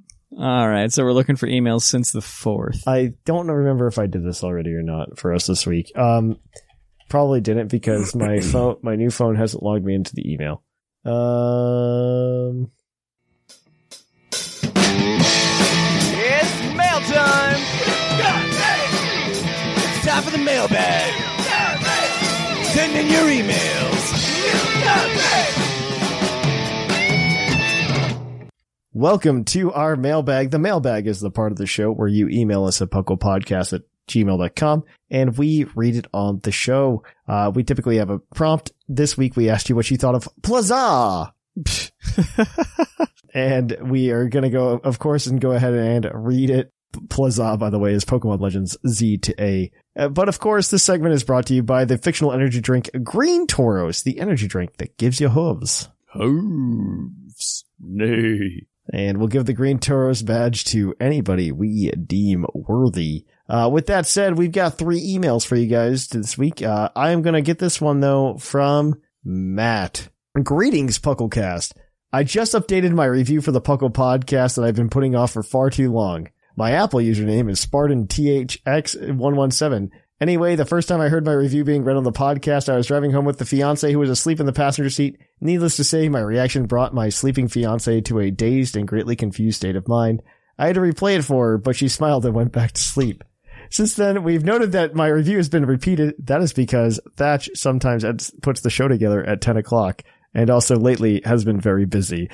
G: All right, so we're looking for emails since the fourth.
E: I don't remember if I did this already or not for us this week. Um, probably didn't because my phone, my new phone hasn't logged me into the email. Um,
D: It's mail time! It's time for the mailbag! Send in your emails!
E: Welcome to our mailbag. The mailbag is the part of the show where you email us at pucklepodcast at gmail dot com and we read it on the show. Uh, we typically have a prompt. This week we asked you what you thought of Plaza. And we are going to go, of course, and go ahead and read it. Plaza, by the way, is Pokemon Legends Z to A. Uh, but of course, this segment is brought to you by the fictional energy drink Green Tauros, the energy drink that gives you hooves. Hooves. Nay. And we'll give the Green Tauros badge to anybody we deem worthy. Uh, with that said, we've got three emails for you guys this week. Uh, I am going to get this one, though, from Matt. Greetings, Pucklecast. I just updated my review for the Puckle podcast that I've been putting off for far too long. My Apple username is Spartan T H X one one seven. Anyway, the first time I heard my review being read on the podcast, I was driving home with the fiance who was asleep in the passenger seat. Needless to say, my reaction brought my sleeping fiance to a dazed and greatly confused state of mind. I had to replay it for her, but she smiled and went back to sleep. Since then, we've noted that my review has been repeated. That is because Thatch sometimes puts the show together at ten o'clock, and also lately has been very busy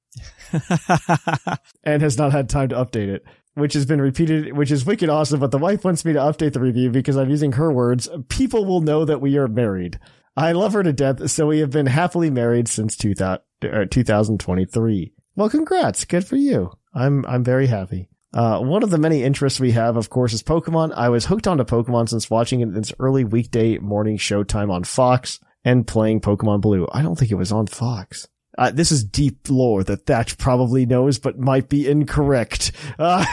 E: and has not had time to update it. Which has been repeated, which is wicked awesome, but the wife wants me to update the review because I'm using her words. People will know that we are married. I love her to death, so we have been happily married since two thousand twenty-three. Well, congrats. Good for you. I'm, I'm very happy. Uh, one of the many interests we have, of course, is Pokemon. I was hooked onto Pokemon since watching it in its early weekday morning showtime on Fox and playing Pokemon Blue. I don't think it was on Fox. Uh, this is deep lore that Thatch probably knows, but might be incorrect. Uh,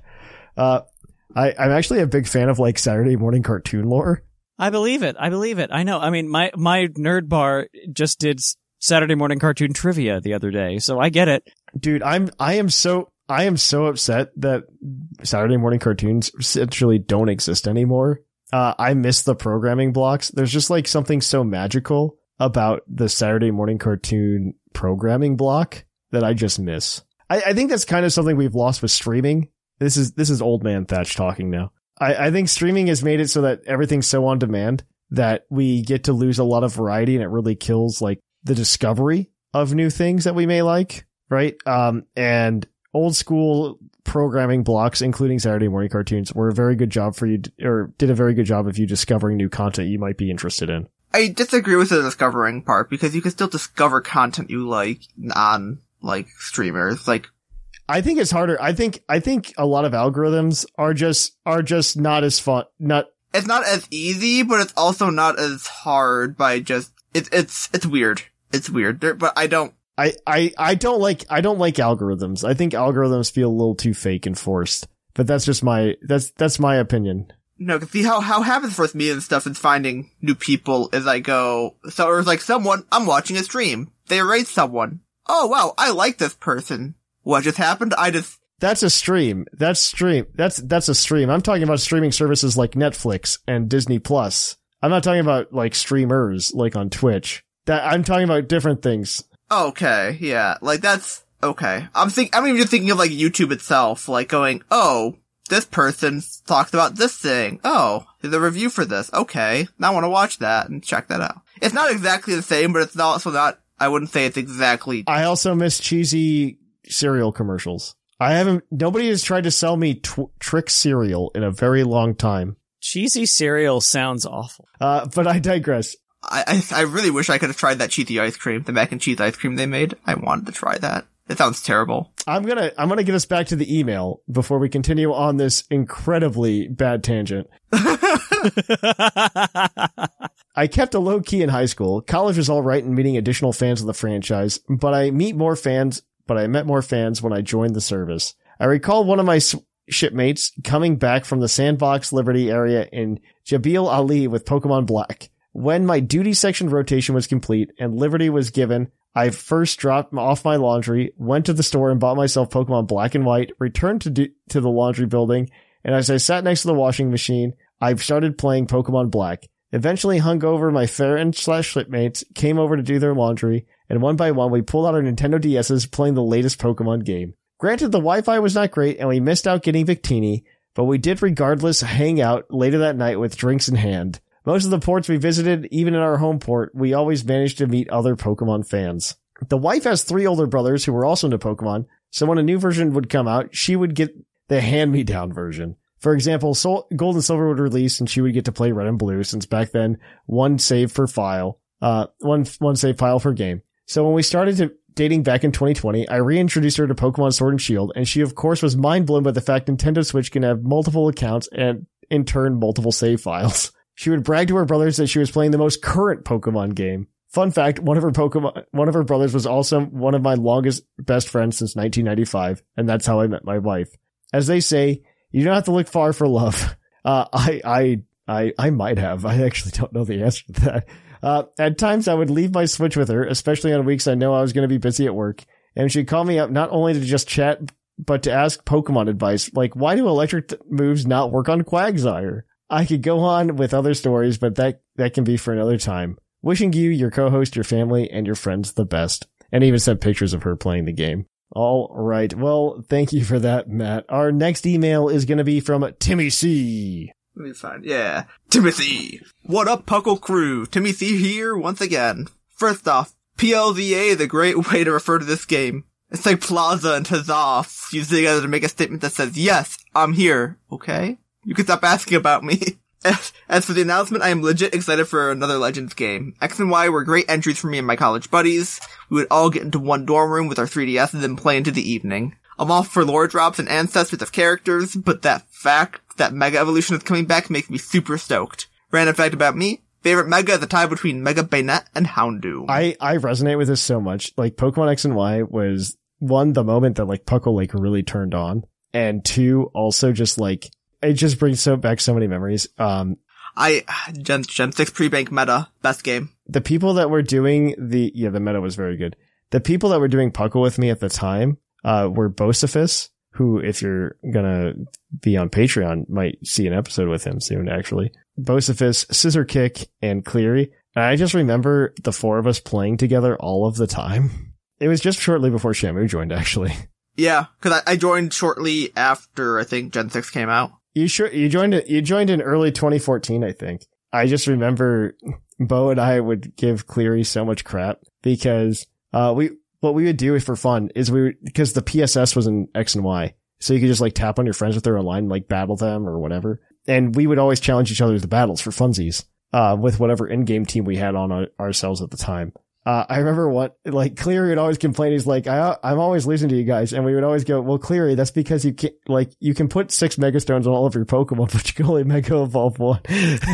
E: uh, I, I'm actually a big fan of like Saturday morning cartoon lore.
G: I believe it. I believe it. I know. I mean, my, my nerd bar just did Saturday morning cartoon trivia the other day, so I get it.
E: Dude, I'm, I am so, I am so upset that Saturday morning cartoons essentially don't exist anymore. Uh, I miss the programming blocks. There's just like something so magical about the Saturday morning cartoon programming block that I just miss. I, I think that's kind of something we've lost with streaming. This is this is old man Thatch talking now. I, I think streaming has made it so that everything's so on demand that we get to lose a lot of variety, and it really kills like the discovery of new things that we may like, right? Um, and old school programming blocks, including Saturday morning cartoons, were a very good job for you, or did a very good job of you discovering new content you might be interested in.
F: I disagree with the discovering part, because you can still discover content you like on, like, streamers. Like,
E: I think it's harder. I think, I think a lot of algorithms are just, are just not as fun, not,
F: it's not as easy, but it's also not as hard by just, it's, it's, it's weird. It's weird. There, but I don't,
E: I, I, I don't like, I don't like algorithms. I think algorithms feel a little too fake and forced, but that's just my, that's, that's my opinion.
F: No, cause see how, how happens for me and stuff is finding new people as I go. So it was like someone, I'm watching a stream. They rate someone. Oh wow, I like this person. What just happened? I just,
E: that's a stream. That's stream. That's, that's a stream. I'm talking about streaming services like Netflix and Disney Plus. I'm not talking about like streamers like on Twitch. That I'm talking about different things.
F: Okay. Yeah. Like that's okay. I'm think, I'm even just thinking of like YouTube itself, like going, oh, this person talked about this thing. Oh, there's a review for this. Okay. Now I want to watch that and check that out. It's not exactly the same, but it's also not, I wouldn't say it's exactly.
E: I also miss cheesy cereal commercials. I haven't, nobody has tried to sell me tw- trick cereal in a very long time.
G: Cheesy cereal sounds awful.
E: Uh, but I digress.
F: I, I, I really wish I could have tried that cheesy ice cream, the mac and cheese ice cream they made. I wanted to try that. It sounds terrible.
E: I'm gonna, I'm gonna get us back to the email before we continue on this incredibly bad tangent. I kept a low key in high school. College was all right in meeting additional fans of the franchise, but I meet more fans, but I met more fans when I joined the service. I recall one of my shipmates coming back from the Sandbox Liberty area in Jabil Ali with Pokemon Black. When my duty section rotation was complete and Liberty was given, I first dropped off my laundry, went to the store and bought myself Pokemon Black and White, returned to do- to the laundry building, and as I sat next to the washing machine, I started playing Pokemon Black. Eventually hung over my friend slash shipmates, came over to do their laundry, and one by one we pulled out our Nintendo D S's playing the latest Pokemon game. Granted, the Wi-Fi was not great and we missed out getting Victini, but we did regardless hang out later that night with drinks in hand. Most of the ports we visited, even in our home port, we always managed to meet other Pokemon fans. The wife has three older brothers who were also into Pokemon, So when a new version would come out, she would get the hand-me-down version. For example, Soul, Gold and Silver would release and she would get to play Red and Blue, since back then, one save per file, uh, one, one save file per game. So when we started to dating back in twenty twenty, I reintroduced her to Pokemon Sword and Shield, and she of course was mind blown by the fact Nintendo Switch can have multiple accounts and in turn multiple save files. She would brag to her brothers that she was playing the most current Pokemon game. Fun fact, one of her Pokemon, one of her brothers was also one of my longest best friends since nineteen ninety-five, and that's how I met my wife. As they say, you don't have to look far for love. Uh, I, I, I, I might have. I actually don't know the answer to that. Uh, at times I would leave my Switch with her, especially on weeks I know I was going to be busy at work, and she'd call me up not only to just chat, but to ask Pokemon advice, like, why do electric t- moves not work on Quagsire? I could go on with other stories, but that, that can be for another time. Wishing you, your co-host, your family, and your friends the best. And even sent pictures of her playing the game. All right. Well, thank you for that, Matt. Our next email is going to be from Timmy C.
F: Let me find, yeah. Timothy. What up, Puckle crew? Timmy C here once again. First off, P L Z A is a great way to refer to this game. It's like Plaza and Tazoff used together to make a statement that says, yes, I'm here. Okay? You can stop asking about me. As, as for the announcement, I am legit excited for another Legends game. X and Y were great entries for me and my college buddies. We would all get into one dorm room with our three D S's and play into the evening. I'm all for lore drops and ancestors of characters, but that fact that Mega Evolution is coming back makes me super stoked. Random fact about me, favorite Mega is a tie between Mega Bayonet and Houndoom.
E: I, I resonate with this so much. Like, Pokemon X and Y was, one, the moment that, like, Puckle, like, really turned on. And two, also just, like, it just brings so back so many memories. Um,
F: I, Gen, Gen six pre-bank meta, best game.
E: The people that were doing the, yeah, the meta was very good. The people that were doing Puckle with me at the time, uh, were Bocephus, who, if you're gonna be on Patreon, might see an episode with him soon, actually. Bocephus, Scissor Kick, and Cleary. And I just remember the four of us playing together all of the time. It was just shortly before Shamu joined, actually.
F: Yeah, cause I, I joined shortly after, I think, Gen six came out.
E: You sure you joined it? You joined in early twenty fourteen, I think. I just remember Bo and I would give Cleary so much crap because uh we what we would do for fun is we would, because the P S S was in X and Y, so you could just like tap on your friends if they're online, and, like battle them or whatever. And we would always challenge each other to battles for funsies uh with whatever in-game team we had on our, ourselves at the time. Uh, I remember what, like, Cleary would always complain. He's like, I, I'm always losing to you guys. And we would always go, well, Cleary, that's because you can, like, you can put six Megastones on all of your Pokemon, but you can only Mega Evolve one.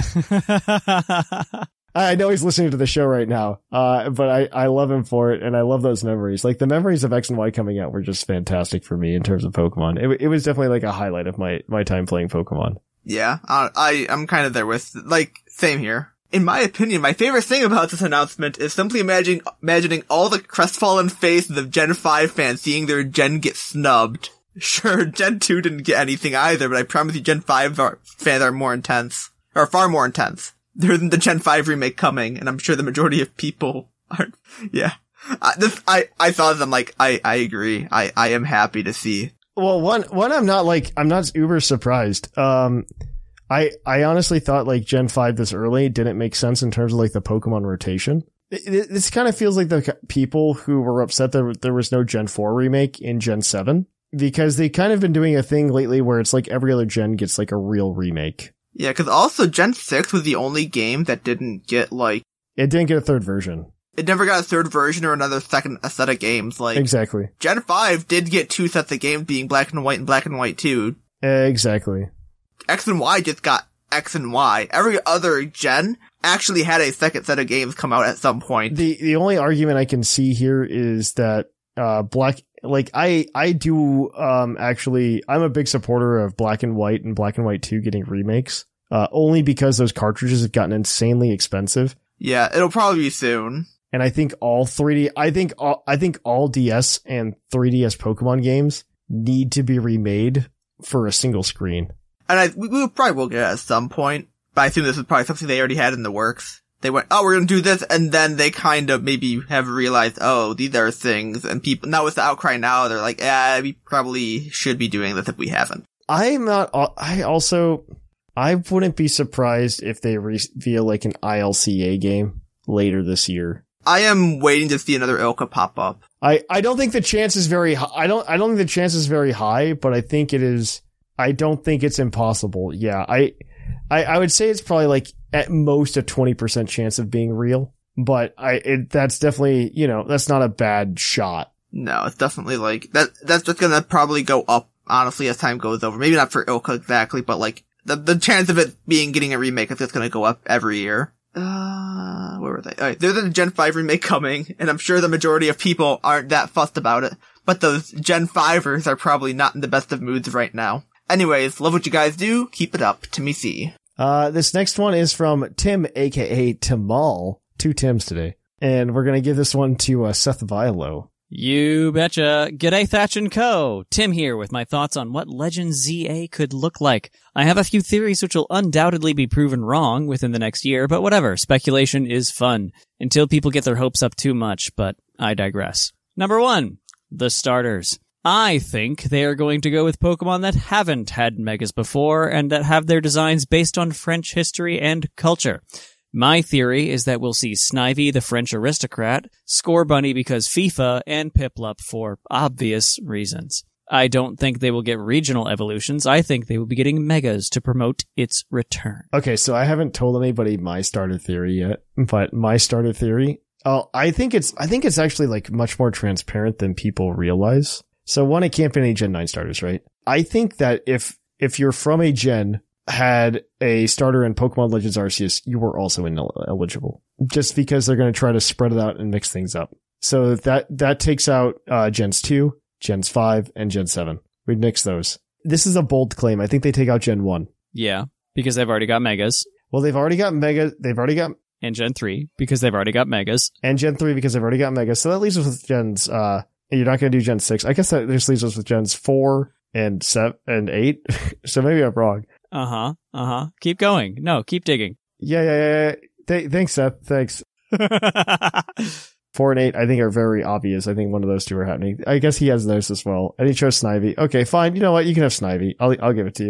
E: I know he's listening to the show right now. Uh, but I, I love him for it. And I love those memories. Like, the memories of X and Y coming out were just fantastic for me in terms of Pokemon. It, it was definitely like a highlight of my, my time playing Pokemon.
F: Yeah. Uh, I, I'm kind of there with, like, same here. In my opinion, my favorite thing about this announcement is simply imagining, imagining all the crestfallen faces of Gen five fans seeing their Gen get snubbed. Sure, Gen two didn't get anything either, but I promise you Gen five are, fans are more intense. Or far more intense. There isn't the Gen five remake coming, and I'm sure the majority of people aren't, yeah. I, this, I, I saw them like, I, I agree. I, I am happy to see.
E: Well, one, one, I'm not like, I'm not uber surprised. Um, I, I honestly thought like Gen five this early didn't make sense in terms of like the Pokemon rotation. It, it, this kind of feels like the people who were upset that there was no Gen four remake in Gen seven, because they kind of been doing a thing lately where it's like every other gen gets like a real remake.
F: Yeah, cause also Gen six was the only game that didn't get like...
E: It didn't get a third version.
F: It never got a third version or another second a set of games. Like
E: Exactly.
F: Gen five did get two sets of games being Black and White and Black and White two.
E: Exactly.
F: X and Y just got X and Y. Every other gen actually had a second set of games come out at some point.
E: The the only argument I can see here is that uh Black like I I do um actually I'm a big supporter of Black and White and Black and White two getting remakes. Uh only because those cartridges have gotten insanely expensive.
F: Yeah, it'll probably be soon.
E: And I think all three D I think all I think all D S and three D S Pokemon games need to be remade for a single screen.
F: And I, we, we probably will get it at some point, but I assume this is probably something they already had in the works. They went, oh, we're gonna do this, and then they kind of maybe have realized, oh, these are things, and people, now with the outcry now, they're like, yeah, we probably should be doing this if we haven't.
E: I'm not, I also, I wouldn't be surprised if they reveal like an I L C A game later this year.
F: I am waiting to see another Ilka pop up.
E: I, I don't think the chance is very high. I don't, I don't think the chance is very high, but I think it is, I don't think it's impossible. Yeah. I, I, I would say it's probably like at most a twenty percent chance of being real, but I, it, that's definitely, you know, that's not a bad shot.
F: No, it's definitely like, that, that's just gonna probably go up, honestly, as time goes over. Maybe not for Ilka exactly, but like, the, the chance of it being, getting a remake is just gonna go up every year. Uh, where were they? Alright, there's a Gen five remake coming, and I'm sure the majority of people aren't that fussed about it, but those Gen fivers are probably not in the best of moods right now. Anyways, love what you guys do, keep it up, Timmy C.
E: Uh, this next one is from Tim, aka Timal. Two Tims today. And we're gonna give this one to, uh, Seth Violo.
G: You betcha. G'day, Thatch and Co. Tim here with my thoughts on what Legend Z A could look like. I have a few theories which will undoubtedly be proven wrong within the next year, but whatever. Speculation is fun. Until people get their hopes up too much, but I digress. Number one, the starters. I think they are going to go with Pokemon that haven't had Megas before and that have their designs based on French history and culture. My theory is that we'll see Snivy, the French aristocrat, Scorbunny because FIFA, and Piplup for obvious reasons. I don't think they will get regional evolutions. I think they will be getting Megas to promote its return.
E: Okay, so I haven't told anybody my starter theory yet, but my starter theory, oh, I think it's, I think it's actually like much more transparent than people realize. So one, it can't be any Gen nine starters, right? I think that if, if you're from a gen had a starter in Pokemon Legends Arceus, you were also ineligible. Just because they're going to try to spread it out and mix things up. So that, that takes out, uh, Gens two, Gens five, and Gen seven. We'd mix those. This is a bold claim. I think they take out Gen one.
G: Yeah, because they've already got Megas.
E: Well, they've already got Mega, they've already got...
G: And Gen three, because they've already got Megas.
E: And Gen three, because they've already got Megas. So that leaves us with Gens, uh, you're not going to do Gen six. I guess that just leaves us with Gens four and seven and eight. So maybe I'm wrong.
G: Uh-huh, uh-huh. Keep going. No, keep digging.
E: Yeah, yeah, yeah. yeah. Th- thanks, Seth. Thanks. Four and eight, I think, are very obvious. I think one of those two are happening. I guess he has those as well. And he chose Snivy. Okay, fine. You know what? You can have Snivy. I'll I'll give it to you.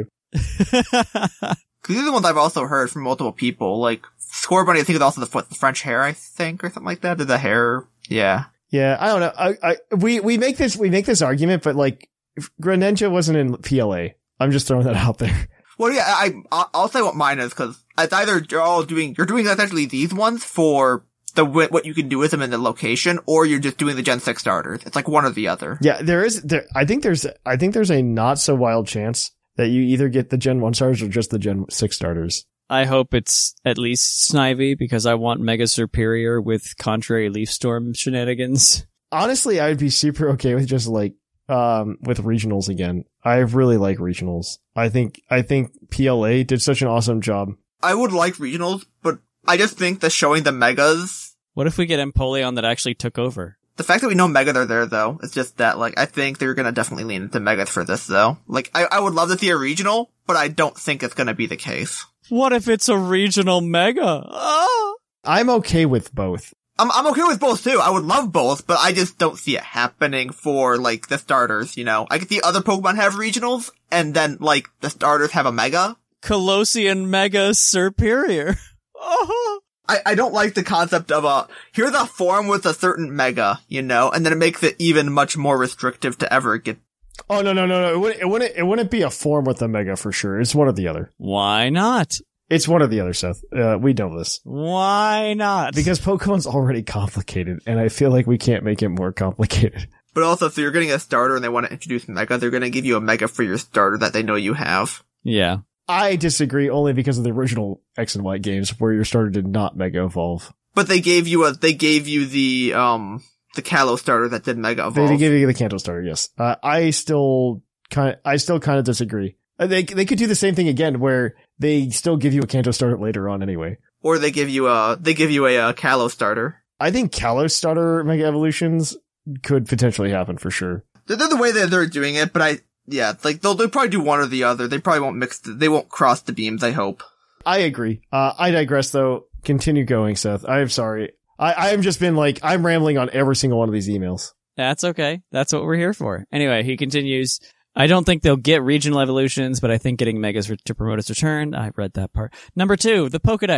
F: Cause these are the ones I've also heard from multiple people. Like, Scorbunny, I think, is also the, the French hair, I think, or something like that. Or the hair. Yeah.
E: Yeah, I don't know. I, I, we, we make this, we make this argument, but like, Greninja wasn't in P L A. I'm just throwing that out there.
F: Well, yeah, I, I'll say what mine is, cause it's either you're all doing, you're doing essentially these ones for the, what you can do with them in the location, or you're just doing the Gen six starters. It's like one or the other.
E: Yeah, there is, there, I think there's, I think there's a not so wild chance that you either get the Gen one starters or just the Gen six starters.
G: I hope it's at least Snivy, because I want Mega Superior with contrary Leaf Storm shenanigans.
E: Honestly, I would be super okay with just like, um, with regionals again. I really like regionals. I think, I think P L A did such an awesome job.
F: I would like regionals, but I just think that showing the Megas.
G: What if we get Empoleon that actually took over?
F: The fact that we know Megas are there, though, it's just that, like, I think they're gonna definitely lean into Megas for this, though. Like, I, I would love to see a regional, but I don't think it's gonna be the case.
G: What if it's a regional Mega? Ah!
E: I'm okay with both.
F: I'm, I'm okay with both too. I would love both, but I just don't see it happening for, like, the starters, you know? I could see other Pokemon have regionals, and then, like, the starters have a Mega.
G: Colossian Mega Superior. Oh.
F: I, I don't like the concept of a, here's a form with a certain Mega, you know? And then it makes it even much more restrictive to ever get.
E: Oh, no, no, no, no. It wouldn't, it wouldn't, it wouldn't be a form with a Mega for sure. It's one or the other.
G: Why not?
E: It's one or the other, Seth. Uh, we know this.
G: Why not?
E: Because Pokemon's already complicated, and I feel like we can't make it more complicated.
F: But also, if you're getting a starter and they want to introduce Mega, they're going to give you a Mega for your starter that they know you have.
G: Yeah.
E: I disagree only because of the original X and Y games where your starter did not Mega Evolve.
F: But they gave you a, they gave you the, um, the Kalos starter that did Mega Evolve.
E: They gave you the Kanto starter, yes. Uh, I still kind of, I still kind of disagree. They they could do the same thing again, where they still give you a Kanto starter later on anyway.
F: Or they give you a they give you a, a Kalos starter.
E: I think Kalos starter Mega Evolutions could potentially happen for sure.
F: They're, they're the way that they're doing it, but I yeah, like they'll they'll probably do one or the other. They probably won't mix. The, they won't cross the beams. I hope.
E: I agree. Uh, I digress though. Continue going, Seth. I am sorry. I I have just been like I'm rambling on every single one of these emails.
G: That's okay. That's what we're here for. Anyway, he continues. I don't think they'll get regional evolutions, but I think getting Megas to promote its return. I've read that part. Number two, the Pokedex.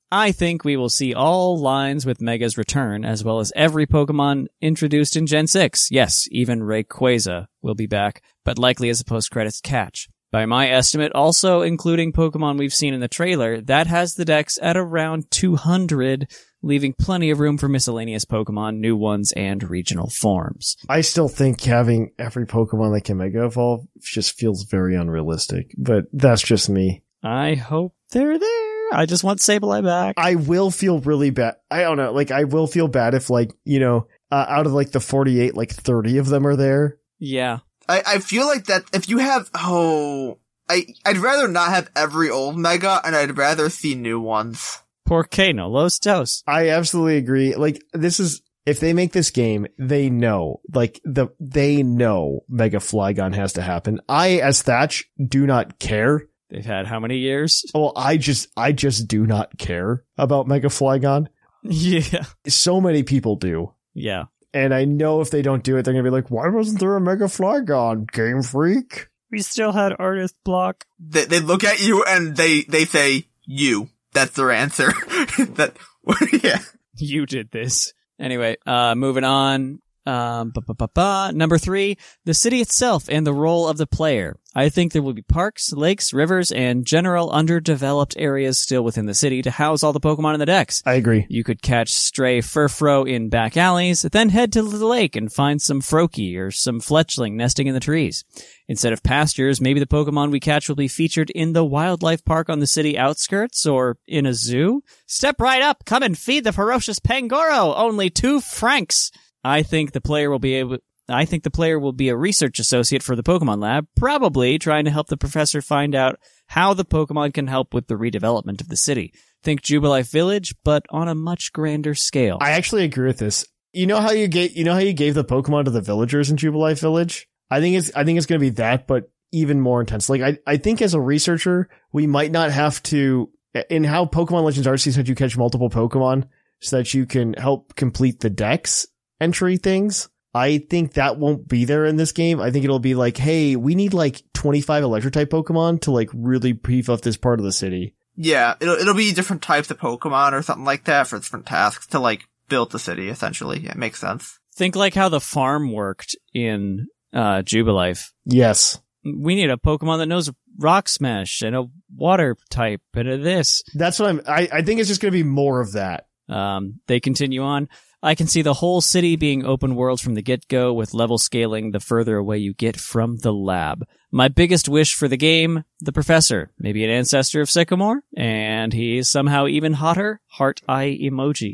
G: I think we will see all lines with Megas return, as well as every Pokemon introduced in Gen six. Yes, even Rayquaza will be back, but likely as a post-credits catch. By my estimate, also including Pokemon we've seen in the trailer, that has the dex at around two hundred, leaving plenty of room for miscellaneous Pokemon, new ones, and regional forms.
E: I still think having every Pokemon that can Mega Evolve just feels very unrealistic, but that's just me.
G: I hope they're there. I just want Sableye back.
E: I will feel really bad. I don't know. Like, I will feel bad if, like, you know, uh, out of like the forty-eight, like thirty of them are there.
G: Yeah.
F: I, I feel like that if you have, oh, I, I'd rather not have every old Mega, and I'd rather see new ones.
G: Por qué no los dos?
E: I absolutely agree. Like, this is, if they make this game, they know, like, the, they know Mega Flygon has to happen. I, as Thatch, do not care.
G: They've had how many years?
E: Well, I just, I just do not care about Mega Flygon.
G: Yeah.
E: So many people do.
G: Yeah.
E: And I know if they don't do it, they're going to be like, why wasn't there a Mega Flygon, Game Freak?
G: We still had Artist Block.
F: They, they look at you and they, they say, you. That's their answer. that, yeah.
G: You did this. Anyway, uh, moving on. Um, ba, ba, ba, ba. Number three, the city itself and the role of the player. I think there will be parks, lakes, rivers, and general underdeveloped areas still within the city to house all the Pokemon in the decks.
E: I agree.
G: You could catch stray Furfrou in back alleys, then head to the lake and find some Froakie or some Fletchling nesting in the trees. Instead of pastures, maybe the Pokemon we catch will be featured in the wildlife park on the city outskirts or in a zoo. Step right up, come and feed the ferocious Pangoro, only two francs. I think the player will be able I think the player will be a research associate for the Pokemon Lab, probably trying to help the professor find out how the Pokemon can help with the redevelopment of the city. Think Jubilife Village, but on a much grander scale.
E: I actually agree with this. You know how you gave you know how you gave the Pokemon to the villagers in Jubilife Village? I think it's I think it's going to be that, but even more intense. Like I I think as a researcher, we might not have to, in how Pokemon Legends Arceus said you catch multiple Pokemon so that you can help complete the dex entry things. I think that won't be there in this game. I think it'll be like, hey, we need like twenty-five Electric-type Pokemon to like really beef up this part of the city.
F: Yeah, it'll it'll be different types of Pokemon or something like that for different tasks to like build the city, essentially. Yeah, it makes sense.
G: Think like how the farm worked in uh Jubilife.
E: Yes.
G: We need a Pokemon that knows Rock Smash and a water type and a this.
E: That's what I'm, I, I think it's just going to be more of that.
G: Um, they continue on. I can see the whole city being open world from the get-go, with level scaling the further away you get from the lab. My biggest wish for the game, the professor, maybe an ancestor of Sycamore, and he's somehow even hotter, heart eye emoji.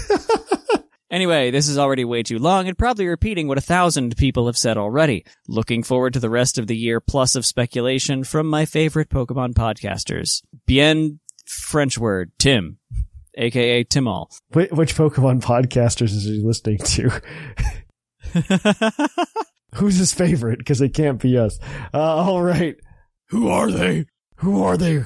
G: Anyway, this is already way too long and probably repeating what a thousand people have said already. Looking forward to the rest of the year plus of speculation from my favorite Pokemon podcasters. Bien French word, Tim. A K A Timol.
E: Which, which Pokemon podcasters is he listening to? Who's his favorite? Because it can't be us. Uh, all right.
D: Who are they?
E: Who are they?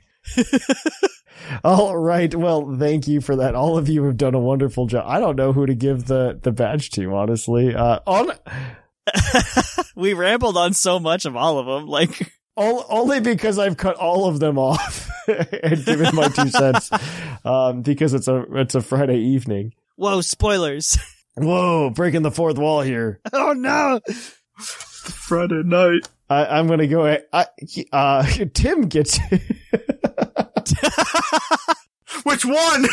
E: All right. Well, thank you for that. All of you have done a wonderful job. I don't know who to give the, the badge to, honestly. Uh, on
G: we rambled on so much of all of them. Like,
E: all, only because I've cut all of them off and given my two cents. Um, because it's a, it's a Friday evening.
G: Whoa, spoilers.
E: Whoa, breaking the fourth wall here.
G: Oh no.
F: Friday night.
E: I, I'm going to go ahead. I, uh, Tim gets
F: Which one?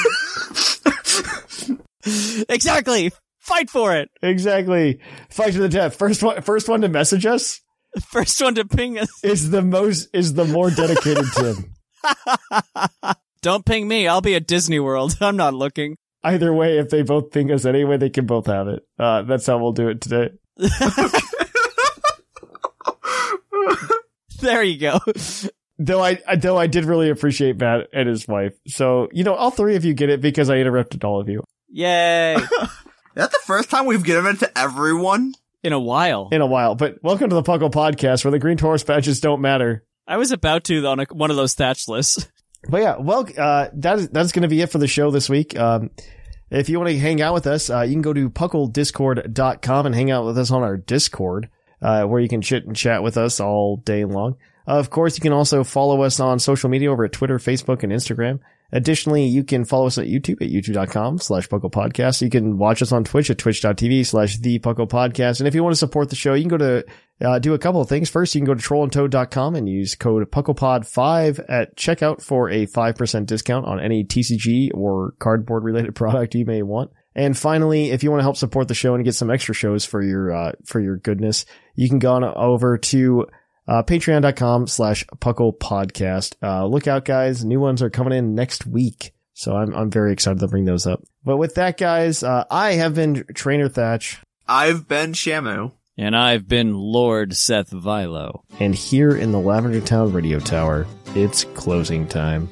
G: Exactly. Fight for it.
E: Exactly. Fight to the death. First one, first one to message us.
G: First one to ping us
E: is the most, is the more dedicated Tim.
G: Don't ping me. I'll be at Disney World. I'm not looking.
E: Either way, if they both ping us anyway, they can both have it. Uh, that's how we'll do it today.
G: There you go.
E: Though I, though I did really appreciate Matt and his wife. So, you know, all three of you get it because I interrupted all of you.
G: Yay.
F: Is that the first time we've given it to everyone?
G: In a while.
E: In a while. But welcome to the Puckle Podcast, where the green Taurus badges don't matter.
G: I was about to on a, one of those Thatch lists.
E: But yeah, well, uh, that is, that's going to be it for the show this week. Um, if you want to hang out with us, uh, you can go to puckle discord dot com and hang out with us on our Discord, uh, where you can chit and chat with us all day long. Of course, you can also follow us on social media over at Twitter, Facebook, and Instagram. Additionally, you can follow us at YouTube at youtube.com slash Puckle Podcast. You can watch us on Twitch at twitch.tv slash the Puckle Podcast. And if you want to support the show, you can go to uh, do a couple of things. First, you can go to troll and toad dot com and use code PucklePod five at checkout for a five percent discount on any T C G or cardboard related product you may want. And finally, if you want to help support the show and get some extra shows for your uh, for your goodness, you can go on over to Uh, patreon.com slash Puckle Podcast. Uh, look out, guys. New ones are coming in next week. So I'm, I'm very excited to bring those up. But with that, guys, uh, I have been Trainer Thatch.
F: I've been Shamu.
G: And I've been Lord Seth Vilo.
E: And here in the Lavender Town Radio Tower, it's closing time.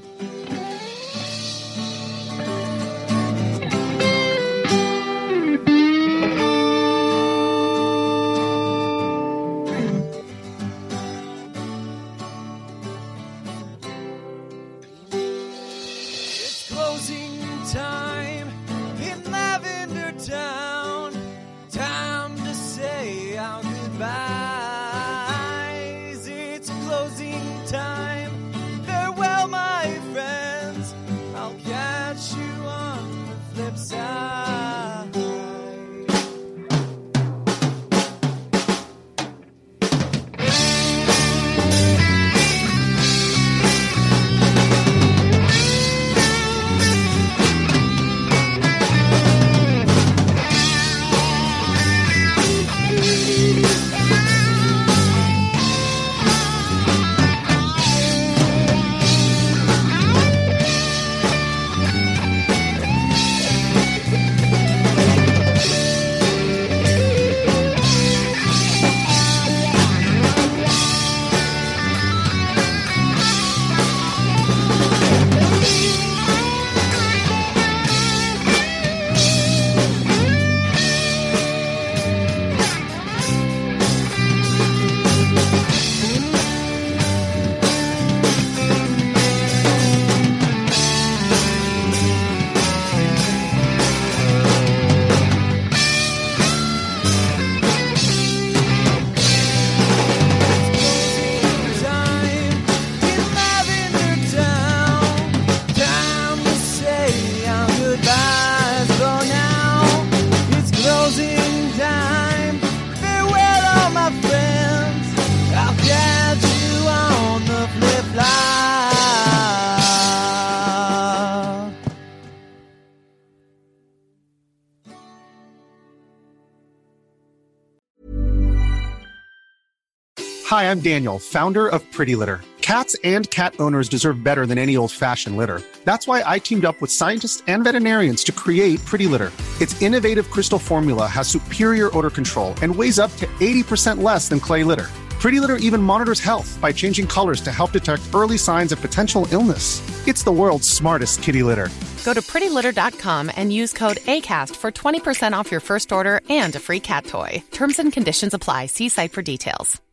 L: Hi, I'm Daniel, founder of Pretty Litter. Cats and cat owners deserve better than any old-fashioned litter. That's why I teamed up with scientists and veterinarians to create Pretty Litter. Its innovative crystal formula has superior odor control and weighs up to eighty percent less than clay litter. Pretty Litter even monitors health by changing colors to help detect early signs of potential illness. It's the world's smartest kitty litter.
M: Go to pretty litter dot com and use code ACAST for twenty percent off your first order and a free cat toy. Terms and conditions apply. See site for details.